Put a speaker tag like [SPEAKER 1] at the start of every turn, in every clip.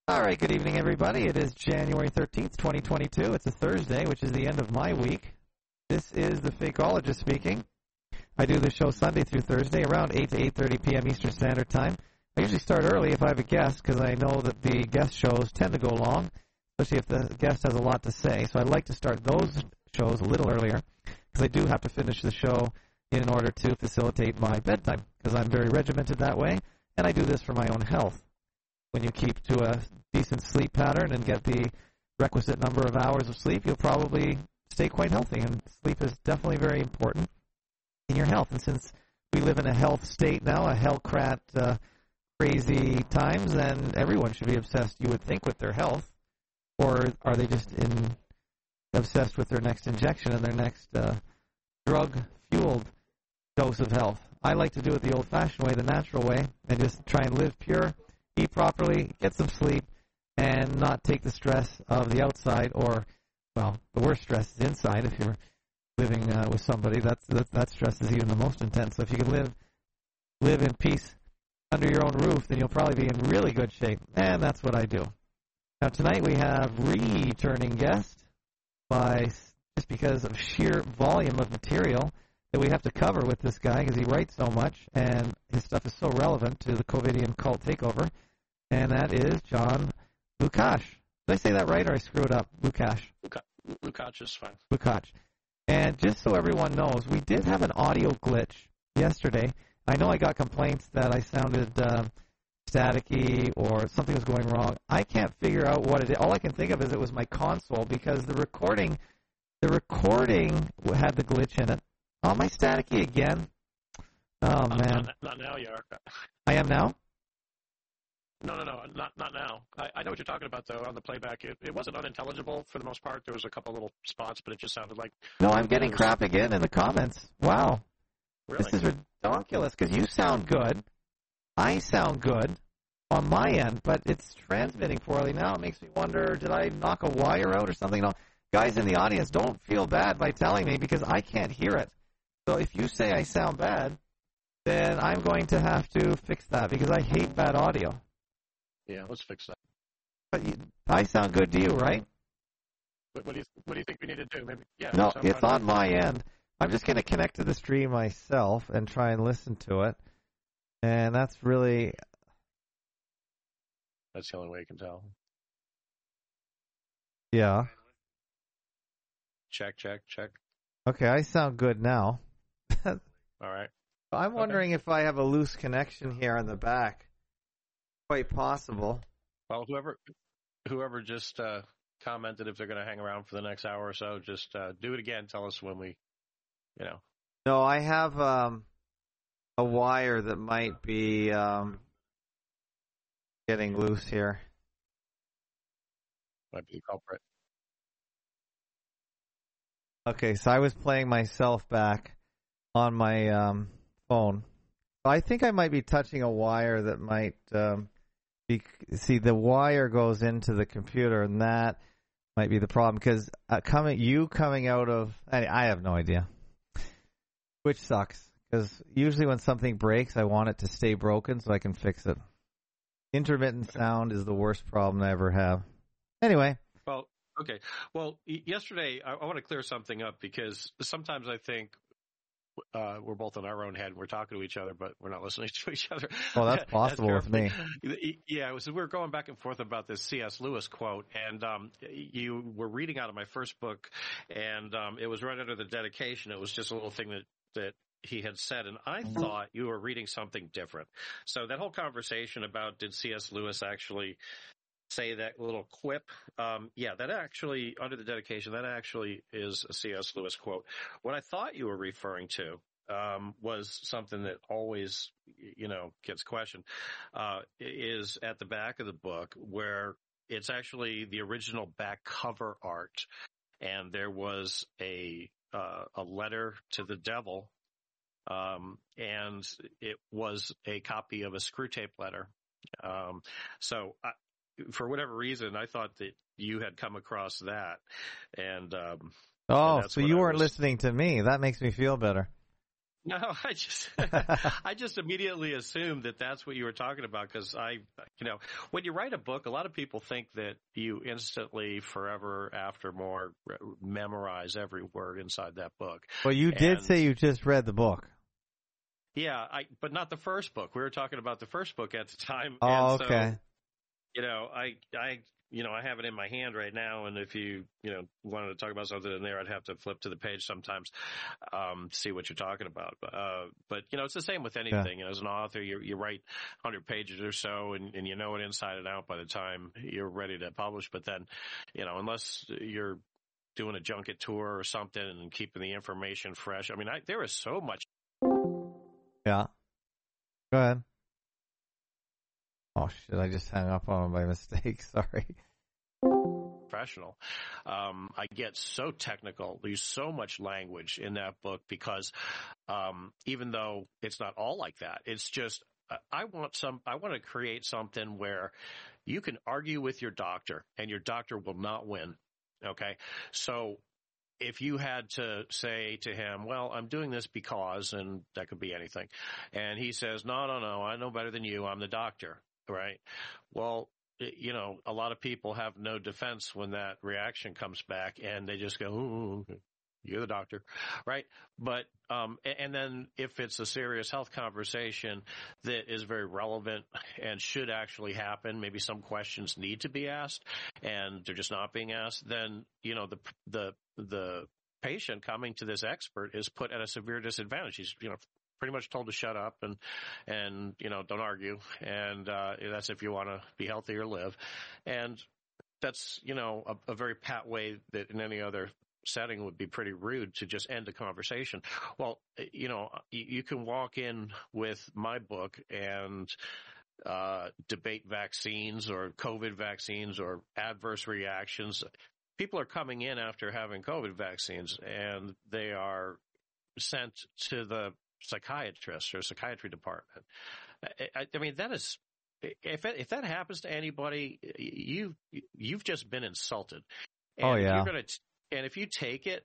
[SPEAKER 1] All right, good evening, everybody. It is January 13th, 2022. It's a Thursday, which is the end of my week. This is the Fakeologist speaking. I do the show Sunday through Thursday around 8 to 8:30 p.m. Eastern Standard Time. I usually start early if I have a guest because I know that the guest shows tend to go long, especially if the guest has a lot to say. So I like to start those shows a little earlier because I do have to finish the show in order to facilitate my bedtime because I'm very regimented that way, and I do this for my own health. When you keep to a decent sleep pattern and get the requisite number of hours of sleep, you'll probably stay quite healthy. And sleep is definitely very important in your health. And since we live in a health state now, a hellcrat, crazy times, then everyone should be obsessed, you would think, with their health. Or are they just obsessed with their next injection and their next drug-fueled dose of health? I like to do it the old-fashioned way, the natural way, and just try and live pure, eat properly, get some sleep, and not take the stress of the outside or, well, the worst stress is inside. If you're living with somebody, that stress is even the most intense. So if you can live in peace under your own roof, then you'll probably be in really good shape. And that's what I do. Now tonight we have returning guest just because of sheer volume of material that we have to cover with this guy because he writes so much and his stuff is so relevant to the COVIDian cult takeover. And that is John Lukacs. Did I say that right or I screw it up? Lukacs.
[SPEAKER 2] Lukacs is fine.
[SPEAKER 1] Lukacs. And just so everyone knows, we did have an audio glitch yesterday. I know I got complaints that I sounded staticky or something was going wrong. I can't figure out what it is. All I can think of is it was my console because the recording had the glitch in it. Oh, am I staticky again? Oh, man.
[SPEAKER 2] Not now, you are.
[SPEAKER 1] I am now?
[SPEAKER 2] No, not now. I know what you're talking about, though, on the playback. It wasn't unintelligible for the most part. There was a couple little spots, but it just sounded like...
[SPEAKER 1] No, I'm getting crap again in the comments. Wow.
[SPEAKER 2] Really?
[SPEAKER 1] This is ridiculous, because you sound good. I sound good on my end, but it's transmitting poorly now. It makes me wonder, did I knock a wire out or something? No. Guys in the audience, don't feel bad by telling me, because I can't hear it. So if you say I sound bad, then I'm going to have to fix that, because I hate bad audio.
[SPEAKER 2] Yeah, let's fix that.
[SPEAKER 1] But I sound good to you, right?
[SPEAKER 2] What do you think we need to do? Maybe
[SPEAKER 1] No, it's on my end. I'm just going to connect to the stream myself and try and listen to it. And that's really...
[SPEAKER 2] That's the only way you can tell.
[SPEAKER 1] Yeah.
[SPEAKER 2] Check.
[SPEAKER 1] Okay, I sound good now.
[SPEAKER 2] All right.
[SPEAKER 1] I'm wondering if I have a loose connection here in the back. Quite possible.
[SPEAKER 2] Well, whoever just commented if they're going to hang around for the next hour or so, just do it again. Tell us when we,
[SPEAKER 1] No, I have a wire that might be getting loose here.
[SPEAKER 2] Might be the culprit.
[SPEAKER 1] Okay, so I was playing myself back on my phone. I think I might be touching a wire that might see, the wire goes into the computer, and that might be the problem, because coming out of... I have no idea. Which sucks, because usually when something breaks, I want it to stay broken so I can fix it. Intermittent sound is the worst problem I ever have. Anyway.
[SPEAKER 2] Well, okay. Well, yesterday, I want to clear something up, because sometimes I think we're both in our own head. We're talking to each other, but we're not listening to each other.
[SPEAKER 1] Well, that's possible with me.
[SPEAKER 2] Yeah, so we were going back and forth about this C.S. Lewis quote, and you were reading out of my first book, and it was right under the dedication. It was just a little thing that he had said, and I thought you were reading something different. So that whole conversation about did C.S. Lewis actually say that little quip, that actually, under the dedication, that actually is a C.S. Lewis quote. What I thought you were referring to was something that always, gets questioned, is at the back of the book, where it's actually the original back cover art, and there was a letter to the devil, and it was a copy of a screw tape letter. For whatever reason, I thought that you had come across that, and
[SPEAKER 1] so you weren't listening to me. That makes me feel better.
[SPEAKER 2] No, I just immediately assumed that that's what you were talking about because when you write a book, a lot of people think that you instantly, forever, after more, memorize every word inside that book.
[SPEAKER 1] Well, you did say you just read the book.
[SPEAKER 2] Yeah, but not the first book. We were talking about the first book at the time.
[SPEAKER 1] Oh,
[SPEAKER 2] and
[SPEAKER 1] okay.
[SPEAKER 2] So, I have it in my hand right now, and if you wanted to talk about something in there, I'd have to flip to the page sometimes, see what you're talking about. But it's the same with anything.
[SPEAKER 1] Yeah.
[SPEAKER 2] As an author, you write 100 pages or so, and you know it inside and out by the time you're ready to publish. But then, unless you're doing a junket tour or something and keeping the information fresh, there is so much.
[SPEAKER 1] Yeah. Go ahead. Oh, shit, I just hung up on him by mistake. Sorry.
[SPEAKER 2] Professional. I get so technical. There's so much language in that book because even though it's not all like that, it's just I want to create something where you can argue with your doctor and your doctor will not win. Okay. So if you had to say to him, well, I'm doing this because, and that could be anything. And he says, no, I know better than you. I'm the doctor. Right. Well, a lot of people have no defense when that reaction comes back and they just go, ooh, you're the doctor. Right. But, and then if it's a serious health conversation that is very relevant and should actually happen, maybe some questions need to be asked and they're just not being asked, then, the patient coming to this expert is put at a severe disadvantage. He's, pretty much told to shut up and don't argue. And that's if you want to be healthy or live. And that's, a very pat way that in any other setting would be pretty rude to just end the conversation. Well, you can walk in with my book and debate vaccines or COVID vaccines or adverse reactions. People are coming in after having COVID vaccines and they are sent to the psychiatrist or psychiatry department. That is, if that happens to anybody, you've just been insulted. And and if you take it,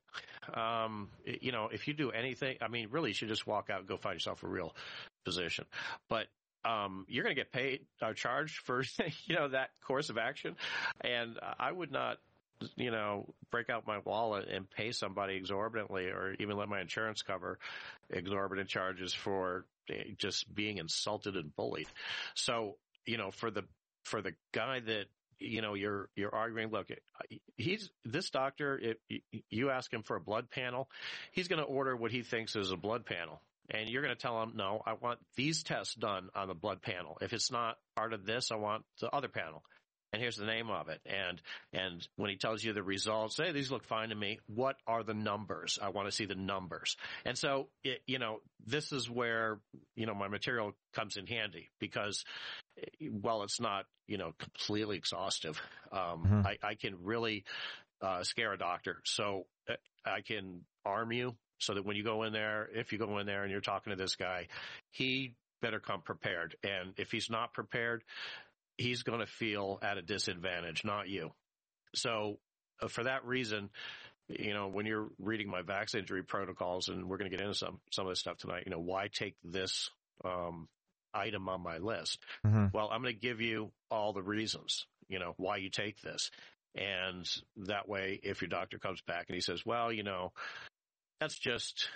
[SPEAKER 2] if you do anything, really you should just walk out and go find yourself a real physician. But you're going to get paid or charged for, that course of action. And I would not, break out my wallet and pay somebody exorbitantly or even let my insurance cover exorbitant charges for just being insulted and bullied. So, for the guy that, you're arguing, look, this doctor, if you ask him for a blood panel, he's going to order what he thinks is a blood panel. And you're going to tell him, no, I want these tests done on the blood panel. If it's not part of this, I want the other panel. And here's the name of it. And when he tells you the results, hey, these look fine to me. What are the numbers? I want to see the numbers. And so, this is where, my material comes in handy because while it's not, completely exhaustive, I can really scare a doctor. So I can arm you so that when you go in there, if you go in there and you're talking to this guy, he better come prepared. And if he's not prepared, he's going to feel at a disadvantage, not you. So for that reason, when you're reading my vaccine injury protocols, and we're going to get into some of this stuff tonight, why take this item on my list?
[SPEAKER 1] Mm-hmm.
[SPEAKER 2] Well, I'm going to give you all the reasons, why you take this. And that way, if your doctor comes back and he says, well, that's just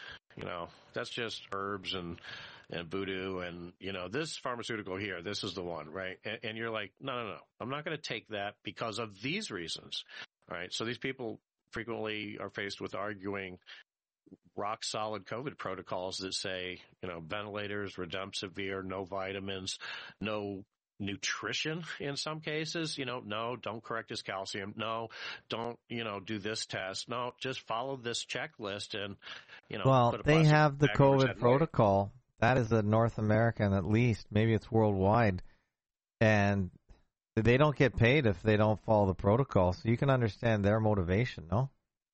[SPEAKER 2] herbs and voodoo and, this pharmaceutical here, this is the one, right? And you're like, no, I'm not going to take that because of these reasons, right? So these people frequently are faced with arguing rock solid COVID protocols that say, ventilators, remdesivir, no vitamins, no nutrition in some cases, no, don't correct his calcium. No, don't, do this test. No, just follow this checklist and,
[SPEAKER 1] well, they have the COVID protocol.
[SPEAKER 2] Way.
[SPEAKER 1] That is a North American at least. Maybe it's worldwide. And they don't get paid if they don't follow the protocol. So you can understand their motivation, no?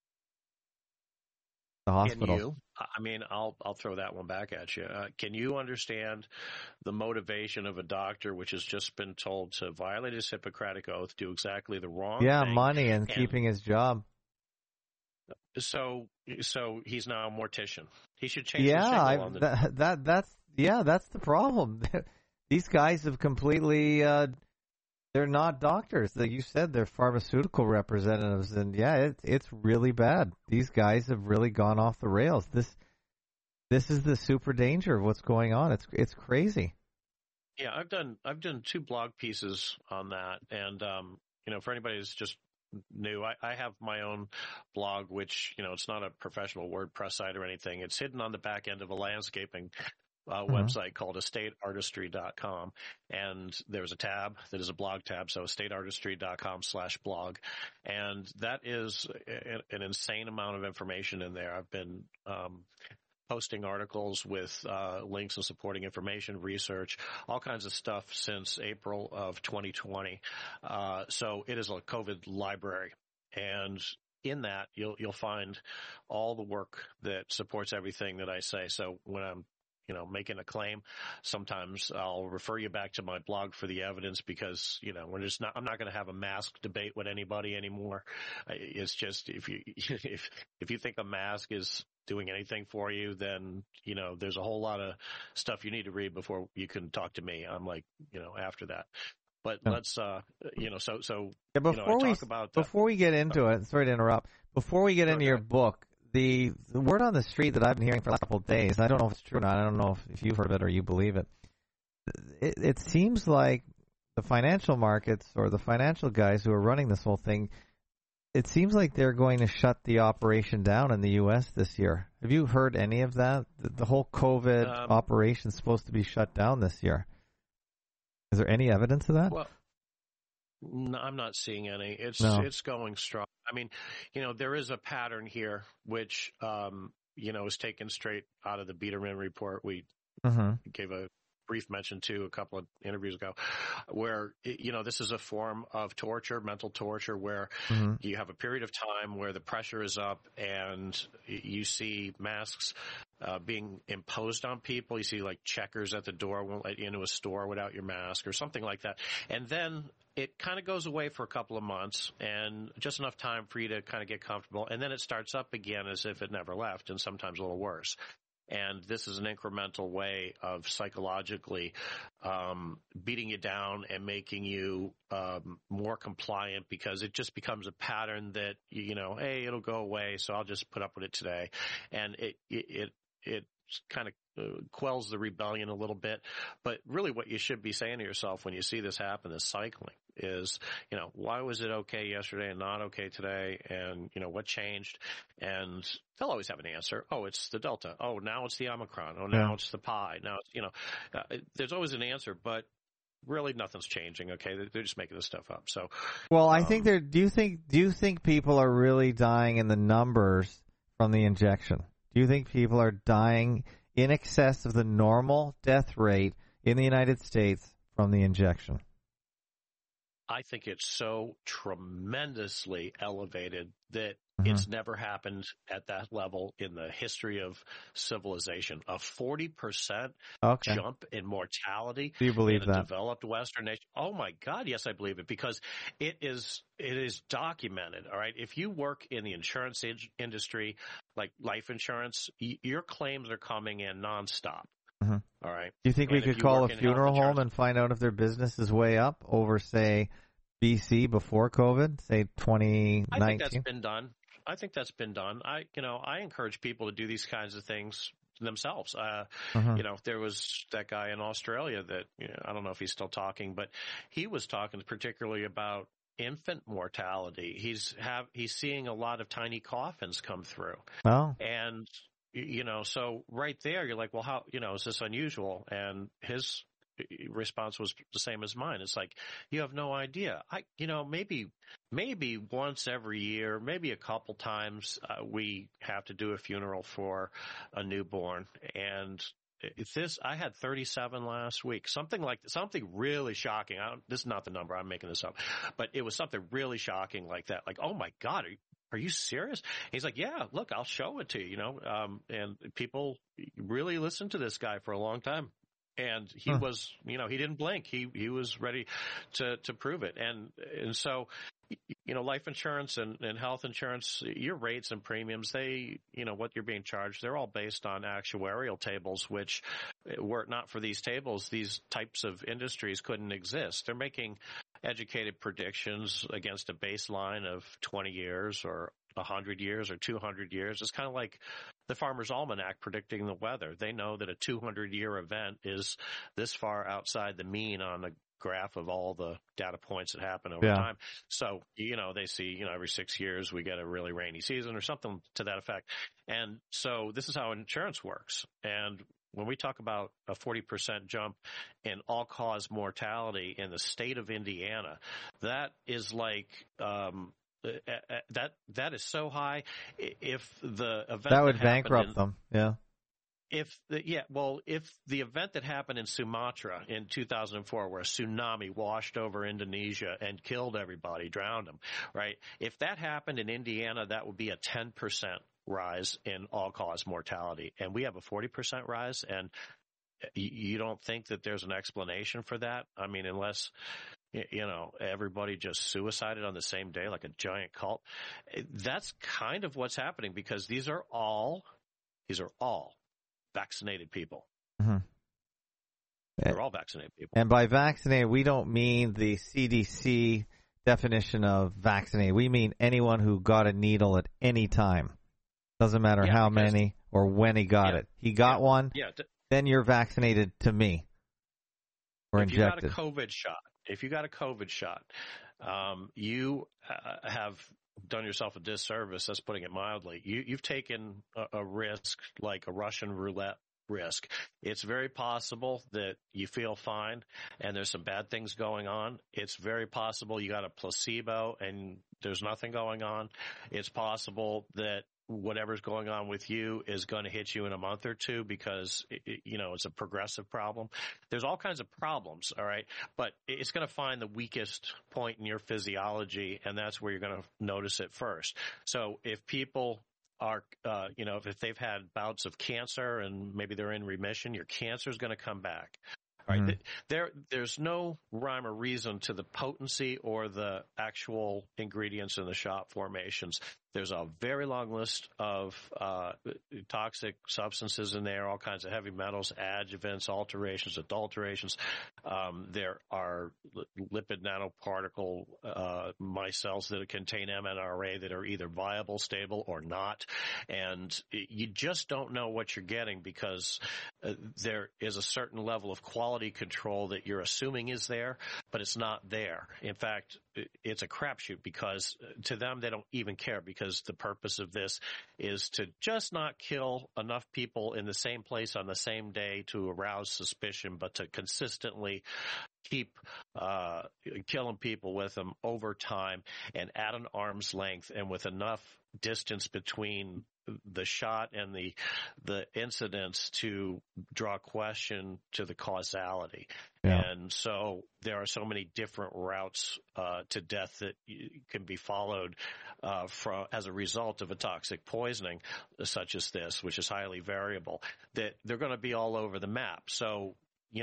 [SPEAKER 1] The hospital.
[SPEAKER 2] Can you? I'll throw that one back at you. Can you understand the motivation of a doctor which has just been told to violate his Hippocratic oath, do exactly the wrong thing?
[SPEAKER 1] Yeah, money and keeping his job.
[SPEAKER 2] So he's now a mortician. He should change the
[SPEAKER 1] Yeah,
[SPEAKER 2] shingle on the.
[SPEAKER 1] that's the problem. These guys have completely. They're not doctors. Like you said, they're pharmaceutical representatives, and yeah, it's really bad. These guys have really gone off the rails. This is the super danger of what's going on. It's crazy.
[SPEAKER 2] Yeah, I've done 2 blog pieces on that, and for anybody who's just new, I have my own blog, which it's not a professional WordPress site or anything. It's hidden on the back end of a landscaping website called estateartistry.com, and there's a tab that is a blog tab, so estateartistry.com/blog, and that is an insane amount of information in there. I've been posting articles with links and supporting information, research, all kinds of stuff since April of 2020. So it is a COVID library, and in that you'll find all the work that supports everything that I say. So when I'm making a claim, sometimes I'll refer you back to my blog for the evidence, because, I'm not going to have a mask debate with anybody anymore. It's just, if you think a mask is doing anything for you, then, there's a whole lot of stuff you need to read before you can talk to me. I'm like, after that. But let's,
[SPEAKER 1] before we get into it, sorry to interrupt, before we get into your book, the word on the street that I've been hearing for the last couple of days, I don't know if it's true or not, I don't know if you've heard of it or you believe it, it seems like the financial markets or the financial guys who are running this whole thing, it seems like they're going to shut the operation down in the U.S. this year. Have you heard any of that? The whole COVID operation is supposed to be shut down this year. Is there any evidence of that?
[SPEAKER 2] Well, no, I'm not seeing any. It's going strong. I mean, there is a pattern here, which, is taken straight out of the Biederman report. We gave a brief mention to a couple of interviews ago, where, this is a form of torture, mental torture, where you have a period of time where the pressure is up and you see masks being imposed on people. You see like checkers at the door won't let you into a store without your mask or something like that. And then it kind of goes away for a couple of months and just enough time for you to kind of get comfortable. And then it starts up again as if it never left, and sometimes a little worse. And this is an incremental way of psychologically beating you down and making you more compliant, because it just becomes a pattern that, hey, it'll go away, so I'll just put up with it today. And it kind of quells the rebellion a little bit. But really what you should be saying to yourself when you see this happen, this cycling, is, why was it okay yesterday and not okay today? And, what changed? And they'll always have an answer. Oh, it's the Delta. Oh, now it's the Omicron. Oh, now it's the Pi. Now, there's always an answer, but really nothing's changing. Okay. They're just making this stuff up. So,
[SPEAKER 1] well, I think do you think people are really dying in the numbers from the injection? Do you think people are dying in excess of the normal death rate in the United States from the injection?
[SPEAKER 2] I think it's so tremendously elevated that it's never happened at that level in the history of civilization. A 40% jump in mortality.
[SPEAKER 1] Do you believe
[SPEAKER 2] in a
[SPEAKER 1] that?
[SPEAKER 2] Developed Western nation. Oh my God, yes, I believe it, because it is documented. All right, if you work in the insurance industry, like life insurance, your claims are coming in nonstop. All right.
[SPEAKER 1] Do you think we could call a funeral home and find out if their business is way up over, say, BC before COVID, say 2019?
[SPEAKER 2] I think that's been done. I encourage people to do these kinds of things themselves. There was that guy in Australia that, I don't know if he's still talking, but he was talking particularly about infant mortality. He's seeing a lot of tiny coffins come through.
[SPEAKER 1] Oh.
[SPEAKER 2] And so right there, you're like, well, how, is this unusual? And his response was the same as mine. It's like, you have no idea. Maybe once every year, maybe a couple times, we have to do a funeral for a newborn. And I had 37 last week, something really shocking. This is not the number. I'm making this up, but it was something really shocking like that. Like, oh my God, are you serious? He's like, yeah, look, I'll show it to you, and people really listened to this guy for a long time. And he was, he didn't blink. He was ready to prove it. And so, life insurance and health insurance, your rates and premiums, what you're being charged, they're all based on actuarial tables, which were it not for these tables, these types of industries couldn't exist. They're making educated predictions against a baseline of 20 years or 100 years or 200 years. It's kind of like the Farmer's Almanac predicting the weather. They know that a 200-year event is this far outside the mean on the graph of all the data points that happen over time. So, they see, every 6 years we get a really rainy season or something to that effect. And so this is how insurance works. And when we talk about a 40% jump in all-cause mortality in the state of Indiana, that is like that is so high. If the event
[SPEAKER 1] that would bankrupt them,
[SPEAKER 2] If the event that happened in Sumatra in 2004, where a tsunami washed over Indonesia and killed everybody, drowned them, right? If that happened in Indiana, that would be a 10% rise in all-cause mortality, and we have a 40% rise. And you don't think that there's an explanation for that? I mean, unless everybody just suicided on the same day like a giant cult. That's kind of what's happening, because these are all vaccinated people.
[SPEAKER 1] Mm-hmm.
[SPEAKER 2] They're all vaccinated people.
[SPEAKER 1] And by vaccinated, we don't mean the CDC definition of vaccinated. We mean anyone who got a needle at any time. Doesn't matter how many or when he got it. He got one, then you're vaccinated to me. Or injected.
[SPEAKER 2] If you got a COVID shot, you have done yourself a disservice. That's putting it mildly. You've taken a risk, like a Russian roulette risk. It's very possible that you feel fine and there's some bad things going on. It's very possible you got a placebo and there's nothing going on. It's possible that whatever's going on with you is going to hit you in a month or two because, it's a progressive problem. There's all kinds of problems, all right? But it's going to find the weakest point in your physiology, and that's where you're going to notice it first. So if people are, if they've had bouts of cancer and maybe they're in remission, your cancer is going to come back. Right. Mm-hmm. There's no rhyme or reason to the potency or the actual ingredients in the shot formations. There's a very long list of toxic substances in there, all kinds of heavy metals, adjuvants, alterations, adulterations. There are lipid nanoparticle micelles that contain mNRA that are either viable, stable, or not. And you just don't know what you're getting because there is a certain level of quality control that you're assuming is there, but it's not there. In fact, it's a crapshoot because to them, they don't even care because the purpose of this is to just not kill enough people in the same place on the same day to arouse suspicion, but to consistently keep killing people with them over time and at an arm's length and with enough distance between the shot and the incidents to draw question to the causality. Yeah. And so there are so many different routes to death that can be followed as a result of a toxic poisoning such as this, which is highly variable, that they're going to be all over the map. So,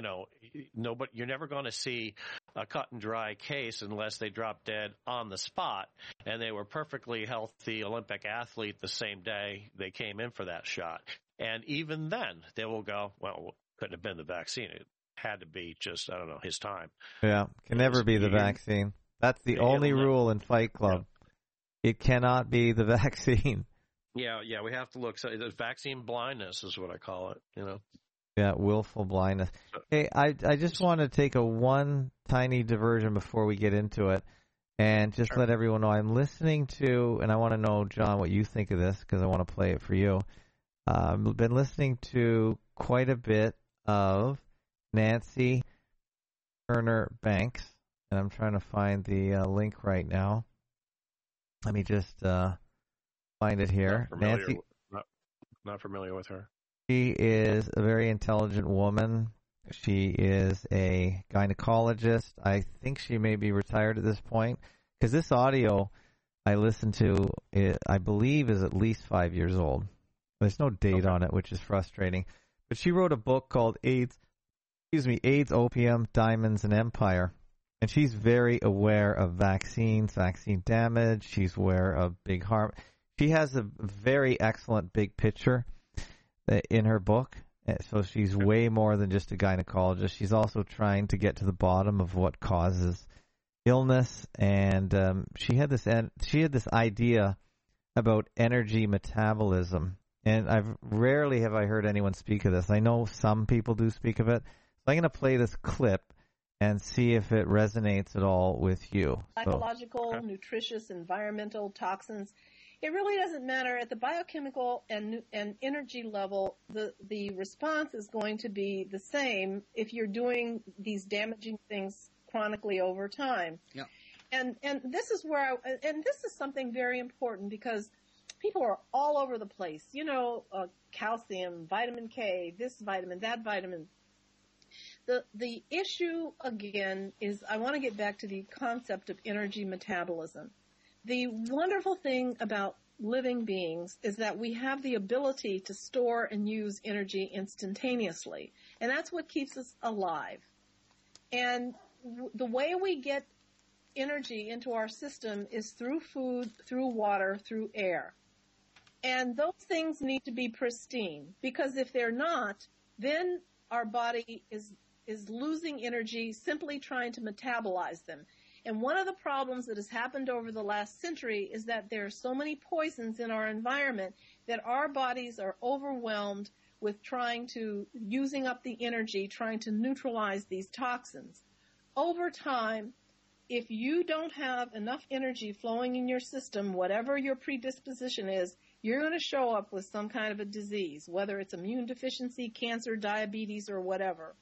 [SPEAKER 2] you're never going to see a cut and dry case unless they drop dead on the spot and they were perfectly healthy Olympic athlete the same day they came in for that shot. And even then they will go, well, it couldn't have been the vaccine. It had to be just, I don't know, his time.
[SPEAKER 1] Yeah. Can never be the vaccine. That's the only rule in Fight Club. Yeah. It cannot be the vaccine.
[SPEAKER 2] Yeah. We have to look. So vaccine blindness is what I call it,
[SPEAKER 1] Yeah, willful blindness. Hey, I just want to take one tiny diversion before we get into it and just let everyone know I'm listening to, and I want to know, John, what you think of this because I want to play it for you. I've been listening to quite a bit of Nancy Turner Banks, and I'm trying to find the link right now. Let me just find it here.
[SPEAKER 2] Not familiar with her.
[SPEAKER 1] She is a very intelligent woman. She is a gynecologist. I think she may be retired at this point because this audio I listened to, I believe, is at least 5 years old. There's no date on it, which is frustrating. But she wrote a book called AIDS AIDS, opium, diamonds, and empire. And she's very aware of vaccines, vaccine damage. She's aware of big harm. She has a very excellent big picture in her book. So she's way more than just a gynecologist. She's also trying to get to the bottom of what causes illness. And she had this idea about energy metabolism. And rarely have I heard anyone speak of this. I know some people do speak of it. So I'm going to play this clip and see if it resonates at all with you.
[SPEAKER 3] Psychological, nutritious, environmental, toxins. It really doesn't matter. At the biochemical and energy level, the response is going to be the same if you're doing these damaging things chronically over time.
[SPEAKER 4] Yeah.
[SPEAKER 3] And this is where this is something very important because people are all over the place. You know, calcium, vitamin K, this vitamin, that vitamin. The issue, again, is I want to get back to the concept of energy metabolism. The wonderful thing about living beings is that we have the ability to store and use energy instantaneously, and that's what keeps us alive. And the way we get energy into our system is through food, through water, through air. And those things need to be pristine, because if they're not, then our body is losing energy simply trying to metabolize them. And one of the problems that has happened over the last century is that there are so many poisons in our environment that our bodies are overwhelmed with using up the energy, trying to neutralize these toxins. Over time, if you don't have enough energy flowing in your system, whatever your predisposition is, you're going to show up with some kind of a disease, whether it's immune deficiency, cancer, diabetes, or whatever.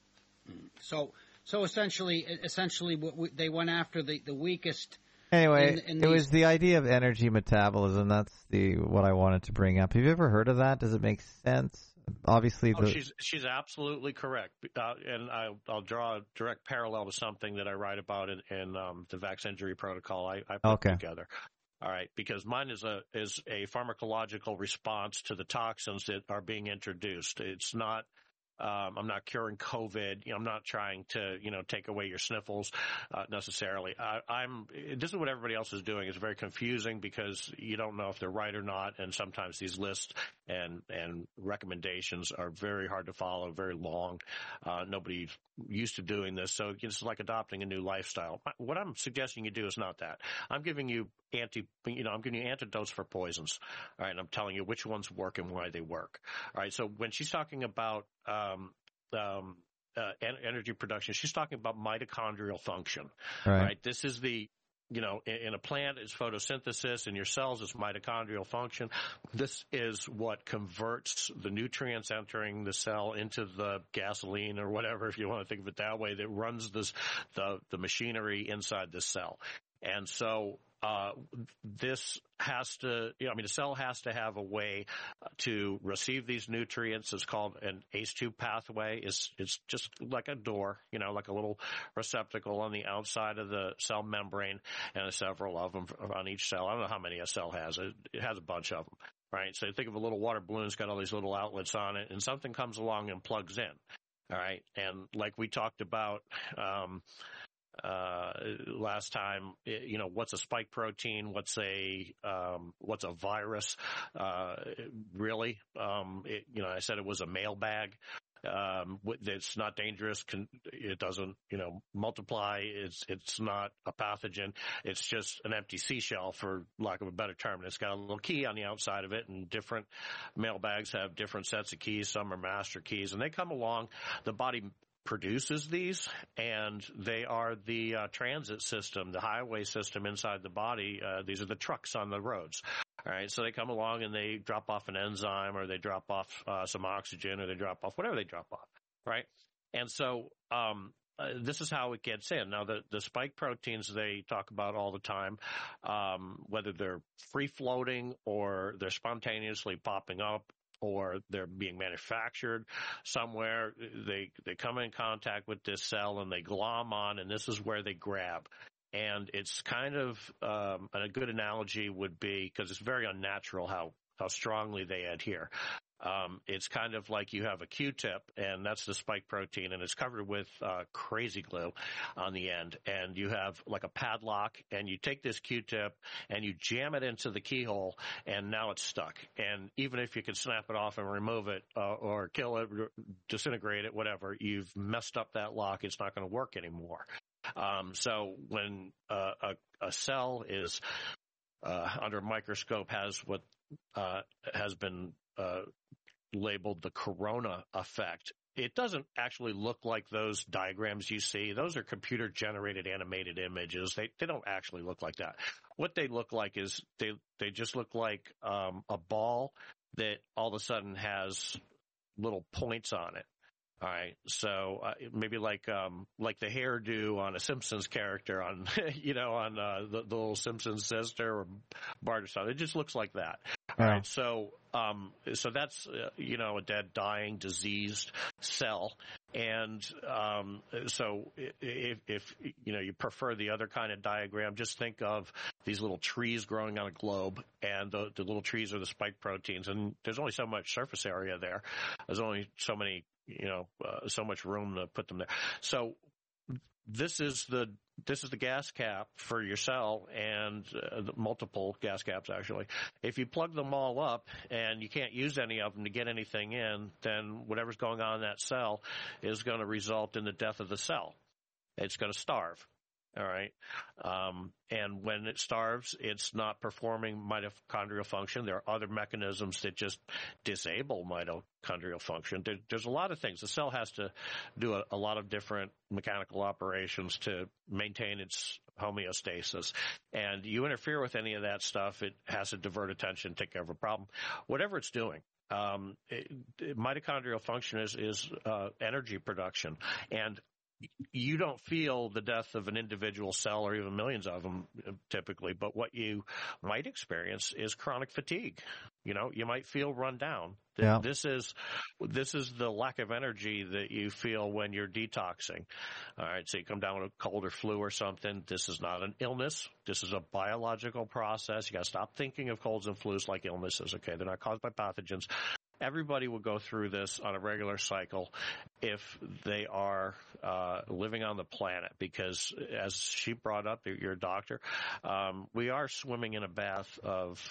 [SPEAKER 4] So essentially, they went after the weakest.
[SPEAKER 1] Anyway, it was the idea of energy metabolism. That's what I wanted to bring up. Have you ever heard of that? Does it make sense? Obviously,
[SPEAKER 2] she's absolutely correct, and I'll draw a direct parallel to something that I write about in the Vax Injury Protocol I put together. All right, because mine is a pharmacological response to the toxins that are being introduced. It's not. I'm not curing COVID. I'm not trying to, take away your sniffles necessarily. This is what everybody else is doing. It's very confusing because you don't know if they're right or not, and sometimes these lists and recommendations are very hard to follow, very long. Nobody's used to doing this, so it's like adopting a new lifestyle. What I'm suggesting you do is not that. I'm giving you antidotes for poisons. All right, and I'm telling you which ones work and why they work. All right, so when she's talking about energy production, she's talking about mitochondrial function. Right? This is in a plant is photosynthesis, in your cells is mitochondrial function. This is what converts the nutrients entering the cell into the gasoline or whatever, if you want to think of it that way, that runs the machinery inside the cell. And so this has to, the cell has to have a way to receive these nutrients. It's called an ACE2 pathway. It's just like a door, like a little receptacle on the outside of the cell membrane, and there's several of them on each cell. I don't know how many a cell has. It has a bunch of them, right? So you think of a little water balloon, it's got all these little outlets on it, and something comes along and plugs in. All right. And like we talked about, last time, what's a spike protein? What's a virus? Really? I said it was a mailbag. It's not dangerous. It doesn't, multiply. It's not a pathogen. It's just an empty seashell, for lack of a better term. And it's got a little key on the outside of it, and different mailbags have different sets of keys. Some are master keys, and they come along. The body produces these, and they are the transit system, the highway system inside the body. These are the trucks on the roads. All right, so they come along and they drop off an enzyme, or they drop off some oxygen, or they drop off whatever they drop off, right? And so this is how it gets in. Now, the spike proteins they talk about all the time, whether they're free-floating or they're spontaneously popping up, or they're being manufactured somewhere, they come in contact with this cell and they glom on, and this is where they grab. And it's kind of a good analogy would be, because it's very unnatural how strongly they adhere. It's kind of like you have a Q-tip, and that's the spike protein, and it's covered with crazy glue on the end. And you have like a padlock, and you take this Q-tip and you jam it into the keyhole, and now it's stuck. And even if you can snap it off and remove it or kill it, disintegrate it, whatever, you've messed up that lock. It's not going to work anymore. So when a cell is under a microscope, has what has been labeled the corona effect. It doesn't actually look like those diagrams you see. Those are computer-generated animated images. They don't actually look like that. What they look like is they just look like a ball that all of a sudden has little points on it. All right, so maybe like the hairdo on a Simpsons character on on the little Simpsons sister or Bart or something. It just looks like that. All right, so that's a dead, dying, diseased cell, and so if you prefer the other kind of diagram, just think of these little trees growing on a globe, and the little trees are the spike proteins, and there's only so much surface area there. There's only so many. So much room to put them there. So this is the gas cap for your cell, and multiple gas caps actually. If you plug them all up and you can't use any of them to get anything in, then whatever's going on in that cell is going to result in the death of the cell. It's going to starve. All right. And when it starves, it's not performing mitochondrial function. There are other mechanisms that just disable mitochondrial function. There's a lot of things. The cell has to do a lot of different mechanical operations to maintain its homeostasis. And you interfere with any of that stuff, it has to divert attention, take care of a problem. Whatever it's doing. Mitochondrial function is energy production. And you don't feel the death of an individual cell or even millions of them typically, but what you might experience is chronic fatigue. You might feel run down.
[SPEAKER 1] Yeah.
[SPEAKER 2] This is the lack of energy that you feel when you're detoxing. All right. So you come down with a cold or flu or something. This is not an illness. This is a biological process. You got to stop thinking of colds and flus like illnesses. Okay. They're not caused by pathogens. Everybody will go through this on a regular cycle if they are living on the planet, because as she brought up, your doctor, we are swimming in a bath of,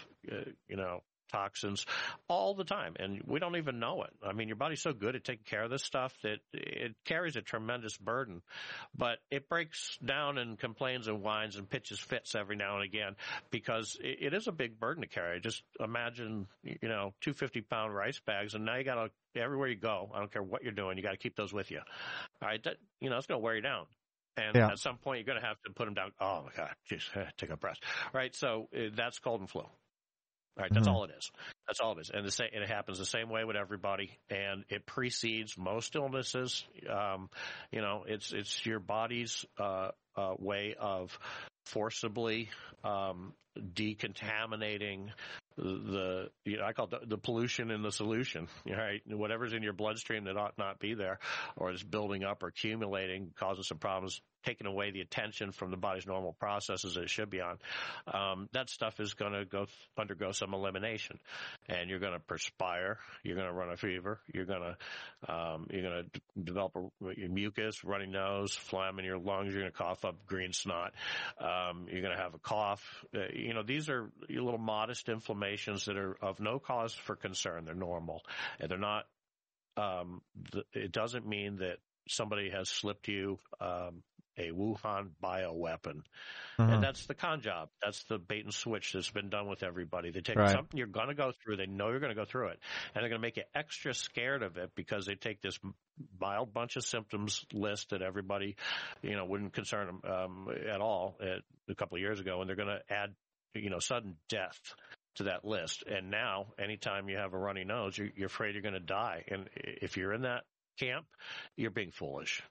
[SPEAKER 2] toxins all the time, and we don't even know it. I mean, your body's so good at taking care of this stuff that it carries a tremendous burden, but it breaks down and complains and whines and pitches fits every now and again because it is a big burden to carry. Just imagine, 250-pound rice bags, and now you got to, everywhere you go, I don't care what you're doing, you got to keep those with you. All right, it's going to wear you down. And at some point, you're going to have to put them down. Oh, my God, just take a breath. Right, so that's cold and flu. All right, that's all it is. That's all it is. And it happens the same way with everybody, and it precedes most illnesses. It's your body's way of forcibly decontaminating I call it the pollution in the solution, right? Whatever's in your bloodstream that ought not be there, or is building up or accumulating, causing some problems, taking away the attention from the body's normal processes that it should be on. That stuff is going to undergo some elimination, and you're going to perspire, you're going to run a fever, you're going to develop a mucus, runny nose, phlegm in your lungs, you're going to cough up green snot, you're going to have a cough. These are little modest inflammations that are of no cause for concern. They're normal, and they're not. It doesn't mean that somebody has slipped you a Wuhan bioweapon. And that's the con job. That's the bait and switch that's been done with everybody. They take something you're going to go through. They know you're going to go through it. And they're going to make you extra scared of it because they take this mild bunch of symptoms list that everybody, wouldn't concern them at all a couple of years ago. And they're going to add, sudden death to that list. And now, anytime you have a runny nose, you're afraid you're going to die. And if you're in that camp, you're being foolish.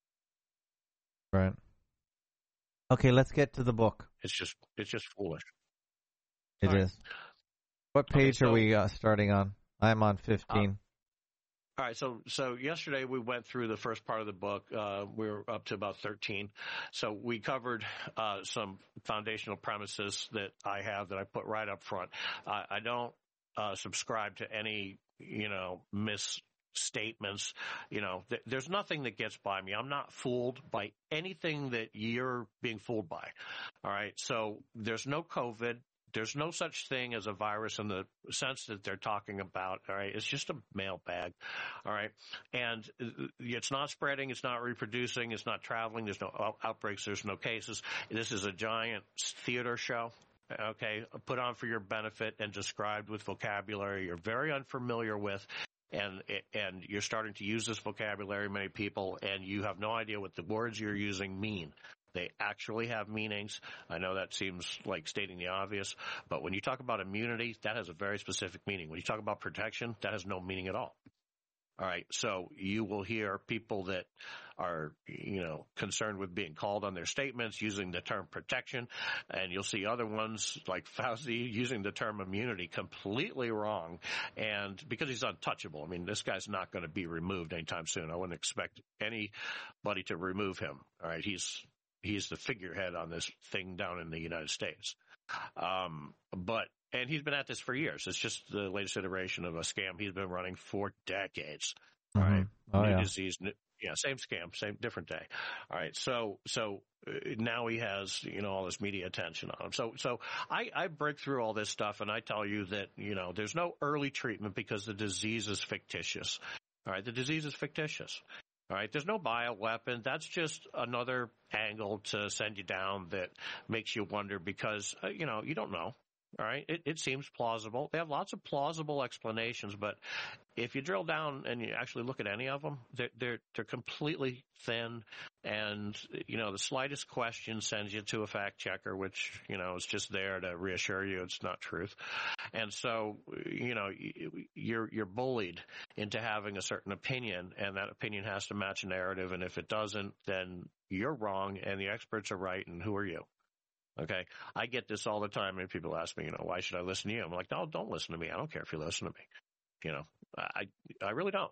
[SPEAKER 1] Right. Okay, let's get to the book.
[SPEAKER 2] It's just foolish.
[SPEAKER 1] It is. What page are we starting on? I'm on 15.
[SPEAKER 2] All right, so yesterday we went through the first part of the book. We were up to about 13. So we covered some foundational premises that I have that I put right up front. I don't subscribe to any misstatements. There's nothing that gets by me. I'm not fooled by anything that you're being fooled by. All right. So there's no COVID. There's no such thing as a virus in the sense that they're talking about. All right. It's just a mailbag. All right. And it's not spreading. It's not reproducing. It's not traveling. There's no outbreaks. There's no cases. This is a giant theater show. Okay. Put on for your benefit and described with vocabulary you're very unfamiliar with. And you're starting to use this vocabulary, many people, and you have no idea what the words you're using mean. They actually have meanings. I know that seems like stating the obvious, but when you talk about immunity, that has a very specific meaning. When you talk about protection, that has no meaning at all. All right, so you will hear people that are, concerned with being called on their statements using the term protection, and you'll see other ones like Fauci using the term immunity completely wrong, and because he's untouchable. I mean, this guy's not going to be removed anytime soon. I wouldn't expect anybody to remove him. All right, he's the figurehead on this thing down in the United States. And he's been at this for years. It's just the latest iteration of a scam he's been running for decades. All right. New disease, same scam, same different day. All right. So now he has, all this media attention on him. So I break through all this stuff and I tell you that, there's no early treatment because the disease is fictitious. All right. The disease is fictitious. All right. There's no bioweapon. That's just another angle to send you down that makes you wonder because, you don't know. All right. It seems plausible. They have lots of plausible explanations, but if you drill down and you actually look at any of them, they're completely thin. And, the slightest question sends you to a fact checker, which, is just there to reassure you it's not truth. And so, you're bullied into having a certain opinion, and that opinion has to match a narrative. And if it doesn't, then you're wrong and the experts are right. And who are you? Okay. I get this all the time. And people ask me, why should I listen to you? I'm like, no, don't listen to me. I don't care if you listen to me. I really don't.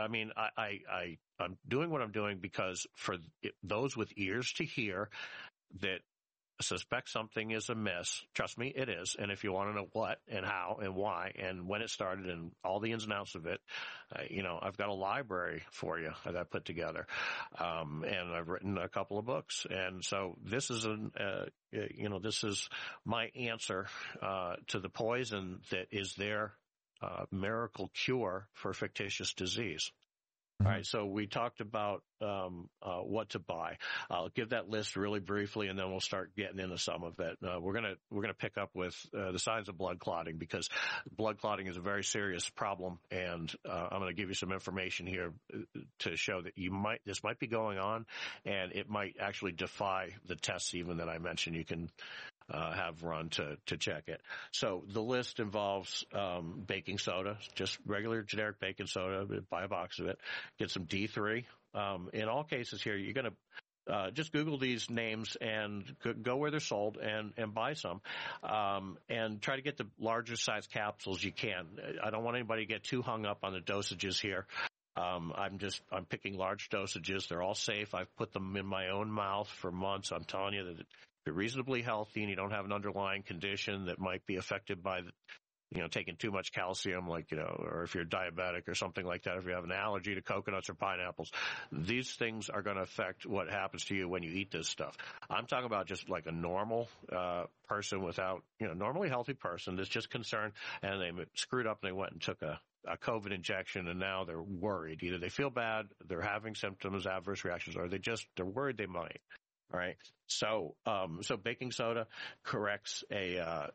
[SPEAKER 2] I'm doing what I'm doing because for those with ears to hear that suspect something is amiss, trust me, it is. And if you want to know what and how and why and when it started and all the ins and outs of it, I've got a library for you that I put together. And I've written a couple of books. And so this is this is my answer to the poison that is their miracle cure for fictitious disease. All right, so we talked about what to buy. I'll give that list really briefly, and then we'll start getting into some of it. We're gonna pick up with the signs of blood clotting because blood clotting is a very serious problem, and I'm going to give you some information here to show that this might be going on, and it might actually defy the tests even that I mentioned. You can have run to check it. So the list involves baking soda, just regular generic baking soda. Buy a box of it. Get some D3. In all cases here, you're going to just Google these names and go where they're sold and buy some, and try to get the larger size capsules you can. I don't want anybody to get too hung up on the dosages here. I'm picking large dosages. They're all safe. I've put them in my own mouth for months. I'm telling you that if you're reasonably healthy and you don't have an underlying condition that might be affected by taking too much calcium, or if you're diabetic or something like that, if you have an allergy to coconuts or pineapples, these things are going to affect what happens to you when you eat this stuff. I'm talking about just like a normal person without, normally healthy person that's just concerned, and they screwed up and they went and took a COVID injection, and now they're worried. Either they feel bad, they're having symptoms, adverse reactions, or they're worried they might. All right. So baking soda corrects an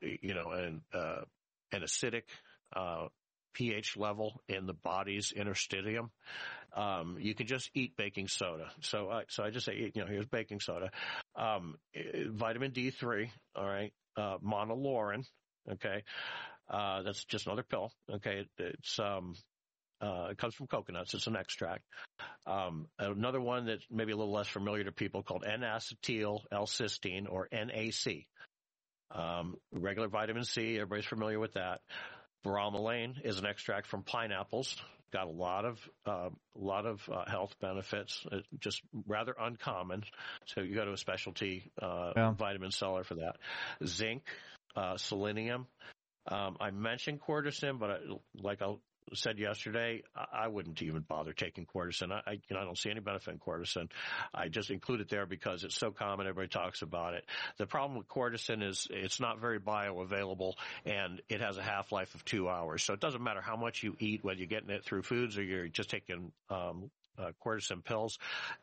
[SPEAKER 2] acidic pH level in the body's interstitium. You can just eat baking soda. So I just say, here's baking soda. Vitamin D3. All right. Monolaurin. Okay. That's just another pill. Okay. It comes from coconuts. It's an extract. Another one that's maybe a little less familiar to people called N-acetyl L-cysteine, or NAC. Regular vitamin C, everybody's familiar with that. Bromelain is an extract from pineapples. Got a lot of health benefits. Just rather uncommon. So you go to a specialty vitamin seller for that. Zinc, selenium. I mentioned cortisone, but said yesterday, I wouldn't even bother taking Cortisone. I don't see any benefit in Cortisone. I just include it there because it's so common. Everybody talks about it. The problem with Cortisone is it's not very bioavailable, and it has a half-life of 2 hours. So it doesn't matter how much you eat, whether you're getting it through foods or you're just taking Cortisone pills.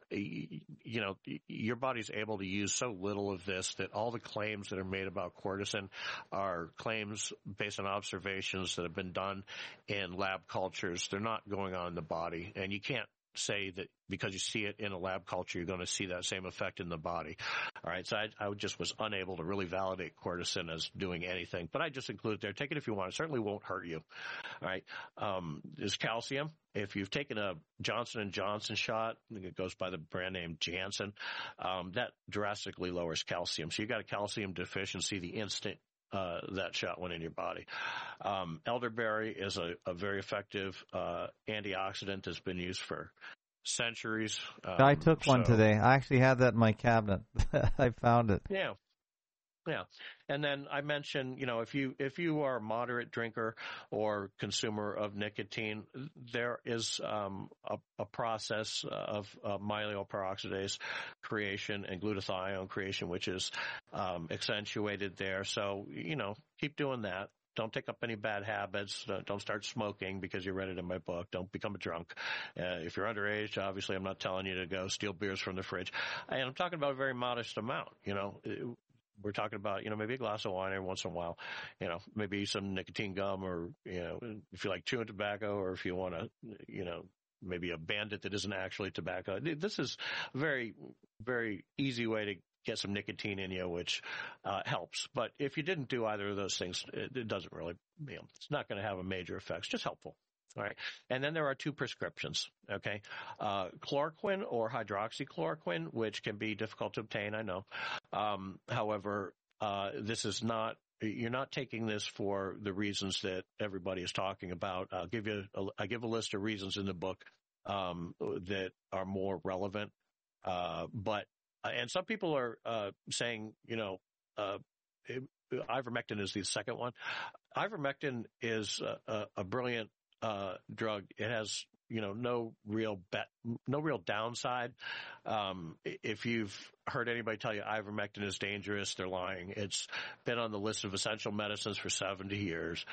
[SPEAKER 2] Your body's able to use so little of this that all the claims that are made about Cortisone are claims based on observations that have been done in lab cultures. They're not going on in the body, and you can't say that because you see it in a lab culture, you're going to see that same effect in the body. All right. So I just was unable to really validate Cortisone as doing anything, but I just include it there. Take it if you want. It certainly won't hurt you. All right. There's calcium. If you've taken a Johnson & Johnson shot, I think it goes by the brand name Janssen, that drastically lowers calcium. So you got a calcium deficiency the instant that shot went in your body. Elderberry is a very effective antioxidant that's been used for centuries.
[SPEAKER 1] I took one today. I actually had that in my cabinet. I found it.
[SPEAKER 2] Yeah. Yeah. And then I mentioned, if you are a moderate drinker or consumer of nicotine, there is a process of myeloperoxidase creation and glutathione creation, which is accentuated there. So, keep doing that. Don't take up any bad habits. Don't start smoking because you read it in my book. Don't become a drunk. If you're underage, obviously I'm not telling you to go steal beers from the fridge. And I'm talking about a very modest amount, We're talking about, maybe a glass of wine every once in a while, maybe some nicotine gum or, if you like chewing tobacco or if you want to, maybe a Bandit that isn't actually tobacco. This is a very, very easy way to get some nicotine in you, which helps. But if you didn't do either of those things, it doesn't really, it's not going to have a major effect. It's just helpful. All right. And then there are two prescriptions. Okay. Chloroquine or hydroxychloroquine, which can be difficult to obtain. I know. However, this is not, you're not taking this for the reasons that everybody is talking about. I give a list of reasons in the book, that are more relevant. And some people are, saying, ivermectin is the second one. Ivermectin is a brilliant drug. It has, no real downside. If you've heard anybody tell you ivermectin is dangerous, they're lying. It's been on the list of essential medicines for 70 years.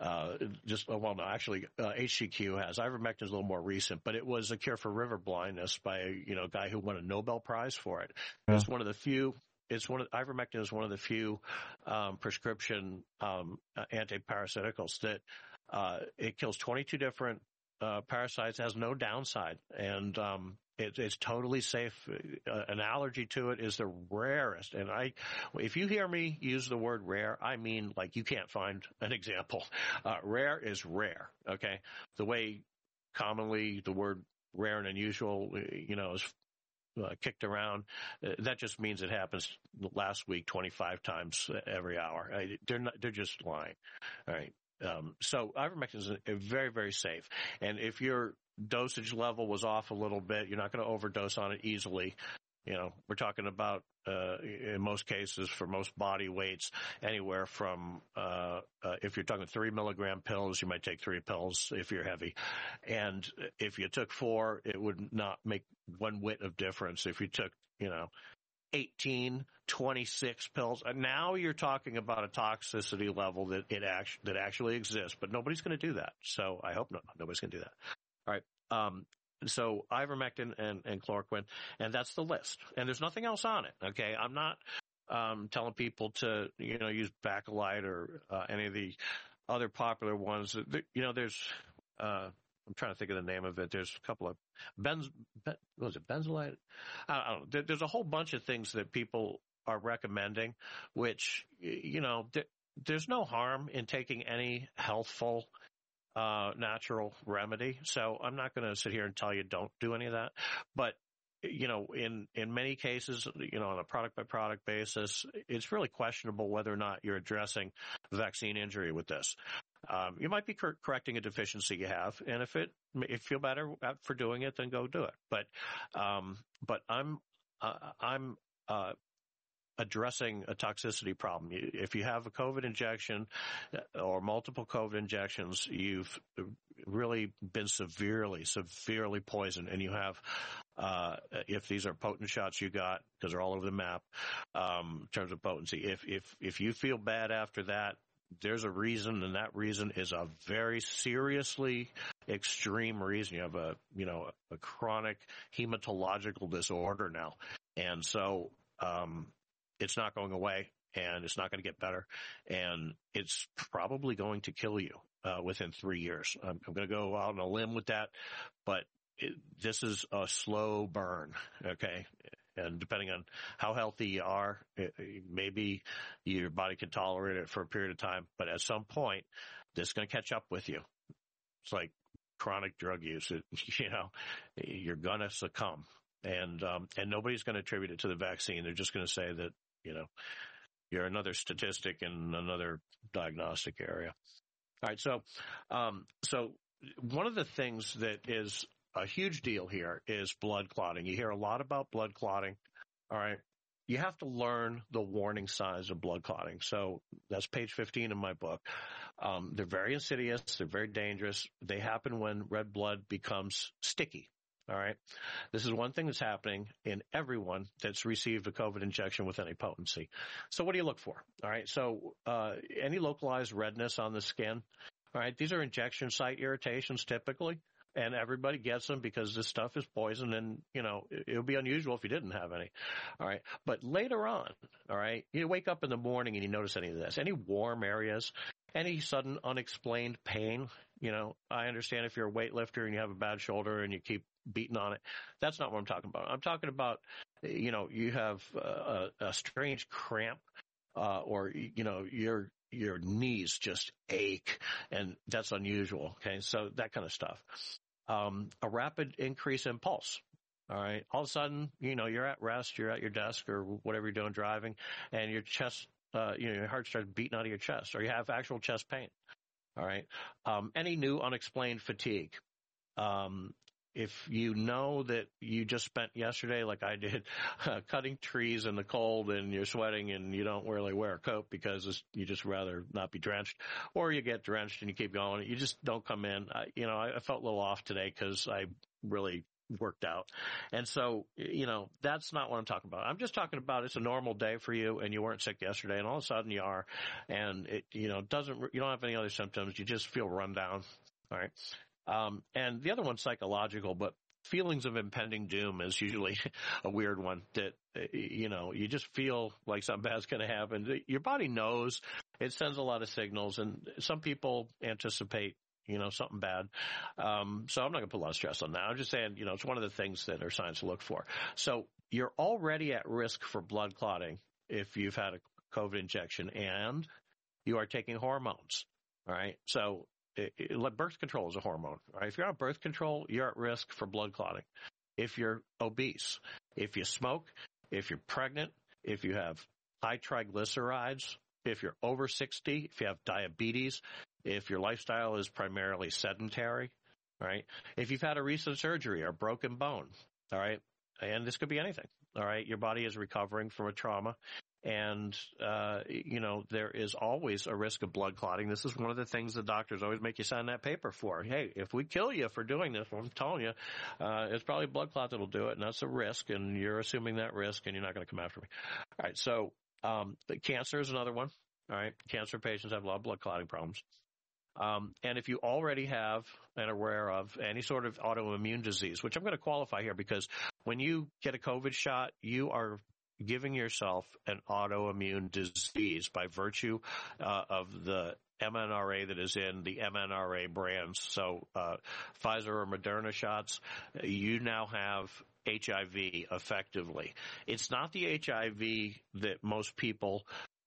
[SPEAKER 2] HCQ has. Ivermectin is a little more recent, but it was a cure for river blindness by a guy who won a Nobel Prize for it. Yeah. It's one of the few. Ivermectin is one of the few prescription antiparasiticals that it kills 22 different parasites, has no downside, and it's totally safe. An allergy to it is the rarest. And if you hear me use the word rare, I mean like you can't find an example. Rare is rare. Okay. The way commonly the word rare and unusual, is kicked around, that just means it happens last week 25 times every hour. They're just lying. All right. So ivermectin is very, very safe. And if your dosage level was off a little bit, you're not going to overdose on it easily. We're talking about, in most cases, for most body weights, anywhere from, if you're talking 3 milligram pills, you might take 3 pills if you're heavy. And if you took 4, it would not make one whit of difference. If you took, 18, 26 pills. And now you're talking about a toxicity level that actually exists, but nobody's going to do that. So I hope nobody's going to do that. All right. So ivermectin and chloroquine, and that's the list. And there's nothing else on it. Okay. I'm not, telling people to, use Bakelite or, any of the other popular ones. There's, I'm trying to think of the name of it. There's a couple of Benzolite? I don't know. There's a whole bunch of things that people are recommending, which, there's no harm in taking any healthful, natural remedy. So I'm not going to sit here and tell you don't do any of that. But, in many cases, on a product by product basis, it's really questionable whether or not you're addressing vaccine injury with this. You might be correcting a deficiency you have, and if you feel better for doing it, then go do it. But I'm addressing a toxicity problem. If you have a COVID injection or multiple COVID injections, you've really been severely poisoned, and you have, if these are potent shots you got, because they're all over the map, in terms of potency, if you feel bad after that, there's a reason, and that reason is a very seriously extreme reason. You have a chronic hematological disorder now. And so, it's not going away, and it's not going to get better, and it's probably going to kill you, within 3 years. I'm going to go out on a limb with that, but this is a slow burn. Okay. And depending on how healthy you are, maybe your body can tolerate it for a period of time. But at some point, this is going to catch up with you. It's like chronic drug use. You're going to succumb. And nobody's going to attribute it to the vaccine. They're just going to say that, you're another statistic in another diagnostic area. All right. So one of the things that is a huge deal here is blood clotting. You hear a lot about blood clotting. All right. You have to learn the warning signs of blood clotting. So that's page 15 in my book. They're very insidious. They're very dangerous. They happen when red blood becomes sticky. All right. This is one thing that's happening in everyone that's received a COVID injection with any potency. So what do you look for? All right. So, any localized redness on the skin. All right. These are injection site irritations typically. And everybody gets them because this stuff is poison, and, it would be unusual if you didn't have any. All right. But later on, all right, you wake up in the morning and you notice any of this, any warm areas, any sudden unexplained pain. I understand if you're a weightlifter and you have a bad shoulder and you keep beating on it. That's not what I'm talking about. I'm talking about, you have a strange cramp, or, your knees just ache, and that's unusual. Okay. So that kind of stuff. A rapid increase in pulse. All right. All of a sudden, you're at rest, you're at your desk or whatever you're doing driving, and your chest, your heart starts beating out of your chest, or you have actual chest pain. All right. Any new unexplained fatigue. If you know that you just spent yesterday, like I did, cutting trees in the cold and you're sweating and you don't really wear a coat because you just rather not be drenched, or you get drenched and you keep going, you just don't come in. I felt a little off today because I really worked out. And so, that's not what I'm talking about. I'm just talking about it's a normal day for you and you weren't sick yesterday and all of a sudden you are, and it, you don't have any other symptoms. You just feel run down. All right. And the other one's psychological, but feelings of impending doom is usually a weird one that, you just feel like something bad's going to happen. Your body knows. It sends a lot of signals, and some people anticipate, something bad. So I'm not going to put a lot of stress on that. I'm just saying, it's one of the things that are signs to look for. So you're already at risk for blood clotting if you've had a COVID injection and you are taking hormones. All right. So birth control is a hormone. Right? If you're on birth control, you're at risk for blood clotting. If you're obese, if you smoke, if you're pregnant, if you have high triglycerides, if you're over 60, if you have diabetes, if your lifestyle is primarily sedentary, right? If you've had a recent surgery or broken bone, all right? And this could be anything, all right? Your body is recovering from a trauma. And, there is always a risk of blood clotting. This is one of the things the doctors always make you sign that paper for. Hey, if we kill you for doing this, well, I'm telling you, it's probably blood clot that'll do it. And that's a risk. And you're assuming that risk and you're not going to come after me. All right. So, cancer is another one. All right. Cancer patients have a lot of blood clotting problems. And if you already have and are aware of any sort of autoimmune disease, which I'm going to qualify here because when you get a COVID shot, you are giving yourself an autoimmune disease by virtue of the mRNA that is in the mRNA brands. So Pfizer or Moderna shots, you now have HIV effectively. It's not the HIV that most people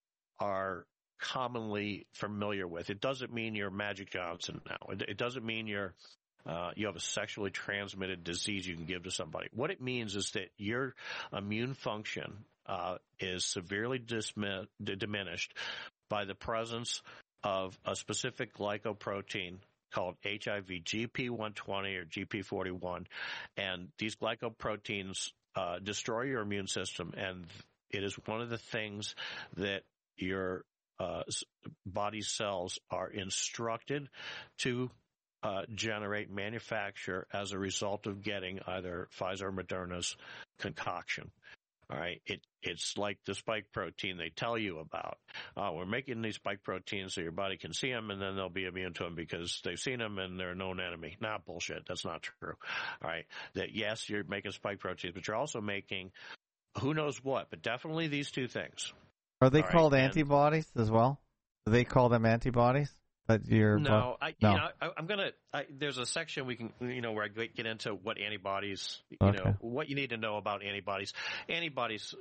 [SPEAKER 2] are commonly familiar with. It doesn't mean you're Magic Johnson now. It doesn't mean you have a sexually transmitted disease you can give to somebody. What it means is that your immune function is severely diminished by the presence of a specific glycoprotein called HIV GP120 or GP41. And these glycoproteins destroy your immune system, and It is one of the things that your body cells are instructed to generate, manufacture as a result of getting either Pfizer or Moderna's concoction. All right. It's like the spike protein they tell you about. We're making these spike proteins so your body can see them, and then they'll be immune to them because they've seen them and they're a known enemy. Nah, bullshit. That's not true. All right. That yes, you're making spike proteins, but you're also making who knows what, but definitely these two things.
[SPEAKER 1] Are they called antibodies as well? Do they call them antibodies? But you're
[SPEAKER 2] no. I'm gonna. There's a section we can, where I get into what antibodies, what you need to know about antibodies. Antibodies.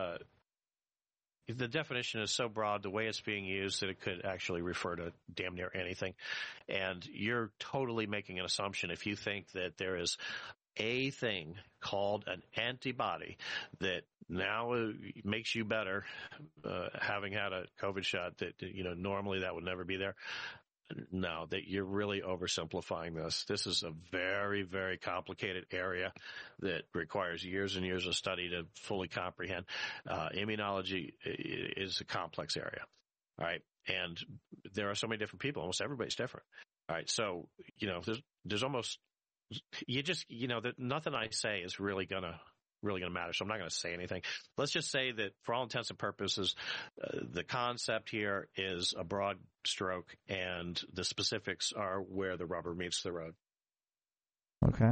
[SPEAKER 2] The definition is so broad, the way it's being used, that it could actually refer to damn near anything. And you're totally making an assumption if you think that there is a thing called an antibody that now makes you better, having had a COVID shot that, normally that would never be there. No, that you're really oversimplifying this. This is a very, very complicated area that requires years and years of study to fully comprehend. Immunology is a complex area. All right. And there are so many different people. Almost everybody's different. All right. So, there's almost, nothing I say is really gonna matter. So I'm not going to say anything. Let's just say that for all intents and purposes, the concept here is a broad stroke, and the specifics are where the rubber meets the road.
[SPEAKER 1] Okay.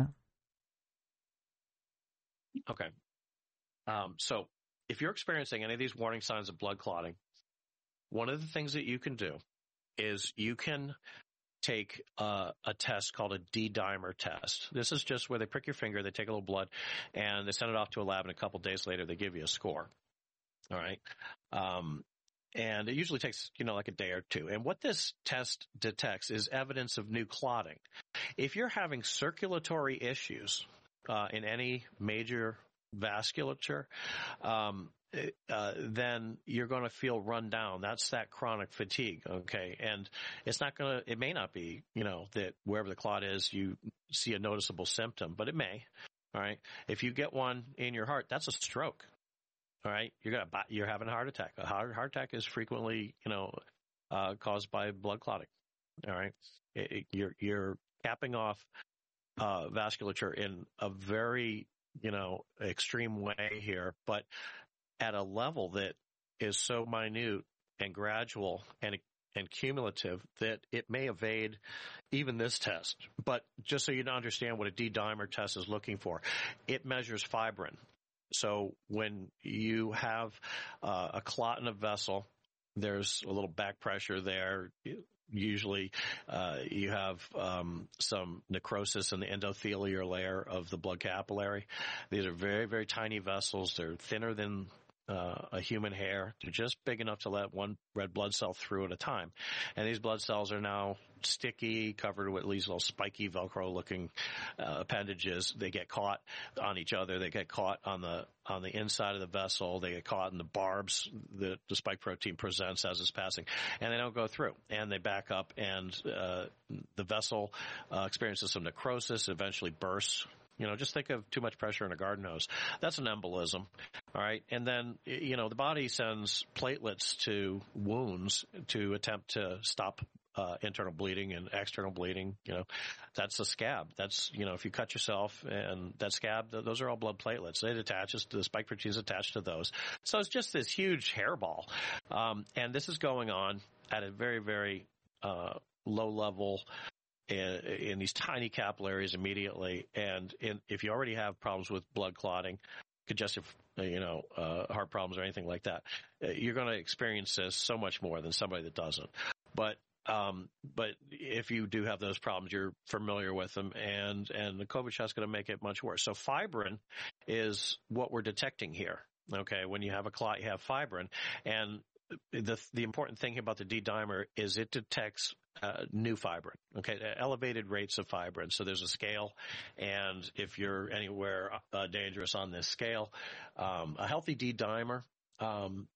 [SPEAKER 2] Okay. So if you're experiencing any of these warning signs of blood clotting, one of the things that you can do is you can take a test called a D-dimer test. This is just where they prick your finger, they take a little blood, and they send it off to a lab, and a couple days later they give you a score. All right. And it usually takes, like a day or two. And what this test detects is evidence of new clotting. If you're having circulatory issues in any major vasculature, then you're going to feel run down. That's that chronic fatigue. Okay. And it may not be, that wherever the clot is, you see a noticeable symptom, but it may. All right. If you get one in your heart, that's a stroke. All right. You're having a heart attack. A heart attack is frequently, caused by blood clotting. All right. You're capping off, vasculature in a very, extreme way here, but at a level that is so minute and gradual and cumulative that it may evade even this test. But just so you understand what a D-dimer test is looking for, it measures fibrin. So when you have a clot in a vessel, there's a little back pressure there. Usually you have some necrosis in the endothelial layer of the blood capillary. These are very, very tiny vessels. They're thinner than a human hair. They're just big enough to let one red blood cell through at a time. And these blood cells are now sticky, covered with these little spiky Velcro-looking appendages. They get caught on each other. They get caught on the inside of the vessel. They get caught in the barbs that the spike protein presents as it's passing. And they don't go through. And they back up, and the vessel experiences some necrosis, eventually bursts. Just think of too much pressure in a garden hose. That's an embolism. All right. And then, the body sends platelets to wounds to attempt to stop internal bleeding and external bleeding. That's a scab. That's, if you cut yourself and that scab, those are all blood platelets. It attaches to the spike proteins attached to those. So it's just this huge hairball. And this is going on at a very, very low level in these tiny capillaries immediately. And if you already have problems with blood clotting, congestive, heart problems or anything like that, you're going to experience this so much more than somebody that doesn't. But if you do have those problems, you're familiar with them, and the COVID shot's going to make it much worse. So fibrin is what we're detecting here. Okay. When you have a clot, you have fibrin. And the important thing about the D-dimer is it detects new fibrin, okay, elevated rates of fibrin. So there's a scale, and if you're anywhere dangerous on this scale, a healthy D-dimer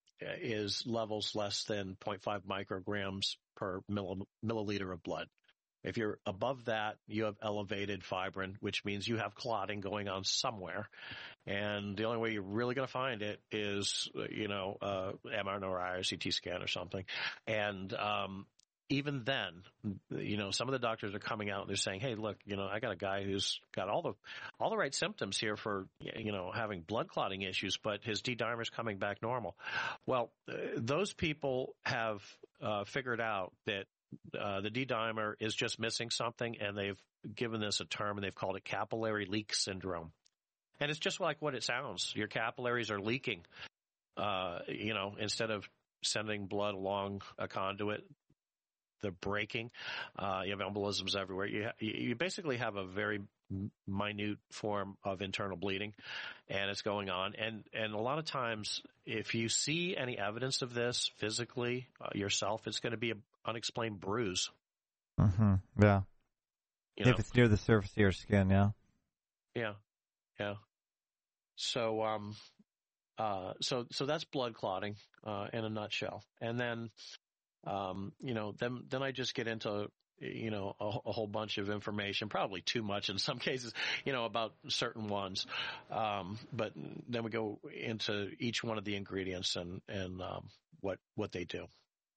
[SPEAKER 2] is levels less than 0.5 micrograms per milliliter of blood. If you're above that, you have elevated fibrin, which means you have clotting going on somewhere. And the only way you're really going to find it is, MRI or CT scan or something. And even then, some of the doctors are coming out and they're saying, hey, look, I got a guy who's got all the right symptoms here for, having blood clotting issues, but his D-dimer's coming back normal. Well, those people have figured out that the D-dimer is just missing something, and they've given this a term, and they've called it capillary leak syndrome. And it's just like what it sounds. Your capillaries are leaking. Instead of sending blood along a conduit, they're breaking. You have embolisms everywhere. You basically have a very minute form of internal bleeding, and it's going on. And a lot of times, if you see any evidence of this physically yourself, it's going to be an unexplained bruise.
[SPEAKER 1] Mm-hmm. Yeah. If it's near the surface of your skin, yeah.
[SPEAKER 2] Yeah. Yeah. So, so that's blood clotting in a nutshell. And then, then I just get into, a whole bunch of information, probably too much in some cases, about certain ones. But then we go into each one of the ingredients and what they do.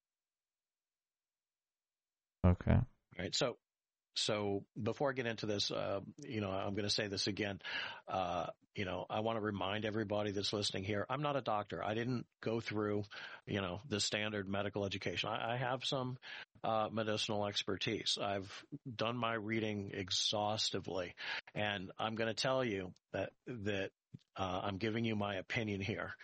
[SPEAKER 1] Okay.
[SPEAKER 2] All right. So before I get into this, I'm going to say this again. I want to remind everybody that's listening here, I'm not a doctor. I didn't go through, the standard medical education. I have some medicinal expertise. I've done my reading exhaustively, and I'm going to tell you that I'm giving you my opinion here.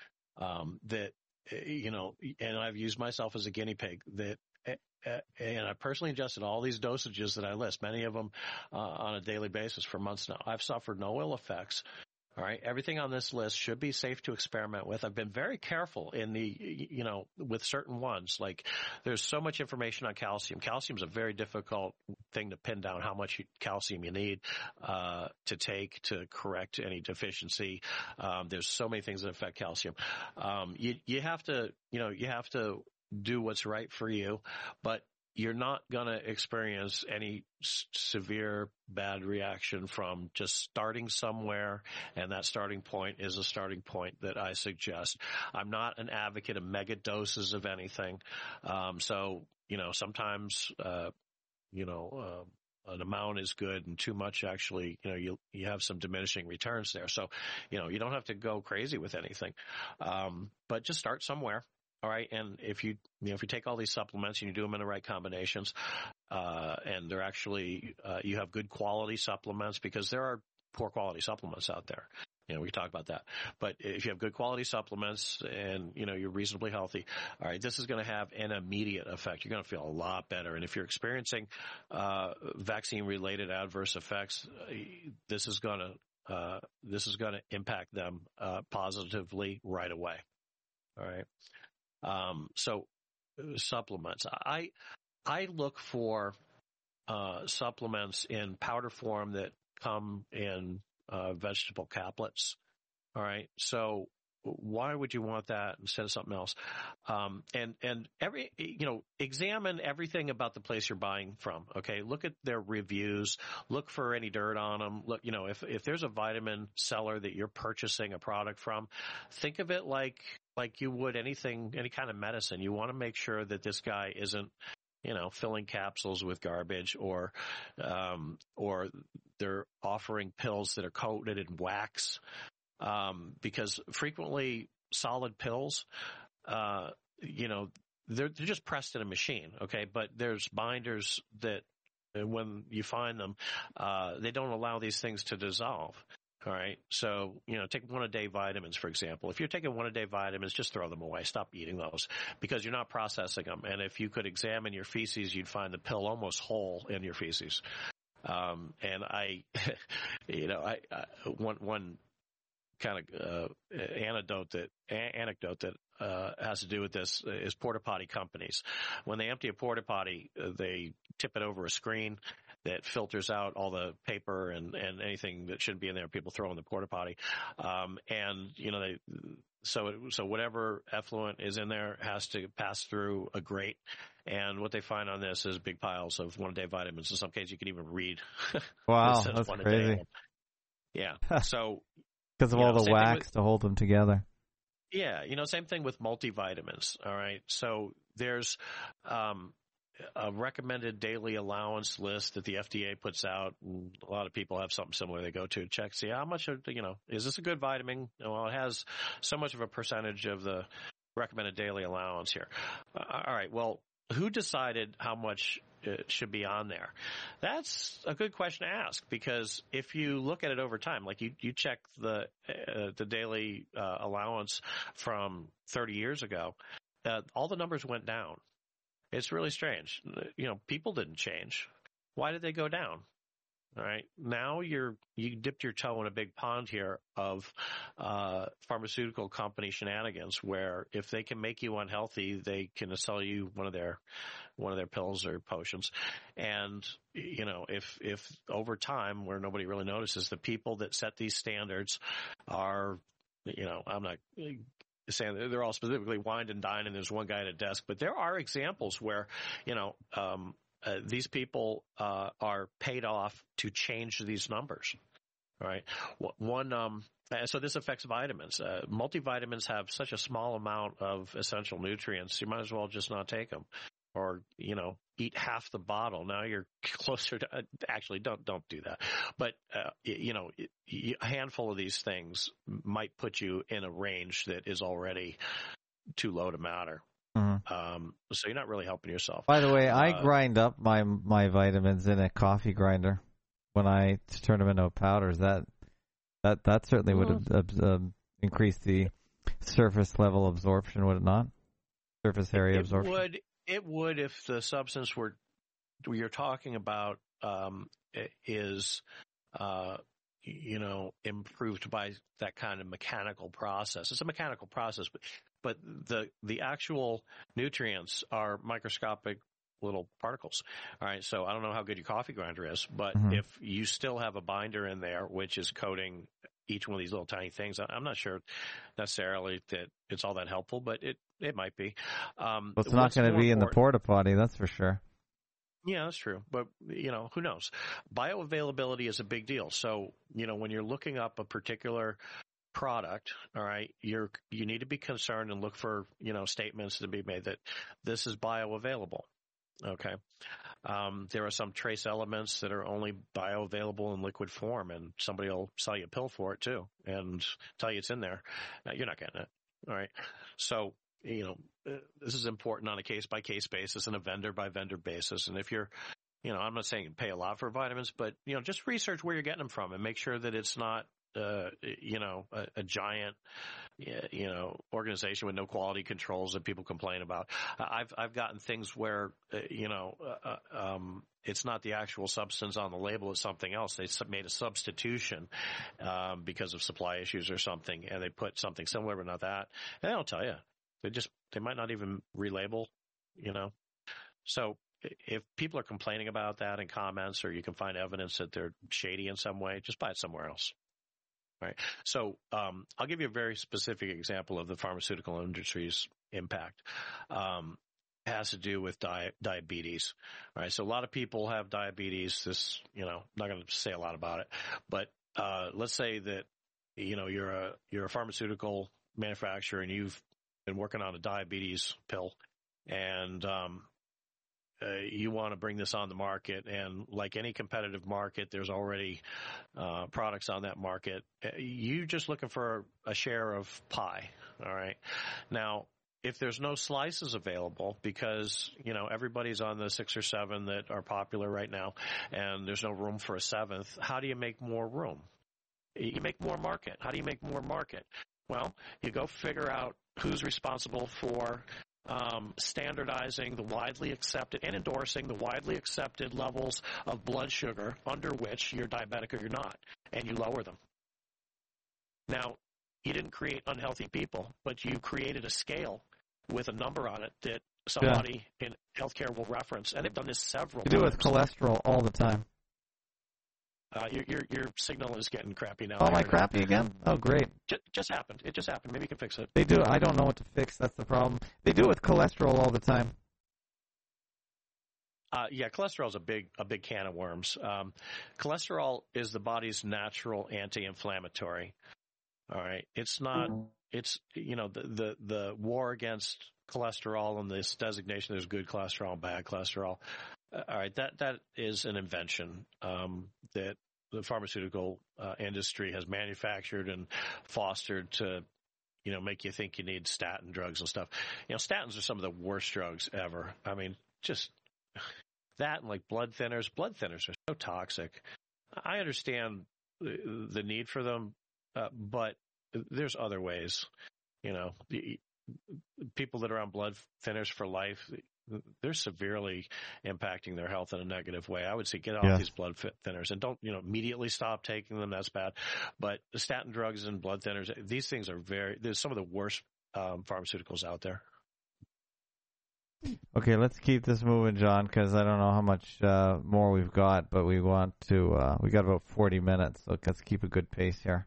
[SPEAKER 2] And I've used myself as a guinea pig and I personally ingested all these dosages that I list, many of them on a daily basis for months now. I've suffered no ill effects. All right. Everything on this list should be safe to experiment with. I've been very careful with certain ones. Like, there's so much information on calcium. Calcium is a very difficult thing to pin down how much calcium you need to take to correct any deficiency. There's so many things that affect calcium. You have to do what's right for you, but you're not going to experience any severe bad reaction from just starting somewhere, and that starting point is a starting point that I suggest. I'm not an advocate of mega doses of anything. Sometimes, an amount is good, and too much actually, you have some diminishing returns there. So, you don't have to go crazy with anything. But just start somewhere. All right. And if you take all these supplements and you do them in the right combinations, and they're actually, you have good quality supplements, because there are poor quality supplements out there. We can talk about that. But if you have good quality supplements and, you're reasonably healthy, all right, this is going to have an immediate effect. You're going to feel a lot better. And if you're experiencing, vaccine related adverse effects, this is going to impact them, positively right away. All right. So supplements. I look for supplements in powder form that come in vegetable caplets. All right. So why would you want that instead of something else? And examine everything about the place you're buying from. Okay. Look at their reviews. Look for any dirt on them. Look, if there's a vitamin seller that you're purchasing a product from, think of it like you would any kind of medicine. You want to make sure that this guy isn't, filling capsules with garbage, or they're offering pills that are coated in wax. Because frequently solid pills, they're just pressed in a machine. Okay. But there's binders that, when you find them, they don't allow these things to dissolve. All right. So, take 1-a-day vitamins, for example. If you're taking 1-a-day vitamins, just throw them away. Stop eating those, because you're not processing them. And if you could examine your feces, you'd find the pill almost whole in your feces. And one kind of anecdote that has to do with this is porta potty companies. When they empty a porta potty, they tip it over a screen, that filters out all the paper and anything that shouldn't be in there. People throw in the porta potty, and so whatever effluent is in there has to pass through a grate. And what they find on this is big piles of one-a-day vitamins. In some cases, you can even read.
[SPEAKER 1] Wow, that's crazy.
[SPEAKER 2] Yeah. So
[SPEAKER 1] because of all the wax to hold them together.
[SPEAKER 2] Yeah, same thing with multivitamins. All right, so there's a recommended daily allowance list that the FDA puts out. And a lot of people have something similar they go to check, see how much, is this a good vitamin? Well, it has so much of a percentage of the recommended daily allowance here. All right, well, who decided how much should be on there? That's a good question to ask, because if you look at it over time, like you check the daily allowance from 30 years ago, all the numbers went down. It's really strange. People didn't change. Why did they go down? All right. Now you dipped your toe in a big pond here of pharmaceutical company shenanigans, where if they can make you unhealthy, they can sell you one of their pills or potions. And if over time, where nobody really notices, the people that set these standards are, I'm not saying that they're all specifically wined and dined and there's one guy at a desk, but there are examples where these people are paid off to change these numbers. All right. So this affects vitamins. Multivitamins have such a small amount of essential nutrients, you might as well just not take them, or eat half the bottle. Now you're closer to actually don't do that. But a handful of these things might put you in a range that is already too low to matter. So you're not really helping yourself.
[SPEAKER 1] By the way, I grind up my vitamins in a coffee grinder when I turn them into powders. That certainly would have increased the surface level absorption, would it not? Surface area absorption.
[SPEAKER 2] It would if the substance you're talking about is improved by that kind of mechanical process. It's a mechanical process, but the actual nutrients are microscopic little particles. All right, so I don't know how good your coffee grinder is, but if you still have a binder in there which is coating each one of these little tiny things, I'm not sure necessarily that it's all that helpful, but it might be.
[SPEAKER 1] Well, it's not going to be in the porta potty, that's for sure.
[SPEAKER 2] Yeah, that's true. But, who knows? Bioavailability is a big deal. So, when you're looking up a particular product, all right, you need to be concerned and look for, statements to be made that this is bioavailable. Okay. There are some trace elements that are only bioavailable in liquid form, and somebody will sell you a pill for it too and tell you it's in there. You're not getting it. All right. So, this is important on a case-by-case basis and a vendor-by-vendor basis. And if you're, I'm not saying pay a lot for vitamins, but, just research where you're getting them from and make sure that it's not, a giant, organization with no quality controls that people complain about. I've gotten things where, it's not the actual substance on the label, it's something else. They made a substitution, because of supply issues or something, and they put something similar but not that. And they don't tell you. They might not even relabel, So if people are complaining about that in comments, or you can find evidence that they're shady in some way, just buy it somewhere else. Right. So I'll give you a very specific example of the pharmaceutical industry's impact. It has to do with diabetes. All right. So a lot of people have diabetes. This, I'm not going to say a lot about it, but let's say that you're a pharmaceutical manufacturer and you've been working on a diabetes pill, and you want to bring this on the market, and like any competitive market, there's already products on that market. You're just looking for a share of pie. All right. Now, if there's no slices available because, everybody's on the 6 or 7 that are popular right now, and there's no room for a 7th, how do you make more room? You make more market. How do you make more market? Well, you go figure out who's responsible for standardizing the widely accepted and endorsing the widely accepted levels of blood sugar under which you're diabetic or you're not, and you lower them. Now, you didn't create unhealthy people, but you created a scale with a number on it that somebody in healthcare will reference, and they've done this several
[SPEAKER 1] You do
[SPEAKER 2] times.
[SPEAKER 1] with cholesterol all the time.
[SPEAKER 2] Your signal is getting crappy now.
[SPEAKER 1] Oh, am I crappy again? Oh, great.
[SPEAKER 2] Just happened. It just happened. Maybe you can fix it.
[SPEAKER 1] They do. I don't know what to fix. That's the problem. They do it with cholesterol all the time.
[SPEAKER 2] Yeah, cholesterol is a big can of worms. Cholesterol is the body's natural anti-inflammatory. All right, it's not. It's the war against cholesterol and this designation. There's good cholesterol and bad cholesterol. All right, that is an invention that the pharmaceutical industry has manufactured and fostered to, make you think you need statin drugs and stuff. Statins are some of the worst drugs ever. I mean, just that and like blood thinners. Blood thinners are so toxic. I understand the need for them, but there's other ways. People that are on blood thinners for life, they're severely impacting their health in a negative way. I would say get off these blood thinners and don't, immediately stop taking them. That's bad. But the statin drugs and blood thinners, these things are they're some of the worst pharmaceuticals out there.
[SPEAKER 1] Okay, let's keep this moving, John, because I don't know how much more we've got, but we want to, we got about 40 minutes, so let's keep a good pace here.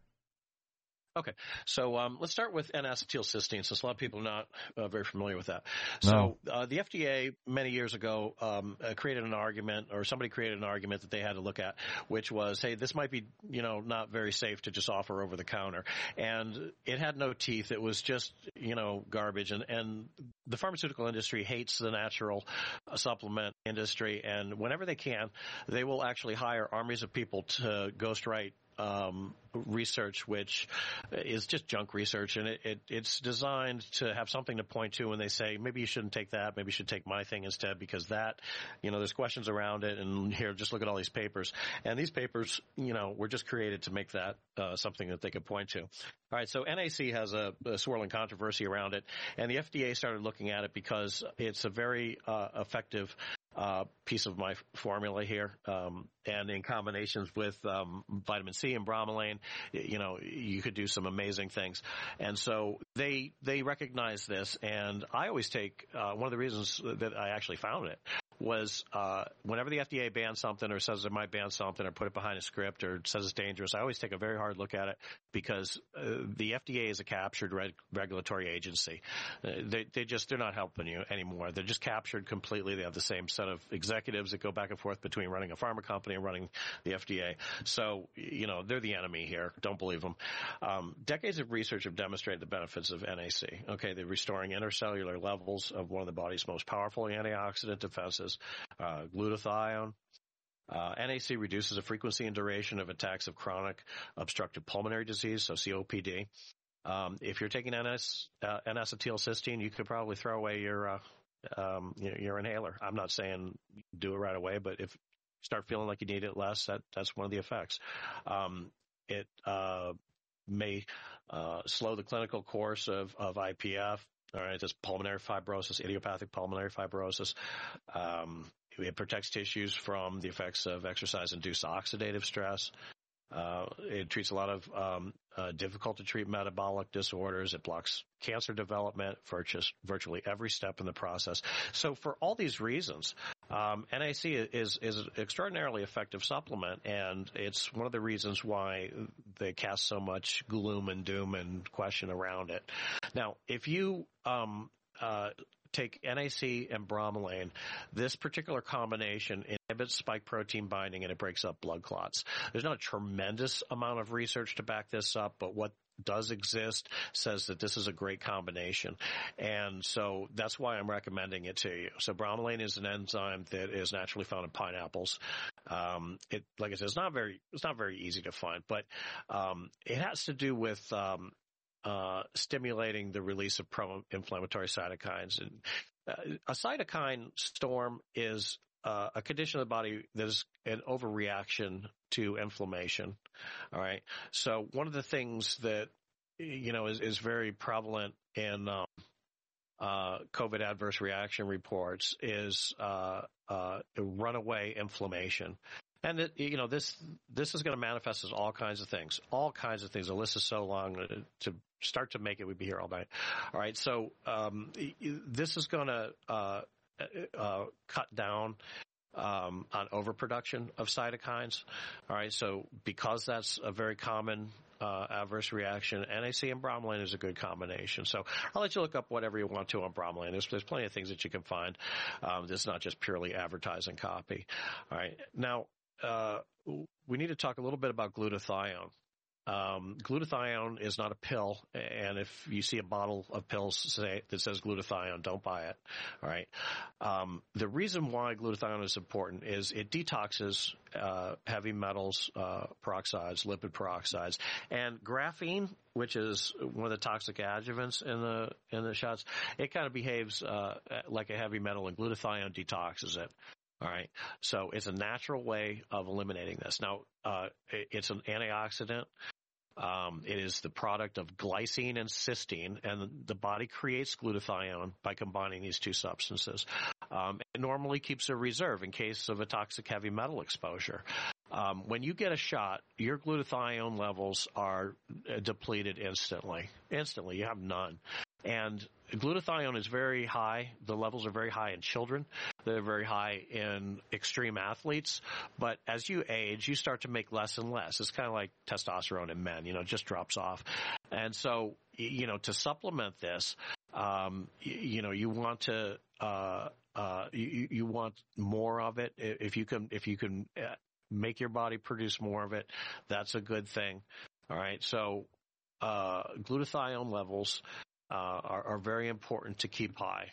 [SPEAKER 2] Okay, so let's start with N-acetylcysteine, since a lot of people are not very familiar with that.
[SPEAKER 1] No.
[SPEAKER 2] So the FDA many years ago created an argument, or somebody created an argument that they had to look at, which was, hey, this might be, not very safe to just offer over the counter. And it had no teeth. It was just, garbage. And the pharmaceutical industry hates the natural supplement industry. And whenever they can, they will actually hire armies of people to ghostwrite research, which is just junk research, and it's designed to have something to point to when they say, maybe you shouldn't take that, maybe you should take my thing instead, because that, there's questions around it, and here, just look at all these papers. And these papers, were just created to make that something that they could point to. All right, so NAC has a swirling controversy around it, and the FDA started looking at it because it's a very effective piece of my formula here, and in combinations with vitamin C and bromelain, you could do some amazing things. And so they recognize this, and I always take one of the reasons that I actually found it was whenever the FDA bans something or says it might ban something or put it behind a script or says it's dangerous, I always take a very hard look at it, because the FDA is a captured regulatory agency. They're not helping you anymore. They're just captured completely. They have the same set of executives that go back and forth between running a pharma company and running the FDA. So, they're the enemy here. Don't believe them. Decades of research have demonstrated the benefits of NAC. Okay, they're restoring intercellular levels of one of the body's most powerful antioxidant defenses, glutathione. NAC reduces the frequency and duration of attacks of chronic obstructive pulmonary disease, so COPD. If you're taking N-acetylcysteine, you could probably throw away your inhaler. I'm not saying do it right away, but if you start feeling like you need it less, that's one of the effects. It may slow the clinical course of IPF. All right, that's pulmonary fibrosis, idiopathic pulmonary fibrosis. It protects tissues from the effects of exercise-induced oxidative stress. It treats a lot of difficult to treat metabolic disorders. It blocks cancer development for just virtually every step in the process. So for all these reasons, NAC is an extraordinarily effective supplement, and it's one of the reasons why they cast so much gloom and doom and question around it. Now, if you take NAC and bromelain, this particular combination inhibits spike protein binding and it breaks up blood clots. There's not a tremendous amount of research to back this up, but what does exist says that this is a great combination. And so that's why I'm recommending it to you. So bromelain is an enzyme that is naturally found in pineapples. Like I said, it's not very easy to find, but it has to do with stimulating the release of pro-inflammatory cytokines. And a cytokine storm is a condition of the body that is an overreaction to inflammation. All right. So one of the things that, is very prevalent in COVID adverse reaction reports is runaway inflammation. And that, this is going to manifest as all kinds of things. The list is so long to start to make it, we'd be here all night. All right, so this is going to cut down on overproduction of cytokines. All right, so because that's a very common adverse reaction, NAC and bromelain is a good combination. So I'll let you look up whatever you want to on bromelain. There's plenty of things that you can find. This is not just purely advertising copy. All right, now we need to talk a little bit about glutathione. Glutathione is not a pill, and if you see a bottle of pills that says glutathione, don't buy it. All right. The reason why glutathione is important is it detoxes heavy metals, peroxides, lipid peroxides, and graphene, which is one of the toxic adjuvants in the shots. It kind of behaves like a heavy metal, and glutathione detoxes it. All right. So it's a natural way of eliminating this. Now, it's an antioxidant. It is the product of glycine and cysteine, and the body creates glutathione by combining these two substances. It normally keeps a reserve in case of a toxic heavy metal exposure. When you get a shot, your glutathione levels are depleted instantly. Instantly, you have none. And glutathione is very high. The levels are very high in children. They're very high in extreme athletes. But as you age, you start to make less and less. It's kind of like testosterone in men, it just drops off. And so, to supplement this, you want to, you want more of it. If you can make your body produce more of it, that's a good thing. All right. So, glutathione levels are very important to keep high.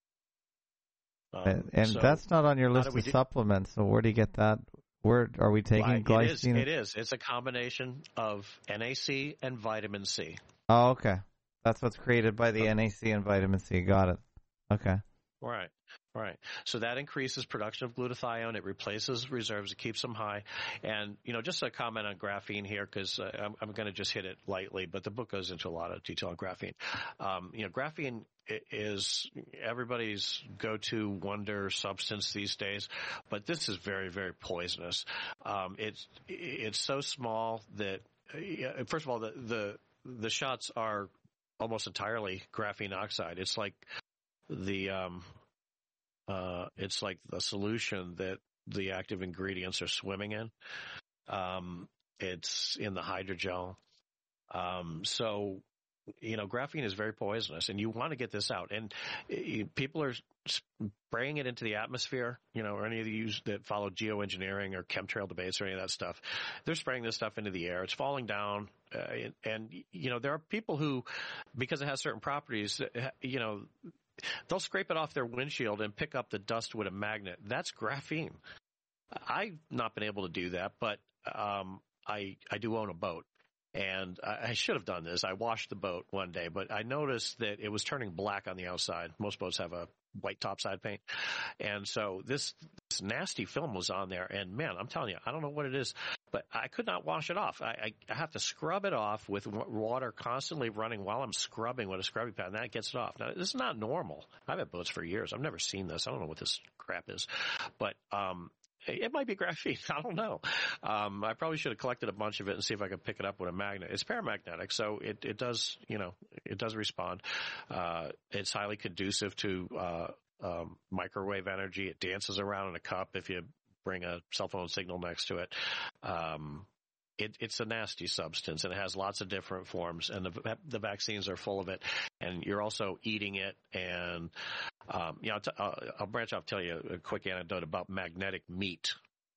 [SPEAKER 1] And so that's not on your list of supplements, so where do you get that? Where are we taking glycine?
[SPEAKER 2] It is. It's a combination of NAC and vitamin C.
[SPEAKER 1] Oh, okay. That's what's created by the NAC and vitamin C. Got it. Okay.
[SPEAKER 2] Right. So that increases production of glutathione. It replaces reserves. It keeps them high. And, just a comment on graphene here, because I'm going to just hit it lightly, but the book goes into a lot of detail on graphene. Graphene is everybody's go-to wonder substance these days, but this is very, very poisonous. It's so small that, first of all, the shots are almost entirely graphene oxide. It's like it's like the solution that the active ingredients are swimming in. It's in the hydrogel. So, graphene is very poisonous, and you want to get this out. And people are spraying it into the atmosphere, or any of you that follow geoengineering or chemtrail debates or any of that stuff. They're spraying this stuff into the air. It's falling down. And there are people who, because it has certain properties, they'll scrape it off their windshield and pick up the dust with a magnet. That's graphene. I've not been able to do that, but I do own a boat. And I should have done this. I washed the boat one day, but I noticed that it was turning black on the outside. Most boats have a white topside paint. And so this nasty film was on there. And, man, I'm telling you, I don't know what it is, but I could not wash it off. I have to scrub it off with water constantly running while I'm scrubbing with a scrubbing pad, and that gets it off. Now, this is not normal. I've had boats for years. I've never seen this. I don't know what this crap is. But it might be graphene. I don't know. I probably should have collected a bunch of it and see if I could pick it up with a magnet. It's paramagnetic, so it does, it does respond. It's highly conducive to microwave energy. It dances around in a cup if you bring a cell phone signal next to it. It's a nasty substance, and it has lots of different forms, and the vaccines are full of it, and you're also eating it. And I'll branch off, tell you a quick anecdote about magnetic meat.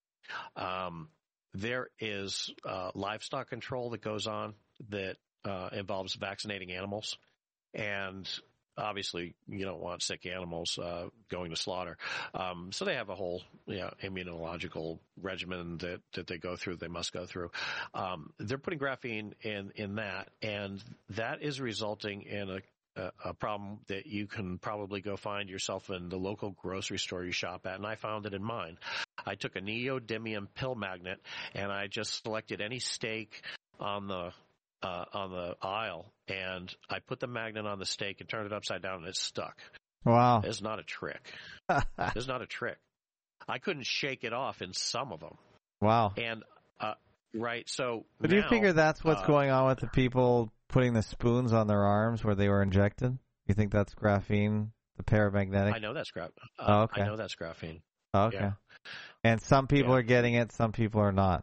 [SPEAKER 2] There is livestock control that goes on that involves vaccinating animals, and obviously you don't want sick animals going to slaughter. So they have a whole immunological regimen that they go through, they must go through. They're putting graphene in that, and that is resulting in a problem that you can probably go find yourself in the local grocery store you shop at, and I found it in mine. I took a neodymium pill magnet, and I just selected any steak on the aisle, and I put the magnet on the steak and turned it upside down, and it stuck.
[SPEAKER 1] Wow.
[SPEAKER 2] It's not a trick. It's not a trick. I couldn't shake it off in some of them.
[SPEAKER 1] Wow.
[SPEAKER 2] And Right. So,
[SPEAKER 1] But do you
[SPEAKER 2] now,
[SPEAKER 1] figure that's what's going on with the people putting the spoons on their arms where they were injected? You think that's graphene, the paramagnetic?
[SPEAKER 2] I know that's
[SPEAKER 1] Oh, okay.
[SPEAKER 2] I know that's graphene.
[SPEAKER 1] Oh, okay.
[SPEAKER 2] Yeah.
[SPEAKER 1] And some people
[SPEAKER 2] Yeah.
[SPEAKER 1] are getting it, some people are not.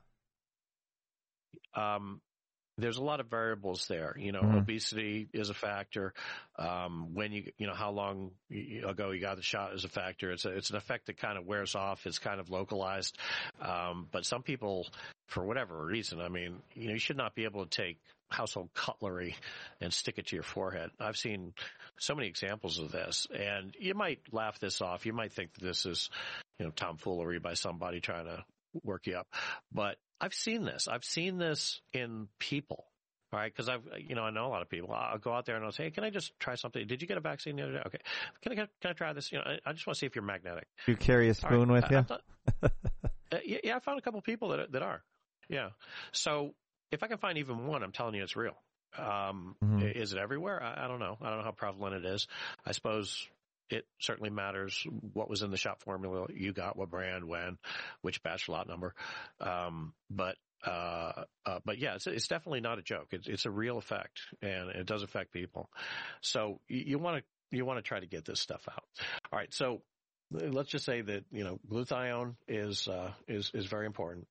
[SPEAKER 2] There's a lot of variables there. Obesity is a factor. When how long ago you got the shot is a factor. It's an effect that kind of wears off. It's kind of localized. But some people, for whatever reason, you should not be able to take household cutlery and stick it to your forehead. I've seen so many examples of this, and you might laugh this off. You might think that this is, tomfoolery by somebody trying to work you up. But I've seen this. I've seen this in people. All right, because I know a lot of people. I'll go out there and I'll say, hey, can I just try something? Did you get a vaccine the other day? Okay. Can I try this? I just want to see if you're magnetic.
[SPEAKER 1] You carry a spoon with you?
[SPEAKER 2] Yeah, I found a couple of people that are. Yeah. So if I can find even one, I'm telling you it's real. Is it everywhere? I don't know. I don't know how prevalent it is. I suppose it certainly matters what was in the shot formula you got, what brand, when, which batch lot number. But yeah, it's definitely not a joke. It's a real effect, and it does affect people. So you want to try to get this stuff out. All right. So let's just say that, glutathione is very important.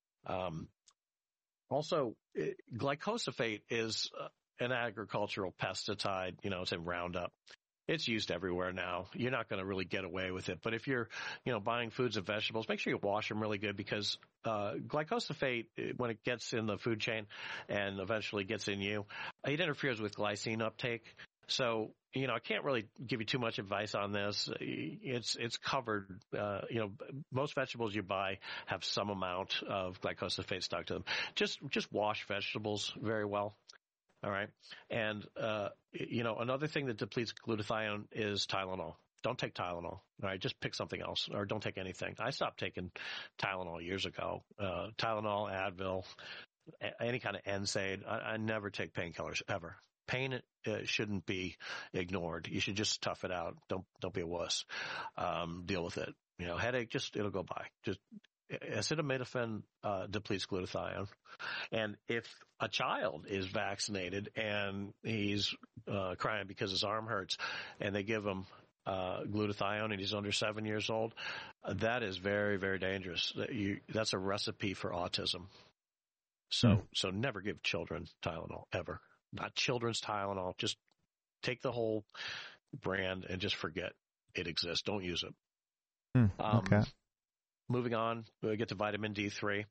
[SPEAKER 2] Also, glyphosate is an agricultural pesticide. It's in Roundup. It's used everywhere now. You're not going to really get away with it. But if you're, buying foods and vegetables, make sure you wash them really good, because glyphosate, when it gets in the food chain and eventually gets in you, it interferes with glycine uptake. So, I can't really give you too much advice on this. It's covered. Most vegetables you buy have some amount of glyphosate stuck to them. Just wash vegetables very well. All right. And, another thing that depletes glutathione is Tylenol. Don't take Tylenol. All right. Just pick something else, or don't take anything. I stopped taking Tylenol years ago. Tylenol, Advil, any kind of NSAID. I never take painkillers ever. Pain shouldn't be ignored. You should just tough it out. Don't be a wuss. Deal with it. Headache, it'll go by. Just acetaminophen depletes glutathione. And if a child is vaccinated and he's crying because his arm hurts, and they give him glutathione and he's under 7 years old, that is very, very dangerous. That's a recipe for autism. So never give children Tylenol, ever. Not children's Tylenol. Just take the whole brand and just forget it exists. Don't use it.
[SPEAKER 1] Okay.
[SPEAKER 2] Moving on, we get to vitamin D3.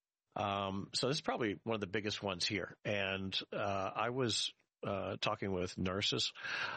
[SPEAKER 2] So this is probably one of the biggest ones here. And I was talking with nurses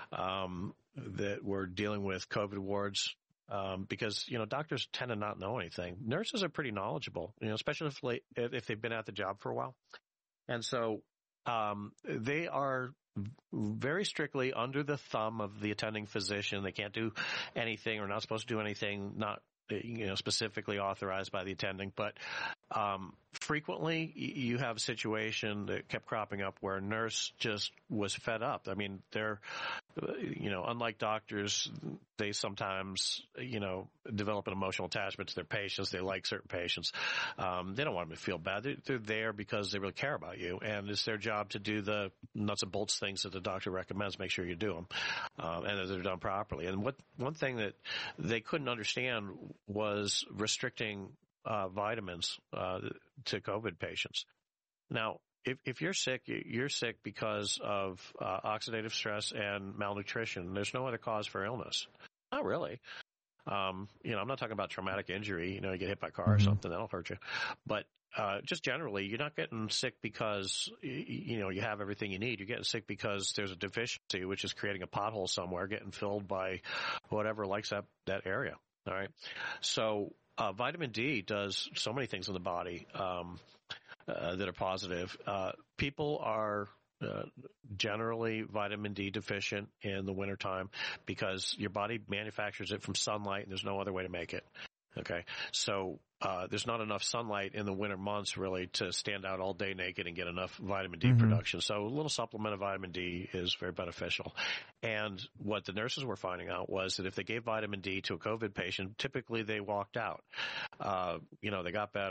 [SPEAKER 2] that were dealing with COVID wards, because doctors tend to not know anything. Nurses are pretty knowledgeable, especially if they've been at the job for a while. And so they are very strictly under the thumb of the attending physician. They can't do anything, or not supposed to do anything not specifically authorized by the attending. But frequently you have a situation that kept cropping up where a nurse just was fed up. They're, unlike doctors, they sometimes, develop an emotional attachment to their patients. They like certain patients. They don't want them to feel bad. They're there because they really care about you, and it's their job to do the nuts and bolts things that the doctor recommends. Make sure you do them, and that they're done properly. And one thing that they couldn't understand was restricting vitamins to COVID patients. Now, if you're sick, you're sick because of oxidative stress and malnutrition. There's no other cause for illness. Not really. I'm not talking about traumatic injury. You get hit by a car or something, that'll hurt you. But just generally, you're not getting sick because you have everything you need. You're getting sick because there's a deficiency, which is creating a pothole somewhere, getting filled by whatever likes that area. All right. So vitamin D does so many things in the body that are positive. People are generally vitamin D deficient in the wintertime because your body manufactures it from sunlight, and there's no other way to make it. Okay. So there's not enough sunlight in the winter months really to stand out all day naked and get enough vitamin D production. So a little supplement of vitamin D is very beneficial. And what the nurses were finding out was that if they gave vitamin D to a COVID patient, typically they walked out. They got better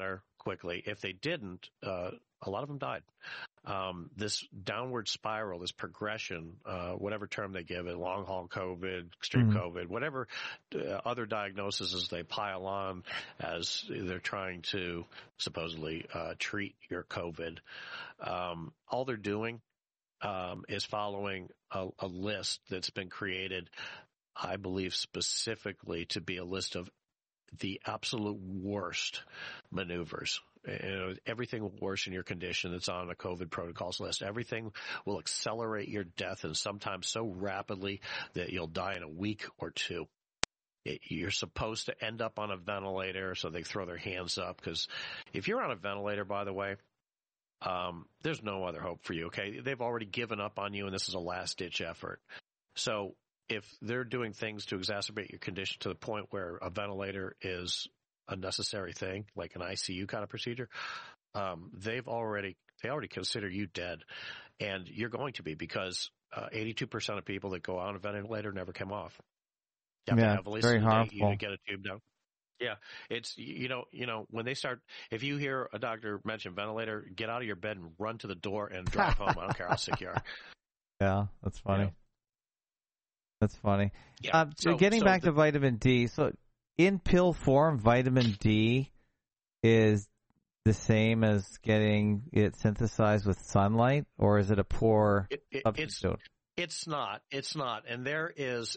[SPEAKER 2] quickly. If they didn't, a lot of them died. This downward spiral, this progression, whatever term they give it, long haul COVID, extreme COVID, whatever other diagnoses they pile on as they're trying to supposedly treat your COVID, all they're doing is following a list that's been created, I believe, specifically to be a list of the absolute worst maneuvers. Everything will worsen your condition that's on a COVID protocols list. Everything will accelerate your death, and sometimes so rapidly that you'll die in a week or two. You're supposed to end up on a ventilator, so they throw their hands up, because if you're on a ventilator, by the way, there's no other hope for you, okay? They've already given up on you, and this is a last-ditch effort. So if they're doing things to exacerbate your condition to the point where a ventilator is a necessary thing, like an ICU kind of procedure, they already consider you dead, and you're going to be, because 82% of people that go on a ventilator never come off. You have to heavily
[SPEAKER 1] very
[SPEAKER 2] sedate
[SPEAKER 1] harmful.
[SPEAKER 2] you to get a tube down. Yeah, it's when they start, if you hear a doctor mention ventilator, get out of your bed and run to the door and drive home. I don't care how sick you are.
[SPEAKER 1] Yeah, that's funny.
[SPEAKER 2] Yeah.
[SPEAKER 1] That's funny.
[SPEAKER 2] Yeah.
[SPEAKER 1] So getting back to vitamin D, so in pill form, vitamin D is the same as getting it synthesized with sunlight, or is it a poor substitute?
[SPEAKER 2] It's not. And there is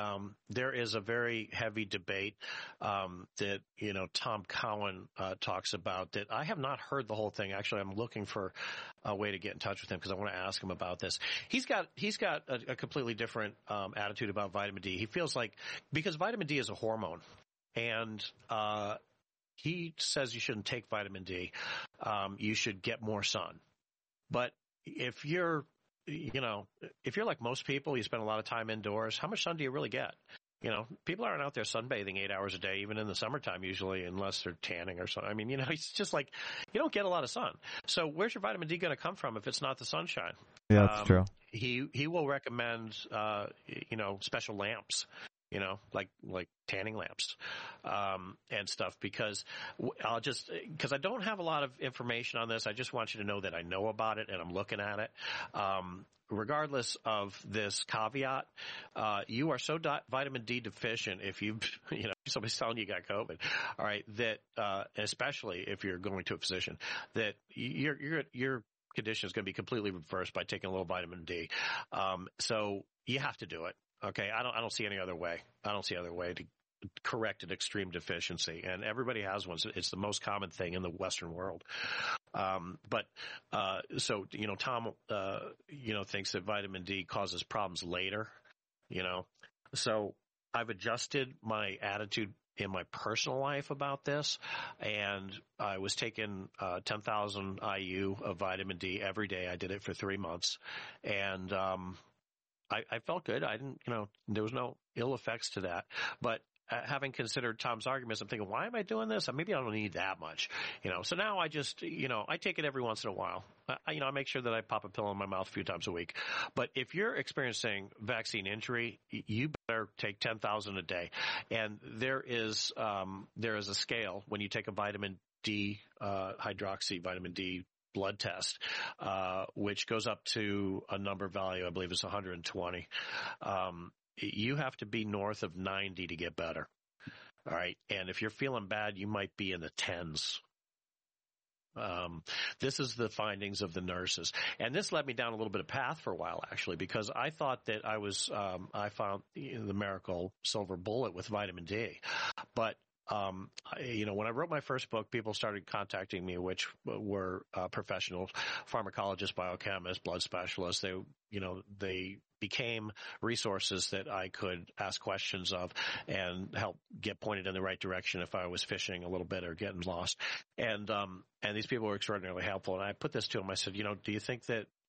[SPEAKER 2] a very heavy debate that Tom Cowan talks about, that I have not heard the whole thing. Actually, I'm looking for a way to get in touch with him because I want to ask him about this. He's got a completely different attitude about vitamin D. He feels like, because vitamin D is a hormone, and he says you shouldn't take vitamin D. You should get more sun. But if you're like most people, you spend a lot of time indoors, how much sun do you really get? People aren't out there sunbathing 8 hours a day, even in the summertime usually, unless they're tanning or something. I mean, it's just like you don't get a lot of sun. So where's your vitamin D going to come from if it's not the sunshine?
[SPEAKER 1] Yeah, that's true.
[SPEAKER 2] He will recommend, special lamps. Like tanning lamps, and stuff, because I don't have a lot of information on this. I just want you to know that I know about it and I'm looking at it. Regardless of this caveat, you are so vitamin D deficient if somebody's telling you got COVID, all right, that, especially if you're going to a physician, that your condition is going to be completely reversed by taking a little vitamin D. So you have to do it. Okay, I don't see any other way. I don't see any other way to correct an extreme deficiency, and everybody has one. So it's the most common thing in the Western world. Tom, thinks that vitamin D causes problems later. So I've adjusted my attitude in my personal life about this, and I was taking 10,000 IU of vitamin D every day. I did it for 3 months, and I felt good. I didn't, there was no ill effects to that. But having considered Tom's arguments, I'm thinking, why am I doing this? Maybe I don't need that much, So now I just, I take it every once in a while. I make sure that I pop a pill in my mouth a few times a week. But if you're experiencing vaccine injury, you better take 10,000 a day. And there is a scale when you take a vitamin D, hydroxy vitamin D blood test, which goes up to a number value, I believe it's 120. You have to be north of 90 to get better. All right. And if you're feeling bad, you might be in the 10s. This is the findings of the nurses. And this led me down a little bit of path for a while, actually, because I thought that I found the miracle silver bullet with vitamin D. But when I wrote my first book, people started contacting me, which were professionals, pharmacologists, biochemists, blood specialists. They became resources that I could ask questions of and help get pointed in the right direction if I was fishing a little bit or getting lost. And these people were extraordinarily helpful. And I put this to them. I said, do you think that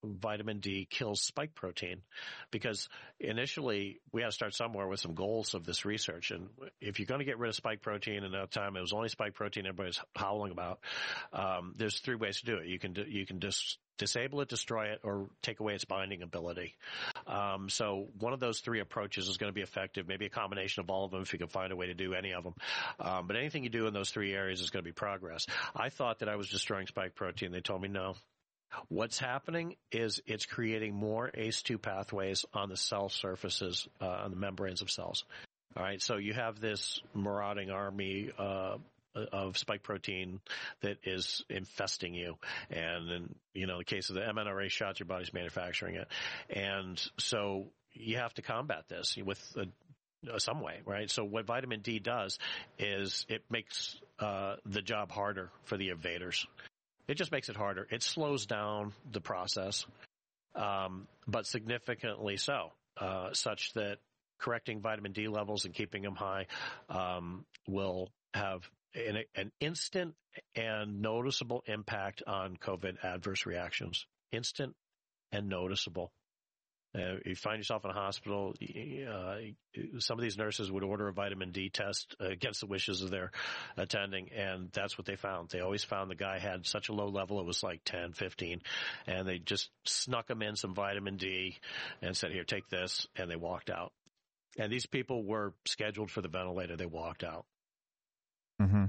[SPEAKER 2] vitamin D kills spike protein, because initially we had to start somewhere with some goals of this research. And if you're going to get rid of spike protein, and at that time it was only spike protein everybody's howling about, there's three ways to do it. You can disable it, destroy it, or take away its binding ability. So one of those three approaches is going to be effective, maybe a combination of all of them if you can find a way to do any of them. But anything you do in those three areas is going to be progress. I thought that I was destroying spike protein. They told me no. What's happening is it's creating more ACE2 pathways on the cell surfaces, on the membranes of cells. All right, so you have this marauding army of spike protein that is infesting you. And in, the case of the mNRA shots, your body's manufacturing it. And so you have to combat this with some way, right? So what vitamin D does is it makes the job harder for the invaders. It just makes it harder. It slows down the process, but significantly so, such that correcting vitamin D levels and keeping them high will have an instant and noticeable impact on COVID adverse reactions. Instant and noticeable. You find yourself in a hospital, some of these nurses would order a vitamin D test against the wishes of their attending, and that's what they found. They always found the guy had such a low level, it was like 10, 15, and they just snuck him in some vitamin D and said, here, take this, and they walked out. And these people were scheduled for the ventilator. They walked out.
[SPEAKER 1] Mm-hmm.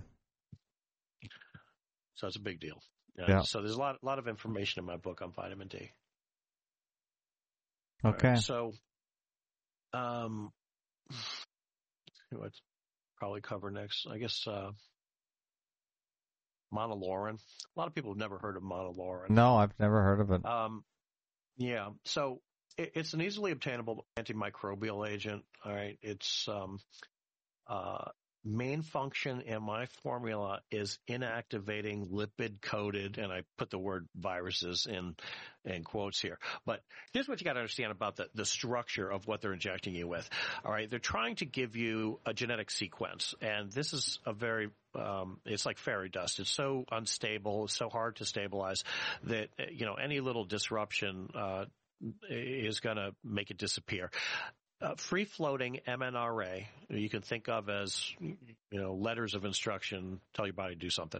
[SPEAKER 2] So it's a big deal.
[SPEAKER 1] Yeah.
[SPEAKER 2] So there's a lot of information in my book on vitamin D.
[SPEAKER 1] Okay.
[SPEAKER 2] Right, so, what probably cover next? I guess monolaurin. A lot of people have never heard of monolaurin.
[SPEAKER 1] No, I've never heard of it.
[SPEAKER 2] Yeah. So it's an easily obtainable antimicrobial agent. All right. It's main function in my formula is inactivating lipid-coated, and I put the word viruses in quotes here. But here's what you got to understand about the structure of what they're injecting you with. All right, they're trying to give you a genetic sequence, and this is a very it's like fairy dust. It's so unstable, it's so hard to stabilize that any little disruption is going to make it disappear. Free-floating mNRA, you can think of as, letters of instruction, tell your body to do something.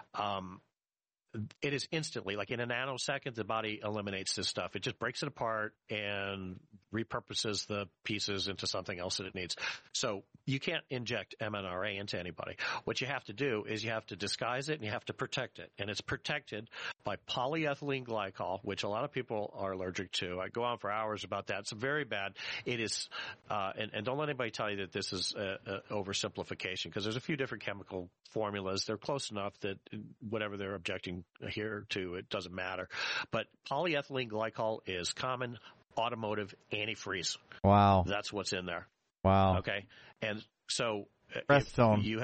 [SPEAKER 2] It is instantly, like in a nanosecond, the body eliminates this stuff. It just breaks it apart and repurposes the pieces into something else that it needs. So you can't inject mNRA into anybody. What you have to do is you have to disguise it and you have to protect it. And it's protected by polyethylene glycol, which a lot of people are allergic to. I go on for hours about that. It's very bad. It is, and don't let anybody tell you that this is oversimplification, because there's a few different chemical formulas. They're close enough that whatever they're objecting here to, it doesn't matter. But polyethylene glycol is common automotive antifreeze.
[SPEAKER 1] Wow.
[SPEAKER 2] That's what's in there.
[SPEAKER 1] Wow.
[SPEAKER 2] Okay. And so if you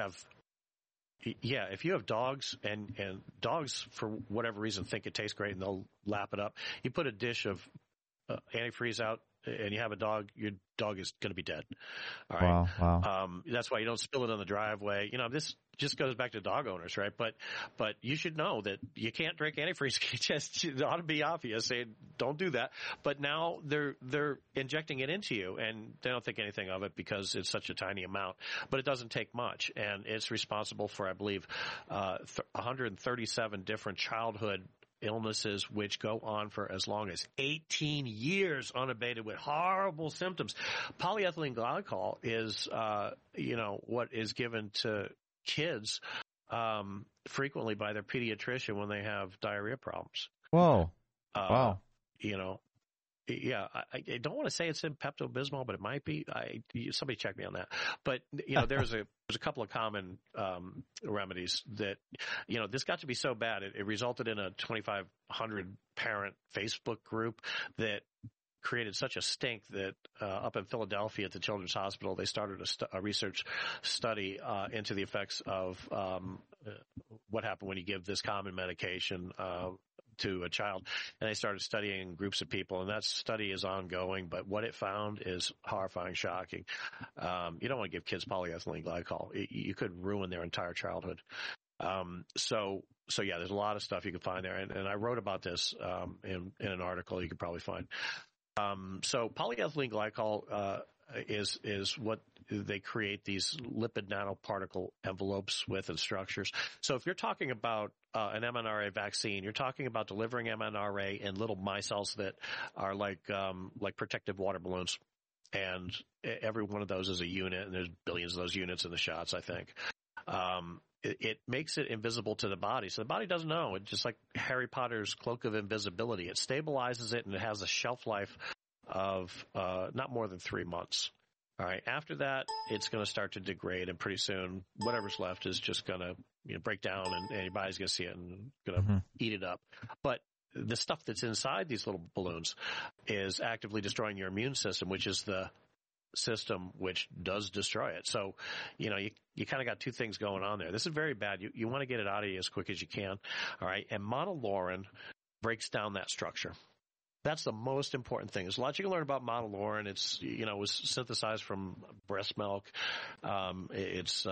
[SPEAKER 2] have dogs and dogs for whatever reason think it tastes great and they'll lap it up, you put a dish of antifreeze out and you have a dog, your dog is going to be dead. All right.
[SPEAKER 1] Wow.
[SPEAKER 2] That's why you don't spill it on the driveway. This just goes back to dog owners, right? But you should know that you can't drink antifreeze. It ought to be obvious. Don't do that. But now they're injecting it into you, and they don't think anything of it because it's such a tiny amount. But it doesn't take much, and it's responsible for, I believe, 137 different childhood illnesses which go on for as long as 18 years unabated with horrible symptoms. Polyethylene glycol is, what is given to kids frequently by their pediatrician when they have diarrhea problems.
[SPEAKER 1] Whoa. Wow.
[SPEAKER 2] Yeah, I don't want to say it's in Pepto-Bismol, but it might be. Somebody check me on that. But there's a couple of common remedies that this got to be so bad it resulted in a 2,500 parent Facebook group that created such a stink that up in Philadelphia at the Children's Hospital they started a research study into the effects of what happened when you give this common medication to a child, and they started studying groups of people, and that study is ongoing, but what it found is horrifying, shocking. You don't want to give kids polyethylene glycol. You could ruin their entire childhood. So yeah, there's a lot of stuff you can find there, and I wrote about this in an article you could probably find. So polyethylene glycol is what they create these lipid nanoparticle envelopes with and structures. So if you're talking about an mRNA vaccine, you're talking about delivering mRNA in little micelles that are like protective water balloons. And every one of those is a unit, and there's billions of those units in the shots, I think. It makes it invisible to the body. So the body doesn't know. It's just like Harry Potter's cloak of invisibility. It stabilizes it, and it has a shelf life of not more than 3 months. All right. After that, it's going to start to degrade, and pretty soon, whatever's left is just going to break down, and your body's going to see it and going to eat it up. But the stuff that's inside these little balloons is actively destroying your immune system, which is the system which does destroy it. So, you kind of got two things going on there. This is very bad. You want to get it out of you as quick as you can. All right. And monolaurin breaks down that structure. That's the most important thing. There's a lot you can learn about monolaurin. It's, it was synthesized from breast milk. It's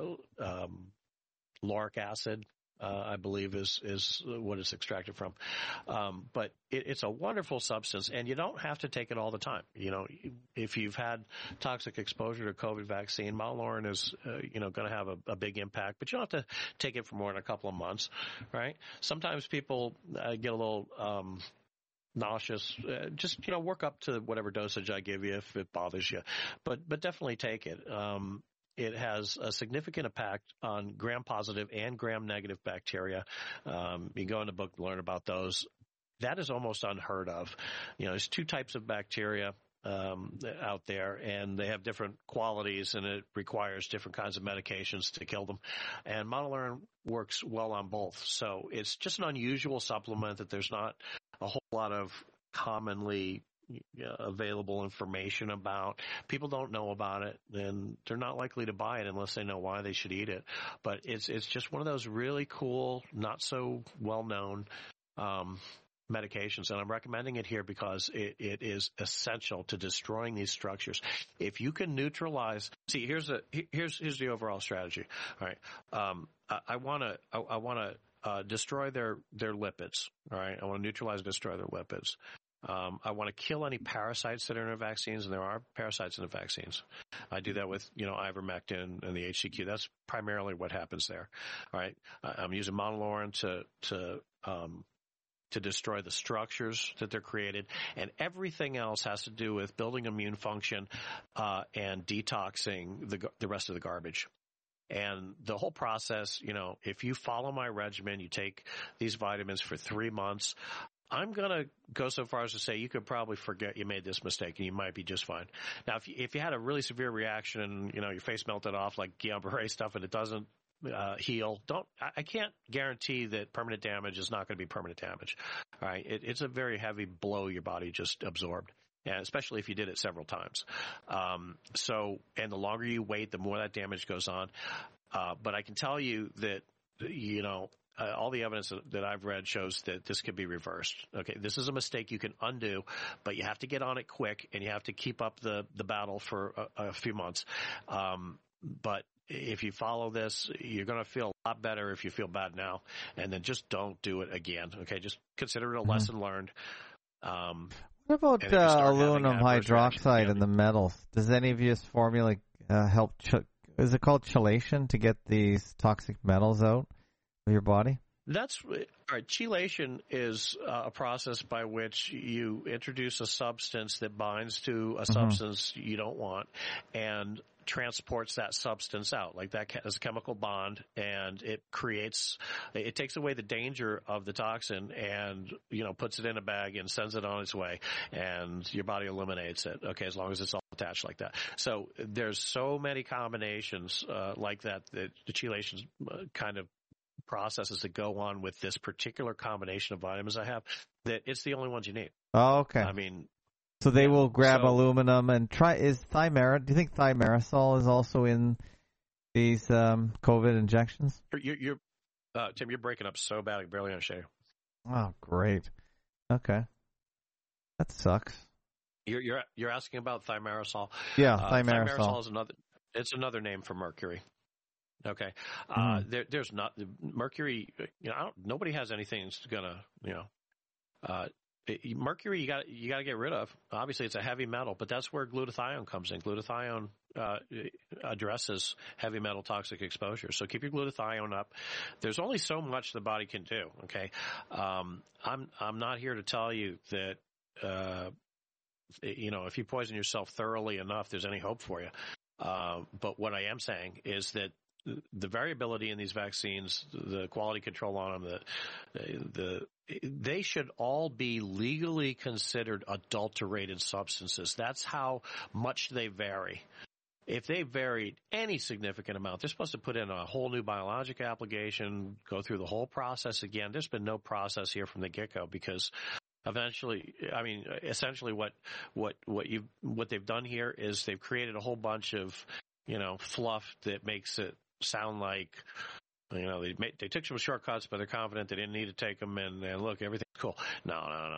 [SPEAKER 2] lauric acid. I believe is what it's extracted from. But it's a wonderful substance, and you don't have to take it all the time. If you've had toxic exposure to COVID vaccine, monolaurin is, going to have a big impact, but you don't have to take it for more than a couple of months, right? Sometimes people get a little, nauseous, just, work up to whatever dosage I give you if it bothers you, but definitely take it. It has a significant impact on gram-positive and gram-negative bacteria. You can go in the book to learn about those. That is almost unheard of. There's two types of bacteria out there, and they have different qualities, and it requires different kinds of medications to kill them. And monolaurin works well on both. So it's just an unusual supplement that there's not a whole lot of commonly available information about. People don't know about it, and they're not likely to buy it unless they know why they should eat it. But it's just one of those really cool, not so well known medications, and I'm recommending it here because it is essential to destroying these structures. If you can neutralize, here's the overall strategy. All right, I want to destroy their lipids. All right, I want to neutralize and destroy their lipids. I want to kill any parasites that are in the vaccines, and there are parasites in the vaccines. I do that with, ivermectin and the HCQ. That's primarily what happens there. All right. I'm using monolaurin to destroy the structures that they're created, and everything else has to do with building immune function and detoxing the rest of the garbage. And the whole process, if you follow my regimen, you take these vitamins for 3 months, I'm going to go so far as to say you could probably forget you made this mistake, and you might be just fine. Now, if you had a really severe reaction and, your face melted off like Guillain-Barré stuff and it doesn't heal, I can't guarantee that permanent damage is not going to be permanent damage. All right. It's a very heavy blow your body just absorbed. And especially if you did it several times. And the longer you wait, the more that damage goes on. But I can tell you that, all the evidence that I've read shows that this could be reversed. Okay, this is a mistake you can undo, but you have to get on it quick, and you have to keep up the battle for a few months. But if you follow this, you're going to feel a lot better if you feel bad now, and then just don't do it again. Okay, just consider it a lesson learned.
[SPEAKER 1] What about aluminum hydroxide and the metals? Does any of your formula help? Is it called chelation to get these toxic metals out of your body?
[SPEAKER 2] That's all right. Chelation is a process by which you introduce a substance that binds to a substance you don't want and transports that substance out. Like that has a chemical bond, and it takes away the danger of the toxin and, puts it in a bag and sends it on its way, and your body eliminates it. Okay, as long as it's all attached like that. So there's so many combinations like that the chelation kind of processes that go on with this particular combination of vitamins I have, that it's the only ones you need.
[SPEAKER 1] Oh, okay.
[SPEAKER 2] I mean,
[SPEAKER 1] so they will grab aluminum and is Thymara. Do you think thimerosal is also in these COVID injections?
[SPEAKER 2] You're Tim, you're breaking up so bad I can barely understand you.
[SPEAKER 1] Oh, great. Okay, that sucks.
[SPEAKER 2] You're asking about thimerosal?
[SPEAKER 1] Yeah, thimerosal.
[SPEAKER 2] Thimerosal is another name for mercury. Okay. There's not mercury. Nobody has anything that's gonna, mercury. You got to get rid of. Obviously, it's a heavy metal, but that's where glutathione comes in. Glutathione addresses heavy metal toxic exposure. So keep your glutathione up. There's only so much the body can do. Okay. I'm not here to tell you that if you poison yourself thoroughly enough, there's any hope for you. But what I am saying is that the variability in these vaccines, the quality control on them, they should all be legally considered adulterated substances. That's how much they vary. If they varied any significant amount, they're supposed to put in a whole new biologic application, go through the whole process again. There's been no process here from the get-go because essentially what they've done here is they've created a whole bunch of, fluff that makes it sound like, they took some shortcuts, but they're confident they didn't need to take them, and look, everything's cool. No.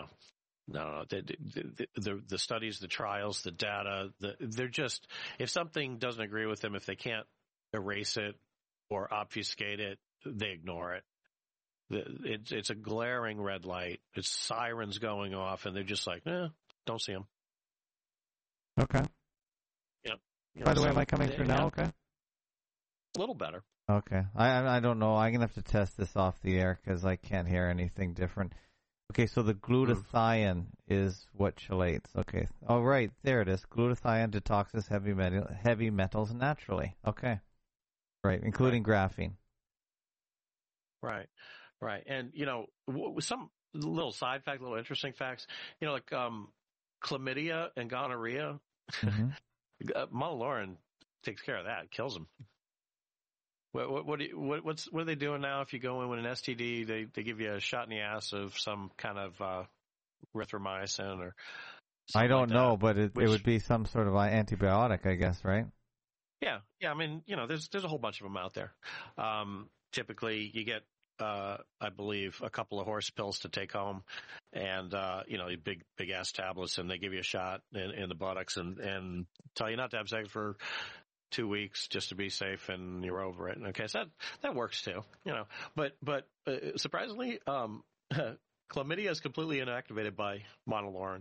[SPEAKER 2] The studies, the trials, the data, they're just, if something doesn't agree with them, if they can't erase it or obfuscate it, they ignore it. It's a glaring red light. It's sirens going off, and they're just like, don't see them.
[SPEAKER 1] Okay. By the way, am I coming through now? Okay.
[SPEAKER 2] A little better.
[SPEAKER 1] Okay. I don't know. I'm going to have to test this off the air because I can't hear anything different. Okay, so the glutathione is what chelates. Okay. Oh, right. There it is. Glutathione detoxes heavy metals naturally. Okay. Right, including graphene.
[SPEAKER 2] Right. And, some little side fact, little interesting facts, like chlamydia and gonorrhea, Monolaurin takes care of that, kills them. What are they doing now? If you go in with an STD, they give you a shot in the ass of some kind of erythromycin or something.
[SPEAKER 1] I don't know, but it would be some sort of antibiotic, I guess, right?
[SPEAKER 2] Yeah. I mean, there's a whole bunch of them out there. Typically, you get, I believe, a couple of horse pills to take home, and big ass tablets, and they give you a shot in the buttocks and tell you not to have sex for 2 weeks just to be safe, and you're over it. Okay, so that works too, But surprisingly, chlamydia is completely inactivated by monolaurin.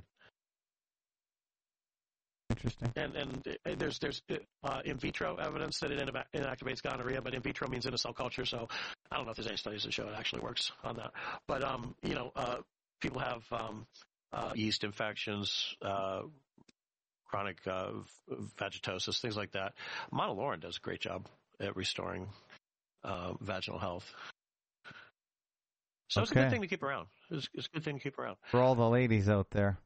[SPEAKER 1] Interesting.
[SPEAKER 2] And there's in vitro evidence that it inactivates gonorrhea, but in vitro means in a cell culture, so I don't know if there's any studies that show it actually works on that. But people have yeast infections, chronic vagitosis, things like that. Monolaurin does a great job at restoring vaginal health. So it's a good thing to keep around. It's a good thing to keep around.
[SPEAKER 1] For all the ladies out there.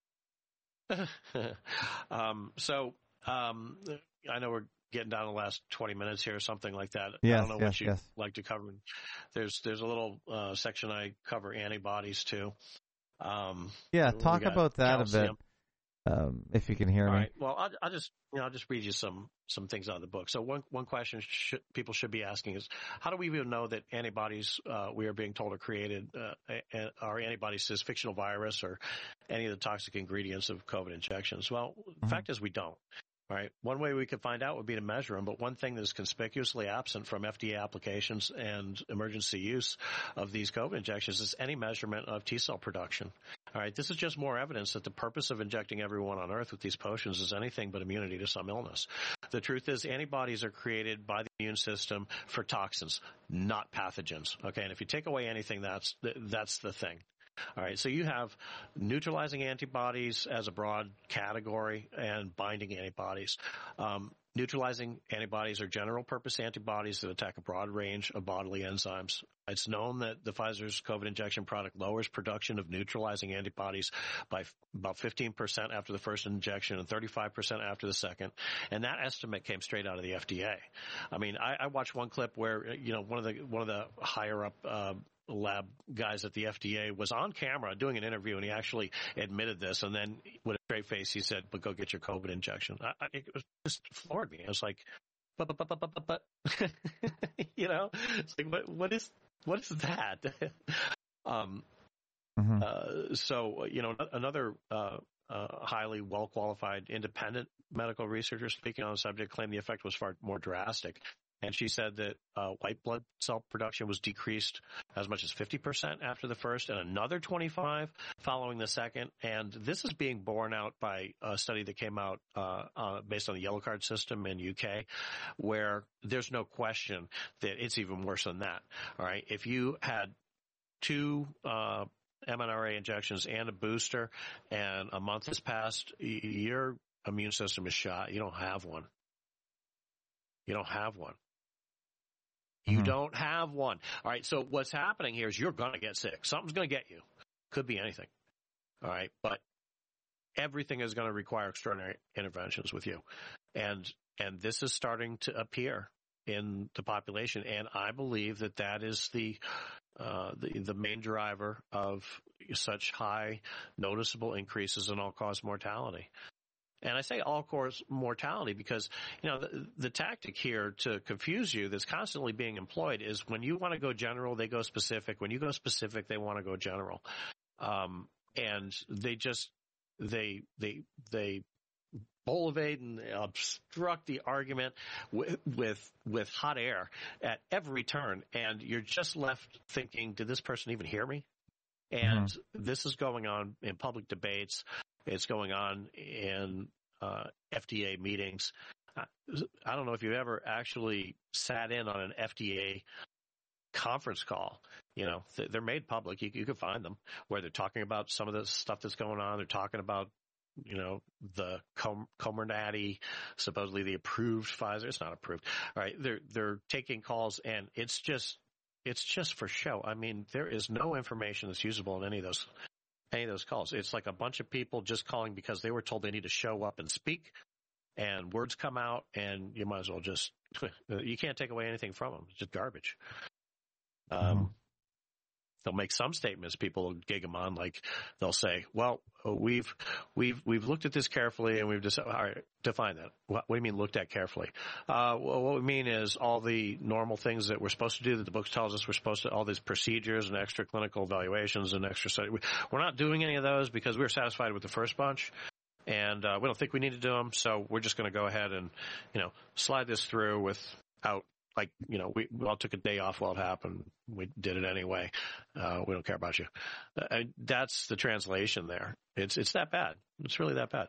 [SPEAKER 2] I know we're getting down to the last 20 minutes here or something like that.
[SPEAKER 1] Yes,
[SPEAKER 2] I don't know what you'd like to cover. There's a little section I cover antibodies too.
[SPEAKER 1] Talk about that calcium. A bit. If you can hear me.
[SPEAKER 2] All right. Well, I'll just read you some things out of the book. So one question people should be asking is, how do we even know that antibodies we are being told are created are antibodies to this fictional virus or any of the toxic ingredients of COVID injections? Well, the fact is we don't. Right. One way we could find out would be to measure them, but one thing that is conspicuously absent from FDA applications and emergency use of these COVID injections is any measurement of T cell production. All right. This is just more evidence that the purpose of injecting everyone on Earth with these potions is anything but immunity to some illness. The truth is antibodies are created by the immune system for toxins, not pathogens. Okay. And if you take away anything, that's the thing. All right, so you have neutralizing antibodies as a broad category and binding antibodies. Neutralizing antibodies are general-purpose antibodies that attack a broad range of bodily enzymes. It's known that the Pfizer's COVID injection product lowers production of neutralizing antibodies by about 15% after the first injection and 35% after the second. And that estimate came straight out of the FDA. I mean, I watched one clip where one of the higher up lab guys at the FDA was on camera doing an interview, and he actually admitted this. And then with a straight face, he said, "But go get your COVID injection." It just floored me. I was like, but, it's like, what is that? So, another highly well-qualified independent medical researcher speaking on the subject claimed the effect was far more drastic and she said that white blood cell production was decreased as much as 50% after the first, and another 25 following the second. And this is being borne out by a study that came out based on the yellow card system in UK, where there's no question that it's even worse than that. All right, if you had 2 mRNA injections and a booster, and a month has passed, your immune system is shot. You don't have one. You don't have one. You don't have one. All right, so what's happening here is you're going to get sick. Something's going to get you. Could be anything. All right, but everything is going to require extraordinary interventions with you. And this is starting to appear in the population, and I believe that is the main driver of such high noticeable increases in all-cause mortality. And I say all-cause mortality because, the tactic here to confuse you that's constantly being employed is when you want to go general, they go specific. When you go specific, they want to go general. And they bulvate and obstruct the argument with hot air at every turn, and you're just left thinking, did this person even hear me? And this is going on in public debates. It's going on in FDA meetings. I don't know if you ever actually sat in on an FDA conference call. They're made public. You can find them where they're talking about some of the stuff that's going on. They're talking about the Comirnaty, supposedly the approved Pfizer. It's not approved. All right. They're taking calls, and it's just for show. I mean, there is no information that's usable in any of those calls. It's like a bunch of people just calling because they were told they need to show up and speak, and words come out, and you might as well just, you can't take away anything from them. It's just garbage. They'll make some statements. People will gig them on, like they'll say, "Well, we've looked at this carefully, and we've decided." All right, define that. What do you mean looked at carefully? Well, what we mean is all the normal things that we're supposed to do, that the book tells us we're supposed to, all these procedures and extra clinical evaluations and extra study. We're not doing any of those because we were satisfied with the first bunch, and we don't think we need to do them. So we're just going to go ahead and slide this through without. We all took a day off while it happened. We did it anyway. We don't care about you. That's the translation there. It's that bad. It's really that bad.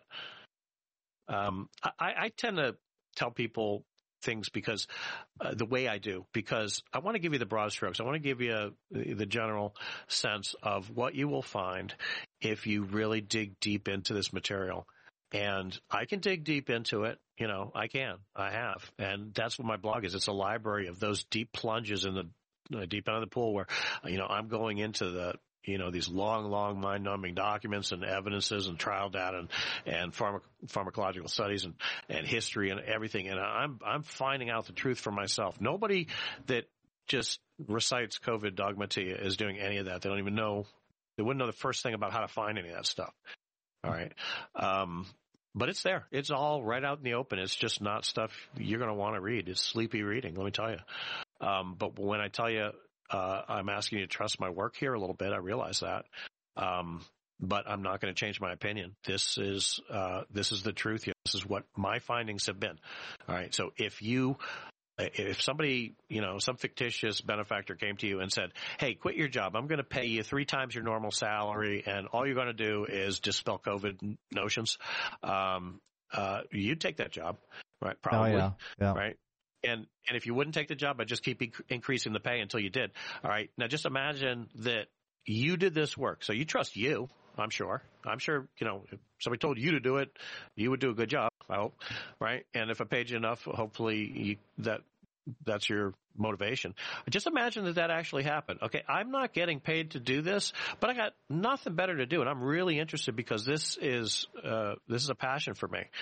[SPEAKER 2] I tend to tell people things because the way I do, because I want to give you the broad strokes. I want to give you the general sense of what you will find if you really dig deep into this material. And I can dig deep into it. I have. And that's what my blog is. It's a library of those deep plunges in the deep end of the pool where, I'm going into these long mind-numbing documents and evidences and trial data and pharmacological studies and history and everything. And I'm finding out the truth for myself. Nobody that just recites COVID dogma to you is doing any of that. They don't even know. They wouldn't know the first thing about how to find any of that stuff. All right. But it's there. It's all right out in the open. It's just not stuff you're going to want to read. It's sleepy reading, let me tell you. But when I tell you I'm asking you to trust my work here a little bit, I realize that. But I'm not going to change my opinion. This is the truth here. This is what my findings have been. All right. So if somebody, some fictitious benefactor came to you and said, "Hey, quit your job. I'm going to pay you 3 times your normal salary, and all you're going to do is dispel COVID notions," you'd take that job, right? Probably,
[SPEAKER 1] yeah.
[SPEAKER 2] Right? And if you wouldn't take the job, I'd just keep increasing the pay until you did. All right. Now, just imagine that you did this work. So you trust you. I'm sure, if somebody told you to do it, you would do a good job, I hope, right? And if I paid you enough, hopefully that's your motivation. Just imagine that actually happened. Okay, I'm not getting paid to do this, but I got nothing better to do, and I'm really interested because this is a passion for me.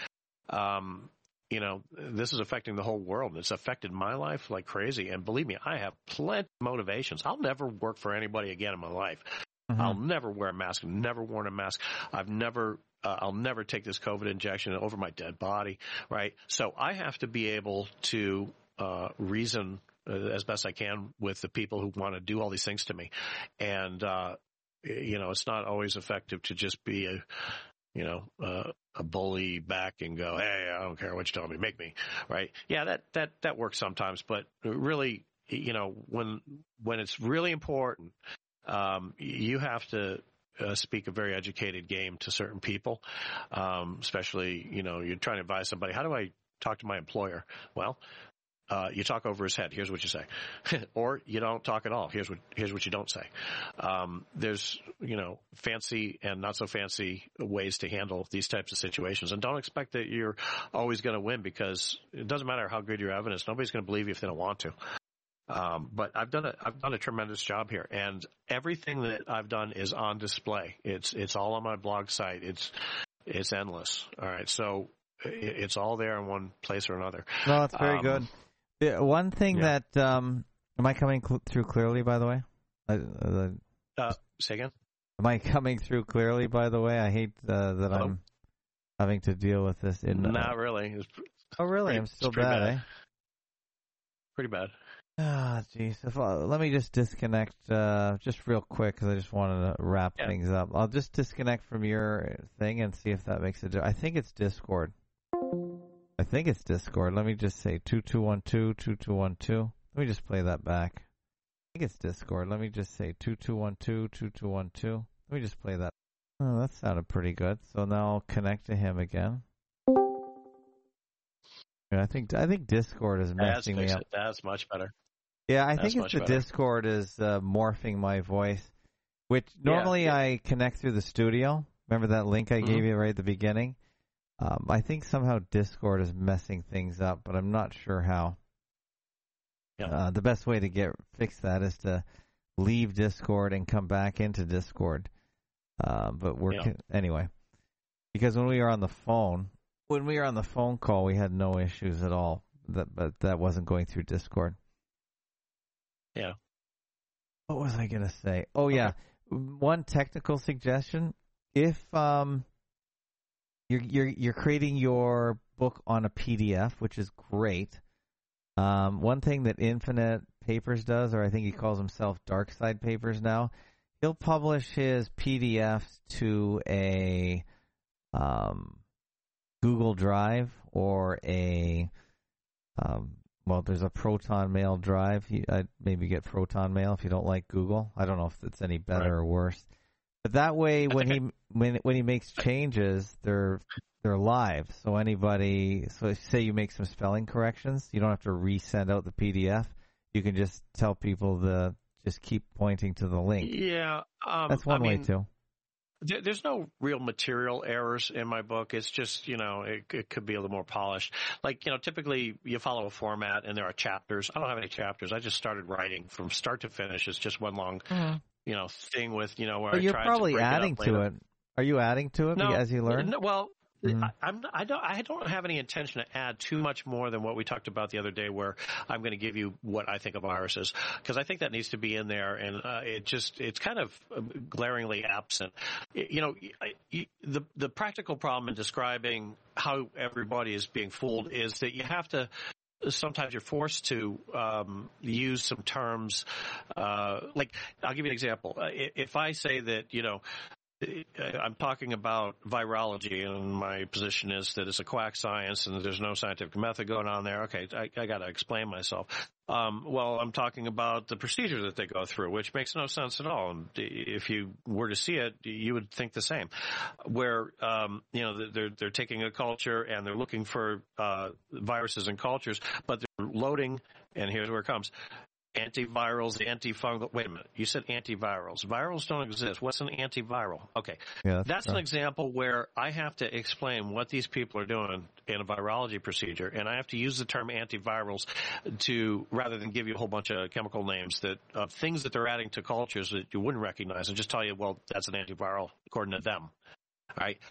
[SPEAKER 2] This is affecting the whole world. It's affected my life like crazy, and believe me, I have plenty of motivations. I'll never work for anybody again in my life. I'll never wear a mask. I've never worn a mask. I'll never take this COVID injection over my dead body, right? So I have to be able to reason as best I can with the people who want to do all these things to me. And, it's not always effective to just be a bully back and go, hey, I don't care what you tell me, make me, right? Yeah, that works sometimes, but really, when it's really important, you have to speak a very educated game to certain people, especially, you're trying to advise somebody, how do I talk to my employer? Well, you talk over his head. Here's what you say. Or you don't talk at all. Here's what you don't say. There's, fancy and not so fancy ways to handle these types of situations. And don't expect that you're always going to win, because it doesn't matter how good your evidence. Nobody's going to believe you if they don't want to. But I've done a tremendous job here, and everything that I've done is on display. It's all on my blog site. It's endless. All right. So it's all there in one place or another.
[SPEAKER 1] No, that's very good. The one thing that, am I coming through clearly, by the way?
[SPEAKER 2] Say again?
[SPEAKER 1] Am I coming through clearly, by the way? I hate that I'm having to deal with this.
[SPEAKER 2] Not really.
[SPEAKER 1] Oh, really? I'm still bad, eh?
[SPEAKER 2] Pretty bad.
[SPEAKER 1] Ah, jeez. Let me just disconnect just real quick, because I just wanted to wrap things up. I'll just disconnect from your thing and see if that makes a difference. I think it's Discord. Let me just say 2212-2212. Let me just play that back. I think it's Discord. Let me just say 2212-2212. Let me just play that. Oh, that sounded pretty good. So now I'll connect to him again. I think Discord is messing me up.
[SPEAKER 2] That's much better.
[SPEAKER 1] Yeah, I think it's the Discord is morphing my voice, which normally I connect through the studio. Remember that link I gave you right at the beginning? I think somehow Discord is messing things up, but I'm not sure how. Yeah. The best way to fix that is to leave Discord and come back into Discord. But anyway, because when we were on the phone call, we had no issues at all. But that wasn't going through Discord.
[SPEAKER 2] Yeah.
[SPEAKER 1] What was I going to say? Oh, yeah. One technical suggestion. If you're creating your book on a PDF, which is great. One thing that Infinite Papers does, or I think he calls himself Dark Side Papers now, he'll publish his PDFs to a Google Drive or there's a Proton Mail drive. I'd maybe get Proton Mail if you don't like Google. I don't know if it's any better or worse. But that way, when he makes changes, they're live. So say you make some spelling corrections, you don't have to resend out the PDF. You can just tell people to just keep pointing to the link.
[SPEAKER 2] Yeah,
[SPEAKER 1] that's one way too.
[SPEAKER 2] There's no real material errors in my book. It's just, it could be a little more polished. Like, typically you follow a format and there are chapters. I don't have any chapters. I just started writing from start to finish. It's just one long, thing with, where
[SPEAKER 1] you're probably adding to it. Are you adding to it as you learn?
[SPEAKER 2] No, well, I don't have any intention to add too much more than what we talked about the other day, where I'm going to give you what I think of viruses, because I think that needs to be in there, and it's kind of glaringly absent. The practical problem in describing how everybody is being fooled is that you have to. Sometimes you're forced to use some terms. Like, I'll give you an example. If I say that, I'm talking about virology, and my position is that it's a quack science and there's no scientific method going on there. Okay, I got to explain myself. I'm talking about the procedure that they go through, which makes no sense at all. And if you were to see it, you would think the same. Where they're taking a culture and they're looking for viruses and cultures, but they're loading. And here's where it comes. Antivirals, antifungal. Wait a minute. You said antivirals. Virals don't exist. What's an antiviral? Okay.
[SPEAKER 1] Yeah,
[SPEAKER 2] that's an example where I have to explain what these people are doing in a virology procedure, and I have to use the term antivirals rather than give you a whole bunch of chemical names of things that they're adding to cultures that you wouldn't recognize, and just tell you, well, that's an antiviral according to them. All right.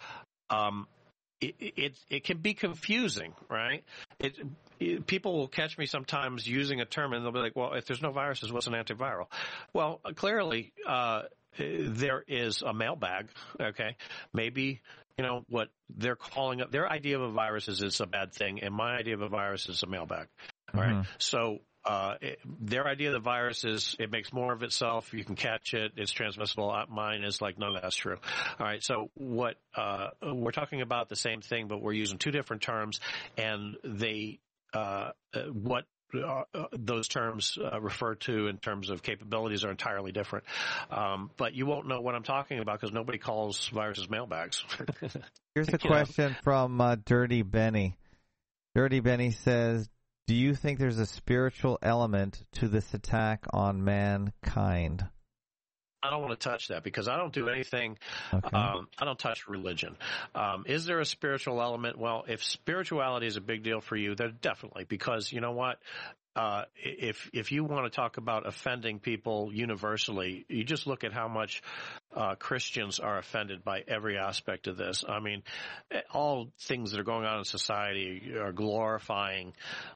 [SPEAKER 2] It can be confusing, right? People will catch me sometimes using a term, and they'll be like, well, if there's no viruses, what's an antiviral? Well, clearly, there is a mailbag, okay? Maybe, what they're calling their idea of a virus is a bad thing, and my idea of a virus is a mailbag. All right. So their idea of the virus is it makes more of itself. You can catch it. It's transmissible. Mine is like, no, that's true. All right. So what we're talking about the same thing, but we're using two different terms, and they what those terms refer to in terms of capabilities are entirely different. But you won't know what I'm talking about because nobody calls viruses mailbags.
[SPEAKER 1] Here's a question from Dirty Benny. Dirty Benny says, do you think there's a spiritual element to this attack on mankind?
[SPEAKER 2] I don't want to touch that because I don't do anything.
[SPEAKER 1] Okay.
[SPEAKER 2] I don't touch religion. Is there a spiritual element? Well, if spirituality is a big deal for you, then definitely, because you know what? If you want to talk about offending people universally, you just look at how much Christians are offended by every aspect of this. I mean, all things that are going on in society are glorifying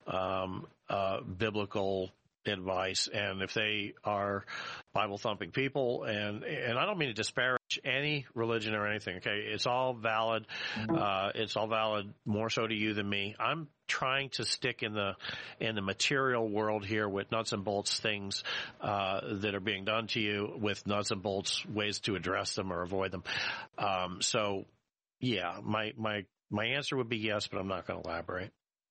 [SPEAKER 2] biblical advice, and if they are Bible thumping people, and I don't mean to disparage any religion or anything, okay, it's all valid. It's all valid, more so to you than me. I'm trying to stick in the material world here with nuts and bolts things that are being done to you, with nuts and bolts ways to address them or avoid them. So yeah, my answer would be yes, but I'm not going to elaborate.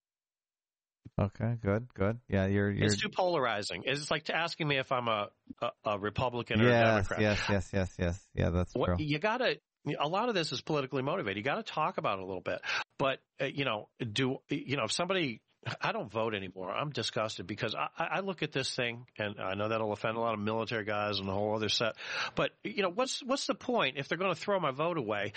[SPEAKER 1] Okay, good. Yeah, you're.
[SPEAKER 2] It's too polarizing. It's like asking me if I'm a Republican or a Democrat.
[SPEAKER 1] Yes. Yeah, that's true.
[SPEAKER 2] You gotta. A lot of this is politically motivated. You got to talk about it a little bit. But if somebody, I don't vote anymore. I'm disgusted because I look at this thing, and I know that'll offend a lot of military guys and the whole other set. But what's the point if they're going to throw my vote away?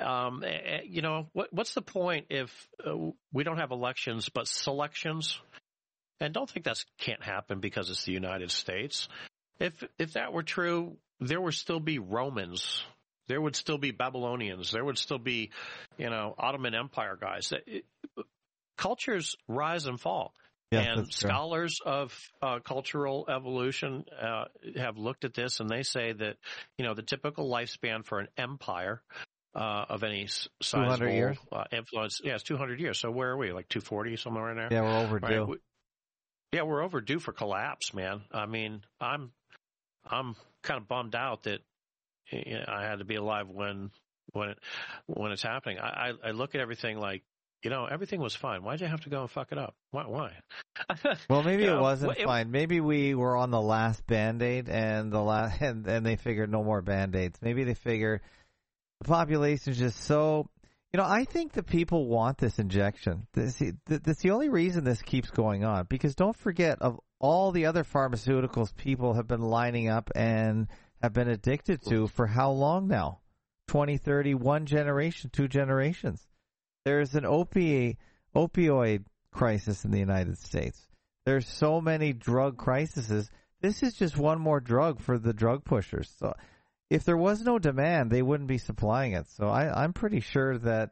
[SPEAKER 2] What's the point if we don't have elections but selections? And don't think that can't happen because it's the United States. If that were true, there would still be Romans. There would still be Babylonians. There would still be, Ottoman Empire guys. Cultures rise and fall.
[SPEAKER 1] Yes,
[SPEAKER 2] and scholars of cultural evolution have looked at this, and they say that, the typical lifespan for an empire of any sizable influence, it's 200 years. So where are we? Like 240, somewhere in there?
[SPEAKER 1] Yeah, we're overdue.
[SPEAKER 2] Right? We're overdue for collapse, man. I mean, I'm kind of bummed out that I had to be alive when it's happening. I look at everything like, everything was fine. Why'd you have to go and fuck it up? Why?
[SPEAKER 1] Well, maybe it wasn't fine. Maybe we were on the last Band-Aid and and they figured no more Band-Aids. Maybe they figure the population is just so. I think the people want this injection. That's the only reason this keeps going on. Because don't forget, of all the other pharmaceuticals people have been lining up and have been addicted to for how long now? 20, 30, one generation, 2 generations. There's an opioid crisis in the United States. There's so many drug crises. This is just one more drug for the drug pushers. So if there was no demand, they wouldn't be supplying it. So I'm pretty sure that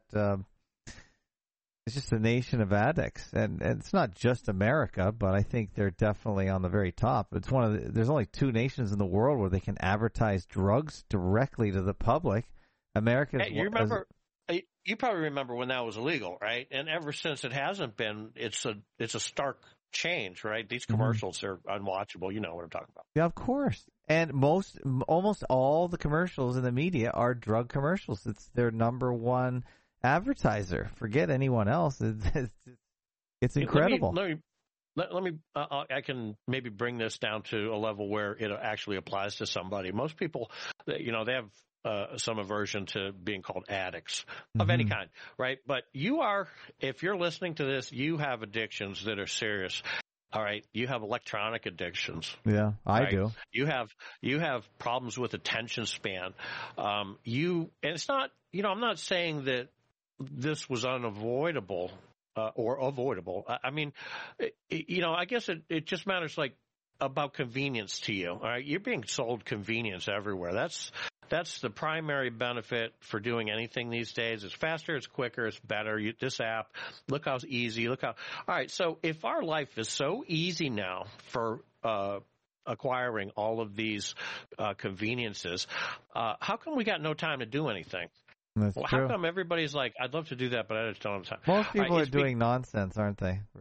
[SPEAKER 1] it's just a nation of addicts. And it's not just America, but I think they're definitely on the very top. It's there's only 2 nations in the world where they can advertise drugs directly to the public. America's.
[SPEAKER 2] Hey, you probably remember when that was illegal, right? And ever since it hasn't been, it's a stark change, right? These commercials are unwatchable. You know what I'm talking about.
[SPEAKER 1] Yeah, of course. And almost all the commercials in the media are drug commercials. It's their number one advertiser. Forget anyone else. It's incredible.
[SPEAKER 2] Let me I can maybe bring this down to a level where it actually applies to somebody. Most people, they have some aversion to being called addicts of any kind, right? But if you're listening to this, you have addictions that are serious. All right, you have electronic addictions.
[SPEAKER 1] Yeah, I do.
[SPEAKER 2] You have problems with attention span. And it's not. I'm not saying that this was unavoidable or avoidable. I mean, I guess it just matters about convenience to you. All right, you're being sold convenience everywhere. That's the primary benefit for doing anything these days. It's faster, it's quicker, it's better. This app, look how easy, all right, so if our life is so easy now for acquiring all of these conveniences, how come we got no time to do anything?
[SPEAKER 1] That's true.
[SPEAKER 2] How come everybody's like, I'd love to do that, but I just don't have time?
[SPEAKER 1] Most people are doing nonsense, aren't they, really?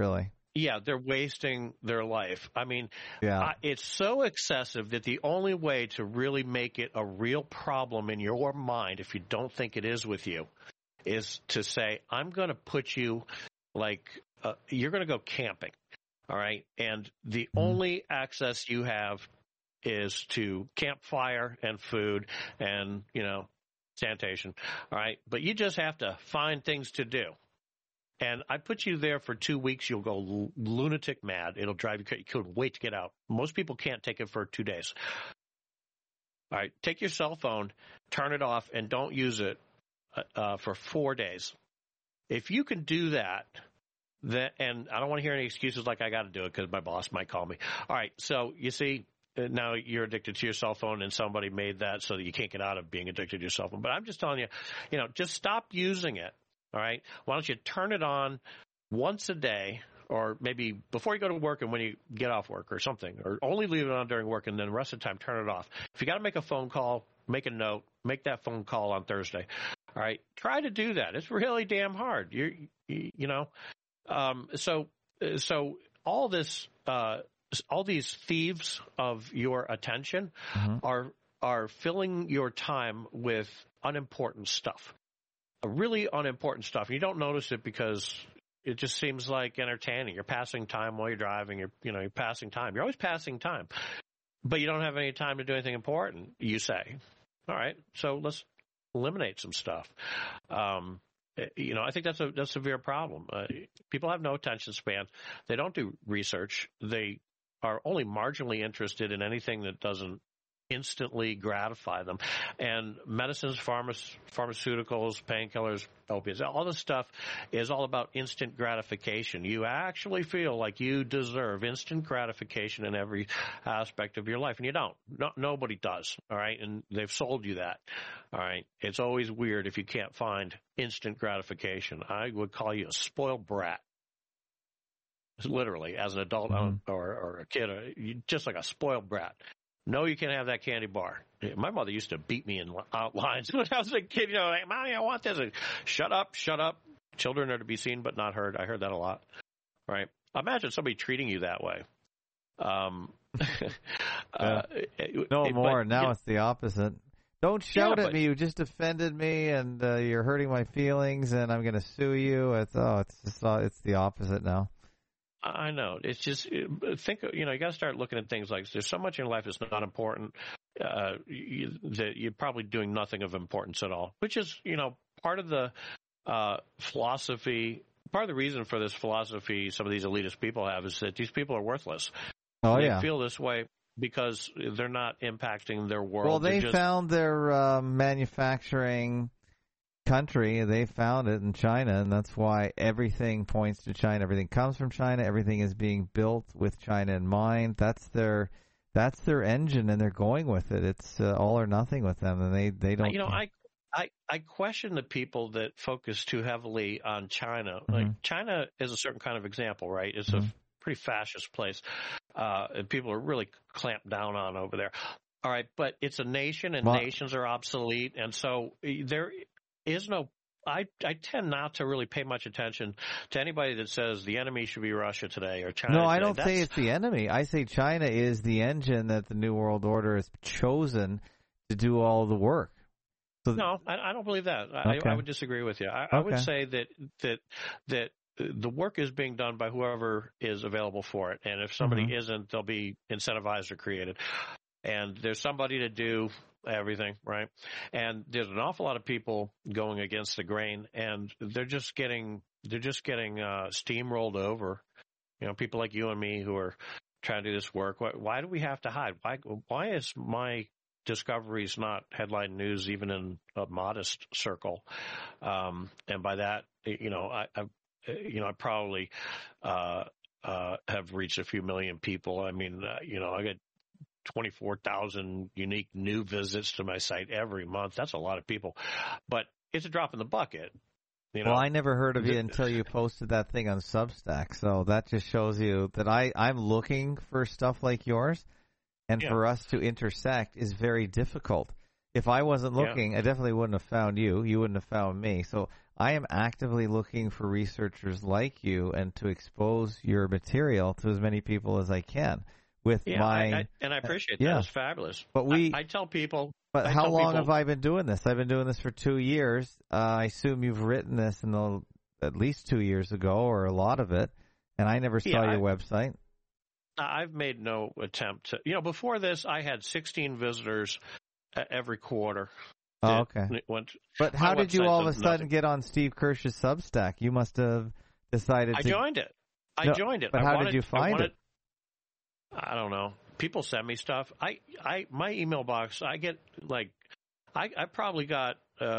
[SPEAKER 2] they're wasting their life. I mean,
[SPEAKER 1] Yeah.
[SPEAKER 2] it's so excessive that the only way to really make it a real problem in your mind, if you don't think it is with you, is to say, I'm going to put you you're going to go camping. All right. And the only access you have is to campfire and food and, sanitation. All right. But you just have to find things to do. And I put you there for 2 weeks. You'll go lunatic mad. It'll drive you crazy. You couldn't wait to get out. Most people can't take it for 2 days. All right. Take your cell phone, turn it off, and don't use it for 4 days. If you can do that, and I don't want to hear any excuses like I got to do it because my boss might call me. All right. So you see, now you're addicted to your cell phone, and somebody made that so that you can't get out of being addicted to your cell phone. But I'm just telling you, just stop using it. All right. Why don't you turn it on once a day, or maybe before you go to work and when you get off work or something, or only leave it on during work and then the rest of the time turn it off. If you got to make a phone call, make a note, make that phone call on Thursday. All right. Try to do that. It's really damn hard. So all these thieves of your attention are filling your time with unimportant stuff. Really unimportant stuff. You don't notice it because it just seems like entertaining. You're passing time while you're driving. You're passing time. You're always passing time, but you don't have any time to do anything important. You say, all right, so let's eliminate some stuff. I think that's a severe problem. People have no attention span. They don't do research. They are only marginally interested in anything that doesn't instantly gratify them. And medicines, pharmaceuticals, painkillers, opiates, all this stuff is all about instant gratification. You actually feel like you deserve instant gratification in every aspect of your life, and you don't. Nobody does, all right? And they've sold you that, all right? It's always weird if you can't find instant gratification. I would call you a spoiled brat. Literally, as an adult or a kid, just like a spoiled brat. No, you can't have that candy bar. My mother used to beat me in lines when I was a kid. Like, Mommy, I want this. Shut up, shut up. Children are to be seen but not heard. I heard that a lot. Right? Imagine somebody treating you that way.
[SPEAKER 1] Now it's the opposite. Don't shout at me. You just offended me, and you're hurting my feelings, and I'm going to sue you. It's the opposite now.
[SPEAKER 2] I know. It's just you got to start looking at things like there's so much in your life that's not important that you're probably doing nothing of importance at all, which is, part of the philosophy. Part of the reason for this philosophy some of these elitist people have is that these people are worthless. They feel this way because they're not impacting their world.
[SPEAKER 1] Well, they found their manufacturing country. They found it in China, and that's why everything points to China. Everything comes from China. Everything is being built with China in mind. That's their engine, and they're going with it. It's all or nothing with them, and they don't.
[SPEAKER 2] I question the people that focus too heavily on China. Like, China is a certain kind of example, right? It's a pretty fascist place, and people are really clamped down on over there. All right, but it's a nation, and nations are obsolete, and so there is no. I tend not to really pay much attention to anybody that says the enemy should be Russia today or China.
[SPEAKER 1] No, I don't say it's the enemy. I say China is the engine that the New World Order has chosen to do all the work. So
[SPEAKER 2] no, I don't believe that. I would disagree with you. I would say that the work is being done by whoever is available for it, and if somebody isn't, they'll be incentivized or created. And there's somebody to do everything, right? And there's an awful lot of people going against the grain, and they're just getting steamrolled over. People like you and me who are trying to do this work. Why do we have to hide? Why is my discoveries not headline news even in a modest circle? And by that, I probably have reached a few million people. I mean, I get 24,000 unique new visits to my site every month. That's a lot of people, but it's a drop in the bucket.
[SPEAKER 1] Well, I never heard of you until you posted that thing on Substack. So that just shows you that I'm looking for stuff like yours, and for us to intersect is very difficult. if I wasn't looking, I definitely wouldn't have found you. You wouldn't have found me. So I am actively looking for researchers like you and to expose your material to as many people as I can. With
[SPEAKER 2] I appreciate that.
[SPEAKER 1] Yeah.
[SPEAKER 2] It's fabulous.
[SPEAKER 1] But
[SPEAKER 2] I tell people.
[SPEAKER 1] But how long have I been doing this? I've been doing this for 2 years. I assume you've written this at least 2 years ago, or a lot of it, and I never saw your website.
[SPEAKER 2] I've made no attempt to. Before this, I had 16 visitors every quarter.
[SPEAKER 1] Oh, okay. But how did you all of a sudden get on Steve Kirsch's Substack? You must have decided
[SPEAKER 2] I joined it. I joined it.
[SPEAKER 1] But how did you find it?
[SPEAKER 2] I don't know. People send me stuff. My email box, I get I probably got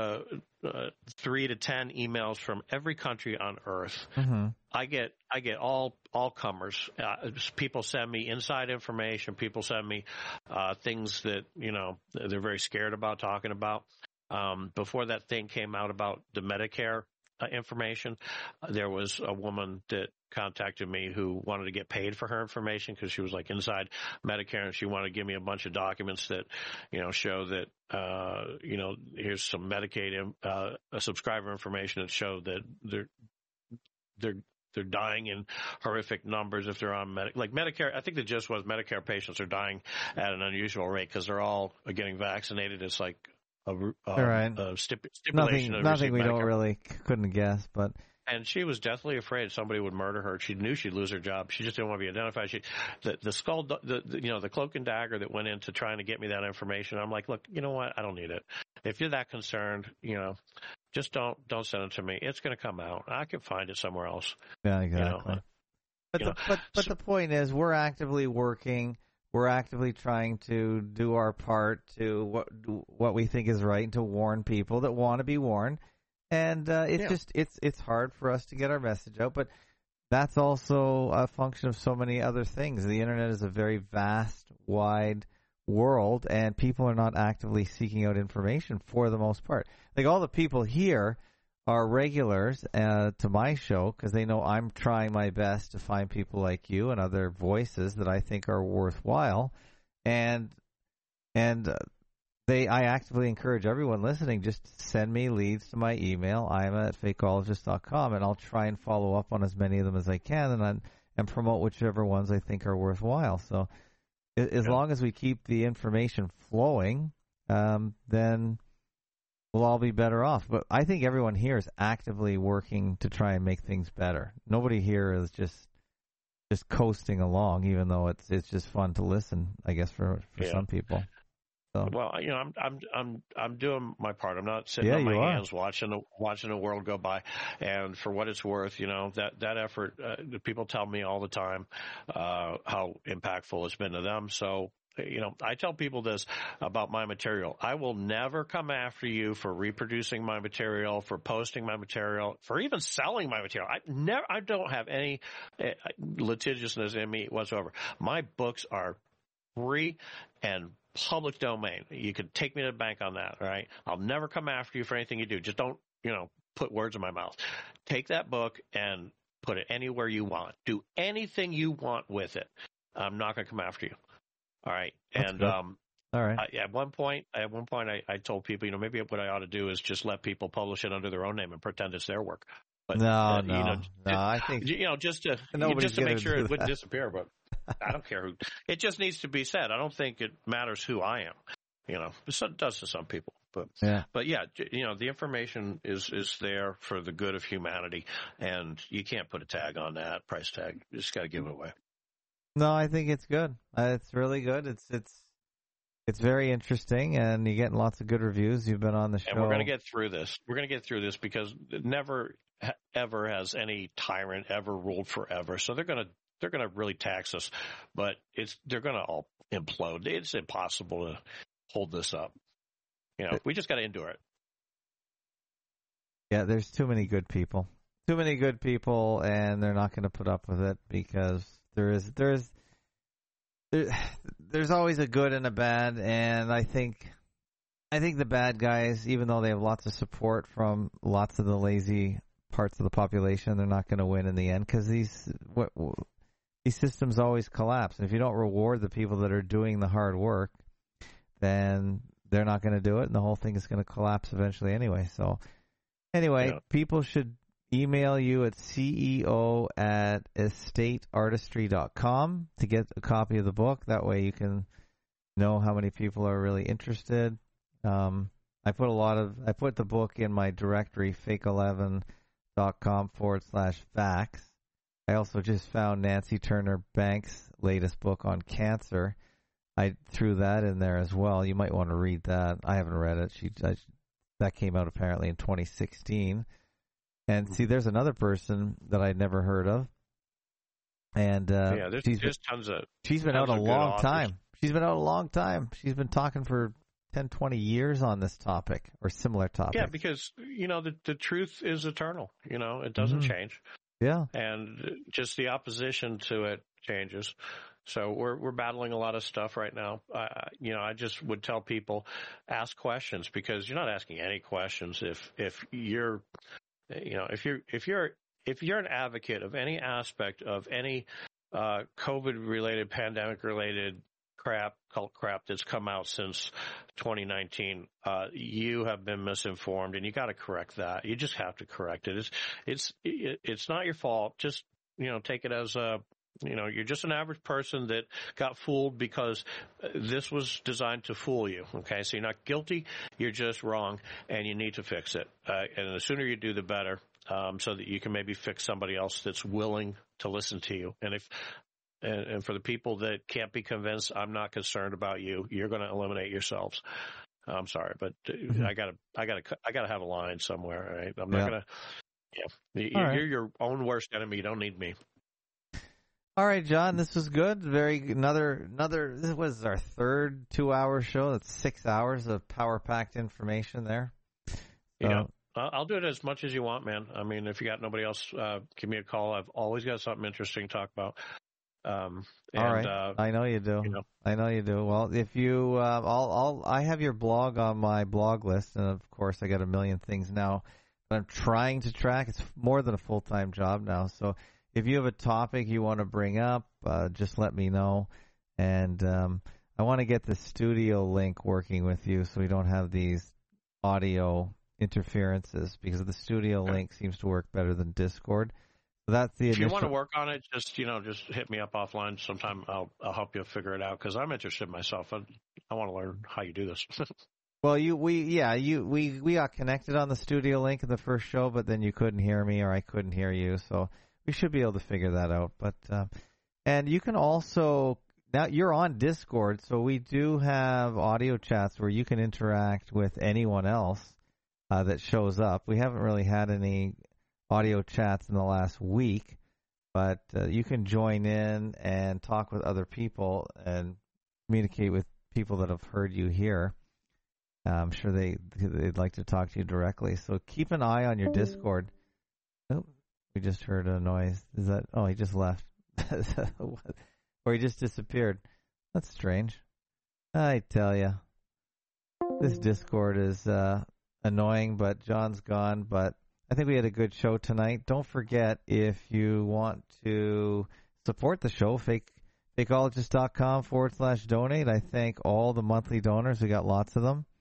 [SPEAKER 2] 3 to 10 emails from every country on Earth.
[SPEAKER 1] Mm-hmm.
[SPEAKER 2] I get all comers. People send me inside information. People send me things that they're very scared about talking about. Before that thing came out about the Medicare information, there was a woman that contacted me who wanted to get paid for her information because she was inside Medicare, and she wanted to give me a bunch of documents that show that here's some Medicaid subscriber information that show that they're dying in horrific numbers if they're on Medicare. I think the gist was Medicare patients are dying at an unusual rate because they're all getting vaccinated. It's like a stipulation.
[SPEAKER 1] Nothing we
[SPEAKER 2] Medicare.
[SPEAKER 1] couldn't guess, but.
[SPEAKER 2] And she was deathly afraid somebody would murder her. She knew she'd lose her job. She just didn't want to be identified. The skull, the cloak and dagger that went into trying to get me that information. I'm like, look, you know what? I don't need it. If you're that concerned, just don't send it to me. It's going to come out. I can find it somewhere else.
[SPEAKER 1] Yeah, exactly. But the point is, we're actively working. We're actively trying to do our part to what we think is right and to warn people that want to be warned. And it's hard for us to get our message out, but that's also a function of so many other things. The internet is a very vast, wide world, and people are not actively seeking out information for the most part. All the people here are regulars to my show because they know I'm trying my best to find people like you and other voices that I think are worthwhile, and I actively encourage everyone listening, just send me leads to my email, ima@fakeologist.com, and I'll try and follow up on as many of them as I can and promote whichever ones I think are worthwhile. So as long as we keep the information flowing, then we'll all be better off. But I think everyone here is actively working to try and make things better. Nobody here is just coasting along, even though it's just fun to listen, I guess, for some people. So.
[SPEAKER 2] Well, I'm doing my part. I'm not sitting on my hands watching the world go by. And for what it's worth, that effort, people tell me all the time how impactful it's been to them. So, I tell people this about my material. I will never come after you for reproducing my material, for posting my material, for even selling my material. I don't have any litigiousness in me whatsoever. My books are free and public domain. You could take me to the bank on that, all right? I'll never come after you for anything you do. Just don't, put words in my mouth. Take that book and put it anywhere you want. Do anything you want with it. I'm not going to come after you. All right?
[SPEAKER 1] That's good. All right.
[SPEAKER 2] At one point, I told people, maybe what I ought to do is just let people publish it under their own name and pretend it's their work. But
[SPEAKER 1] no, I think
[SPEAKER 2] just to make sure it wouldn't disappear, but I don't care who. It just needs to be said. I don't think it matters who I am. It does to some people, but the information is there for the good of humanity, and you can't put a tag on that, price tag. You just got to give it away.
[SPEAKER 1] No, I think it's good. It's really good. It's very interesting, and you're getting lots of good reviews. You've been on the show.
[SPEAKER 2] And we're going to get through this. We're going to get through this because never ever has any tyrant ever ruled forever. So they're going to really tax us, but they're going to all implode. It's impossible to hold this up. We just got to endure it.
[SPEAKER 1] Yeah, there's too many good people. And they're not going to put up with it because there's always a good and a bad, and I think the bad guys, even though they have lots of support from lots of the lazy parts of the population, they're not going to win in the end because these systems always collapse. And if you don't reward the people that are doing the hard work, then they're not going to do it, and the whole thing is going to collapse eventually anyway. So anyway, people should email you at ceo@estateartistry.com to get a copy of the book. That way you can know how many people are really interested. I put the book in my directory, fake11.com/facts. I also just found Nancy Turner Banks' latest book on cancer. I threw that in there as well. You might want to read that. I haven't read it. That came out apparently in 2016. And see, there's another person that I'd never heard of. And
[SPEAKER 2] there's tons of.
[SPEAKER 1] She's been out a long time. She's been out a long time. She's been talking for 10, 20 years on this topic or similar topics.
[SPEAKER 2] Yeah, because the truth is eternal. It doesn't change.
[SPEAKER 1] Yeah,
[SPEAKER 2] and just the opposition to it changes. So we're battling a lot of stuff right now. I just would tell people, ask questions, because you're not asking any questions if you're an advocate of any aspect of any COVID-related, pandemic-related cult crap that's come out since 2019, you have been misinformed, and you got to correct that. You just have to correct it. It's not your fault. Just take it as you're just an average person that got fooled because this was designed to fool you. Okay, so you're not guilty. You're just wrong, and you need to fix it. And the sooner you do, the better, so that you can maybe fix somebody else that's willing to listen to you. And for the people that can't be convinced, I'm not concerned about you. You're going to eliminate yourselves. I'm sorry, but I gotta have a line somewhere. Right? I'm not gonna. Yeah, you're your own worst enemy. You don't need me.
[SPEAKER 1] All right, John, this was good. Another. This was our third 2-hour show. That's 6 hours of power-packed information there.
[SPEAKER 2] I'll do it as much as you want, man. I mean, if you got nobody else, give me a call. I've always got something interesting to talk about.
[SPEAKER 1] All right, I know you do. I know you do. Well, if you, I have your blog on my blog list, and of course, I got a million things now. But I'm trying to track. It's more than a full-time job now. So if you have a topic you want to bring up, just let me know. And I want to get the studio link working with you, so we don't have these audio interferences, because the studio link seems to work better than Discord. That's the initial.
[SPEAKER 2] If you want to work on it, just hit me up offline sometime. I'll help you figure it out, because I'm interested myself. I want to learn how you do this.
[SPEAKER 1] Well, we got connected on the studio link in the first show, but then you couldn't hear me or I couldn't hear you, so we should be able to figure that out. But and you can also, now you're on Discord, so we do have audio chats where you can interact with anyone else that shows up. We haven't really had any audio chats in the last week, but you can join in and talk with other people and communicate with people that have heard you here. I'm sure they'd like to talk to you directly. So keep an eye on your Discord. Oh, we just heard a noise. Is that? Oh, he just left, or he just disappeared. That's strange. I tell you, this Discord is annoying. But John's gone. But I think we had a good show tonight. Don't forget, if you want to support the show, fakeologist.com/donate. I thank all the monthly donors. We got lots of them.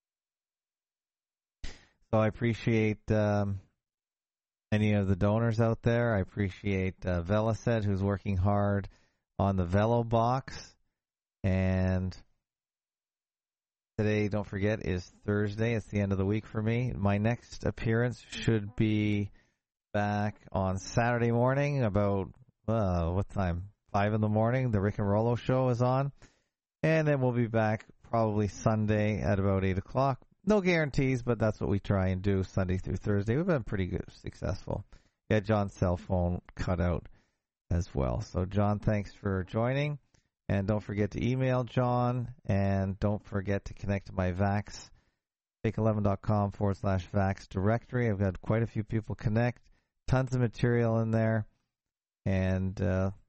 [SPEAKER 1] So I appreciate any of the donors out there. I appreciate Veloset, who's working hard on the Velo box. And today, don't forget, is Thursday. It's the end of the week for me. My next appearance should be back on Saturday morning about, what time? 5 in the morning. The Rick and Rollo show is on. And then we'll be back probably Sunday at about 8 o'clock. No guarantees, but that's what we try and do Sunday through Thursday. We've been pretty good, successful. Yeah, John's cell phone cut out as well. So, John, thanks for joining. And don't forget to email John. And don't forget to connect to my Vax, fake11.com/Vax directory. I've got quite a few people connect. Tons of material in there. And,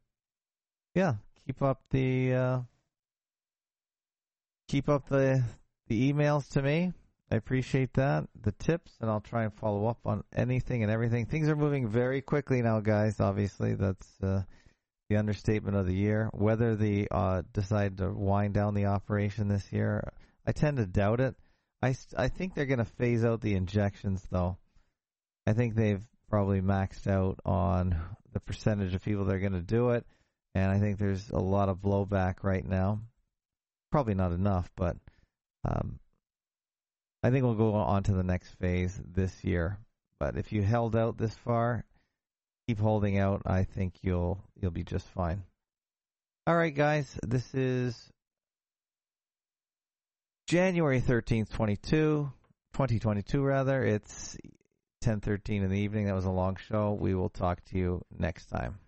[SPEAKER 1] keep up the emails to me. I appreciate that, the tips, and I'll try and follow up on anything and everything. Things are moving very quickly now, guys. Obviously, that's the understatement of the year. Whether they decide to wind down the operation this year, I tend to doubt it. I think they're going to phase out the injections, though. I think they've probably maxed out on the percentage of people that are going to do it, and I think there's a lot of blowback right now. Probably not enough, but I think we'll go on to the next phase this year. But if you held out this far, keep holding out. I think you'll be just fine. All right, guys, this is January 13th, 2022 rather. It's 10:13 in the evening. That was a long show. We will talk to you next time.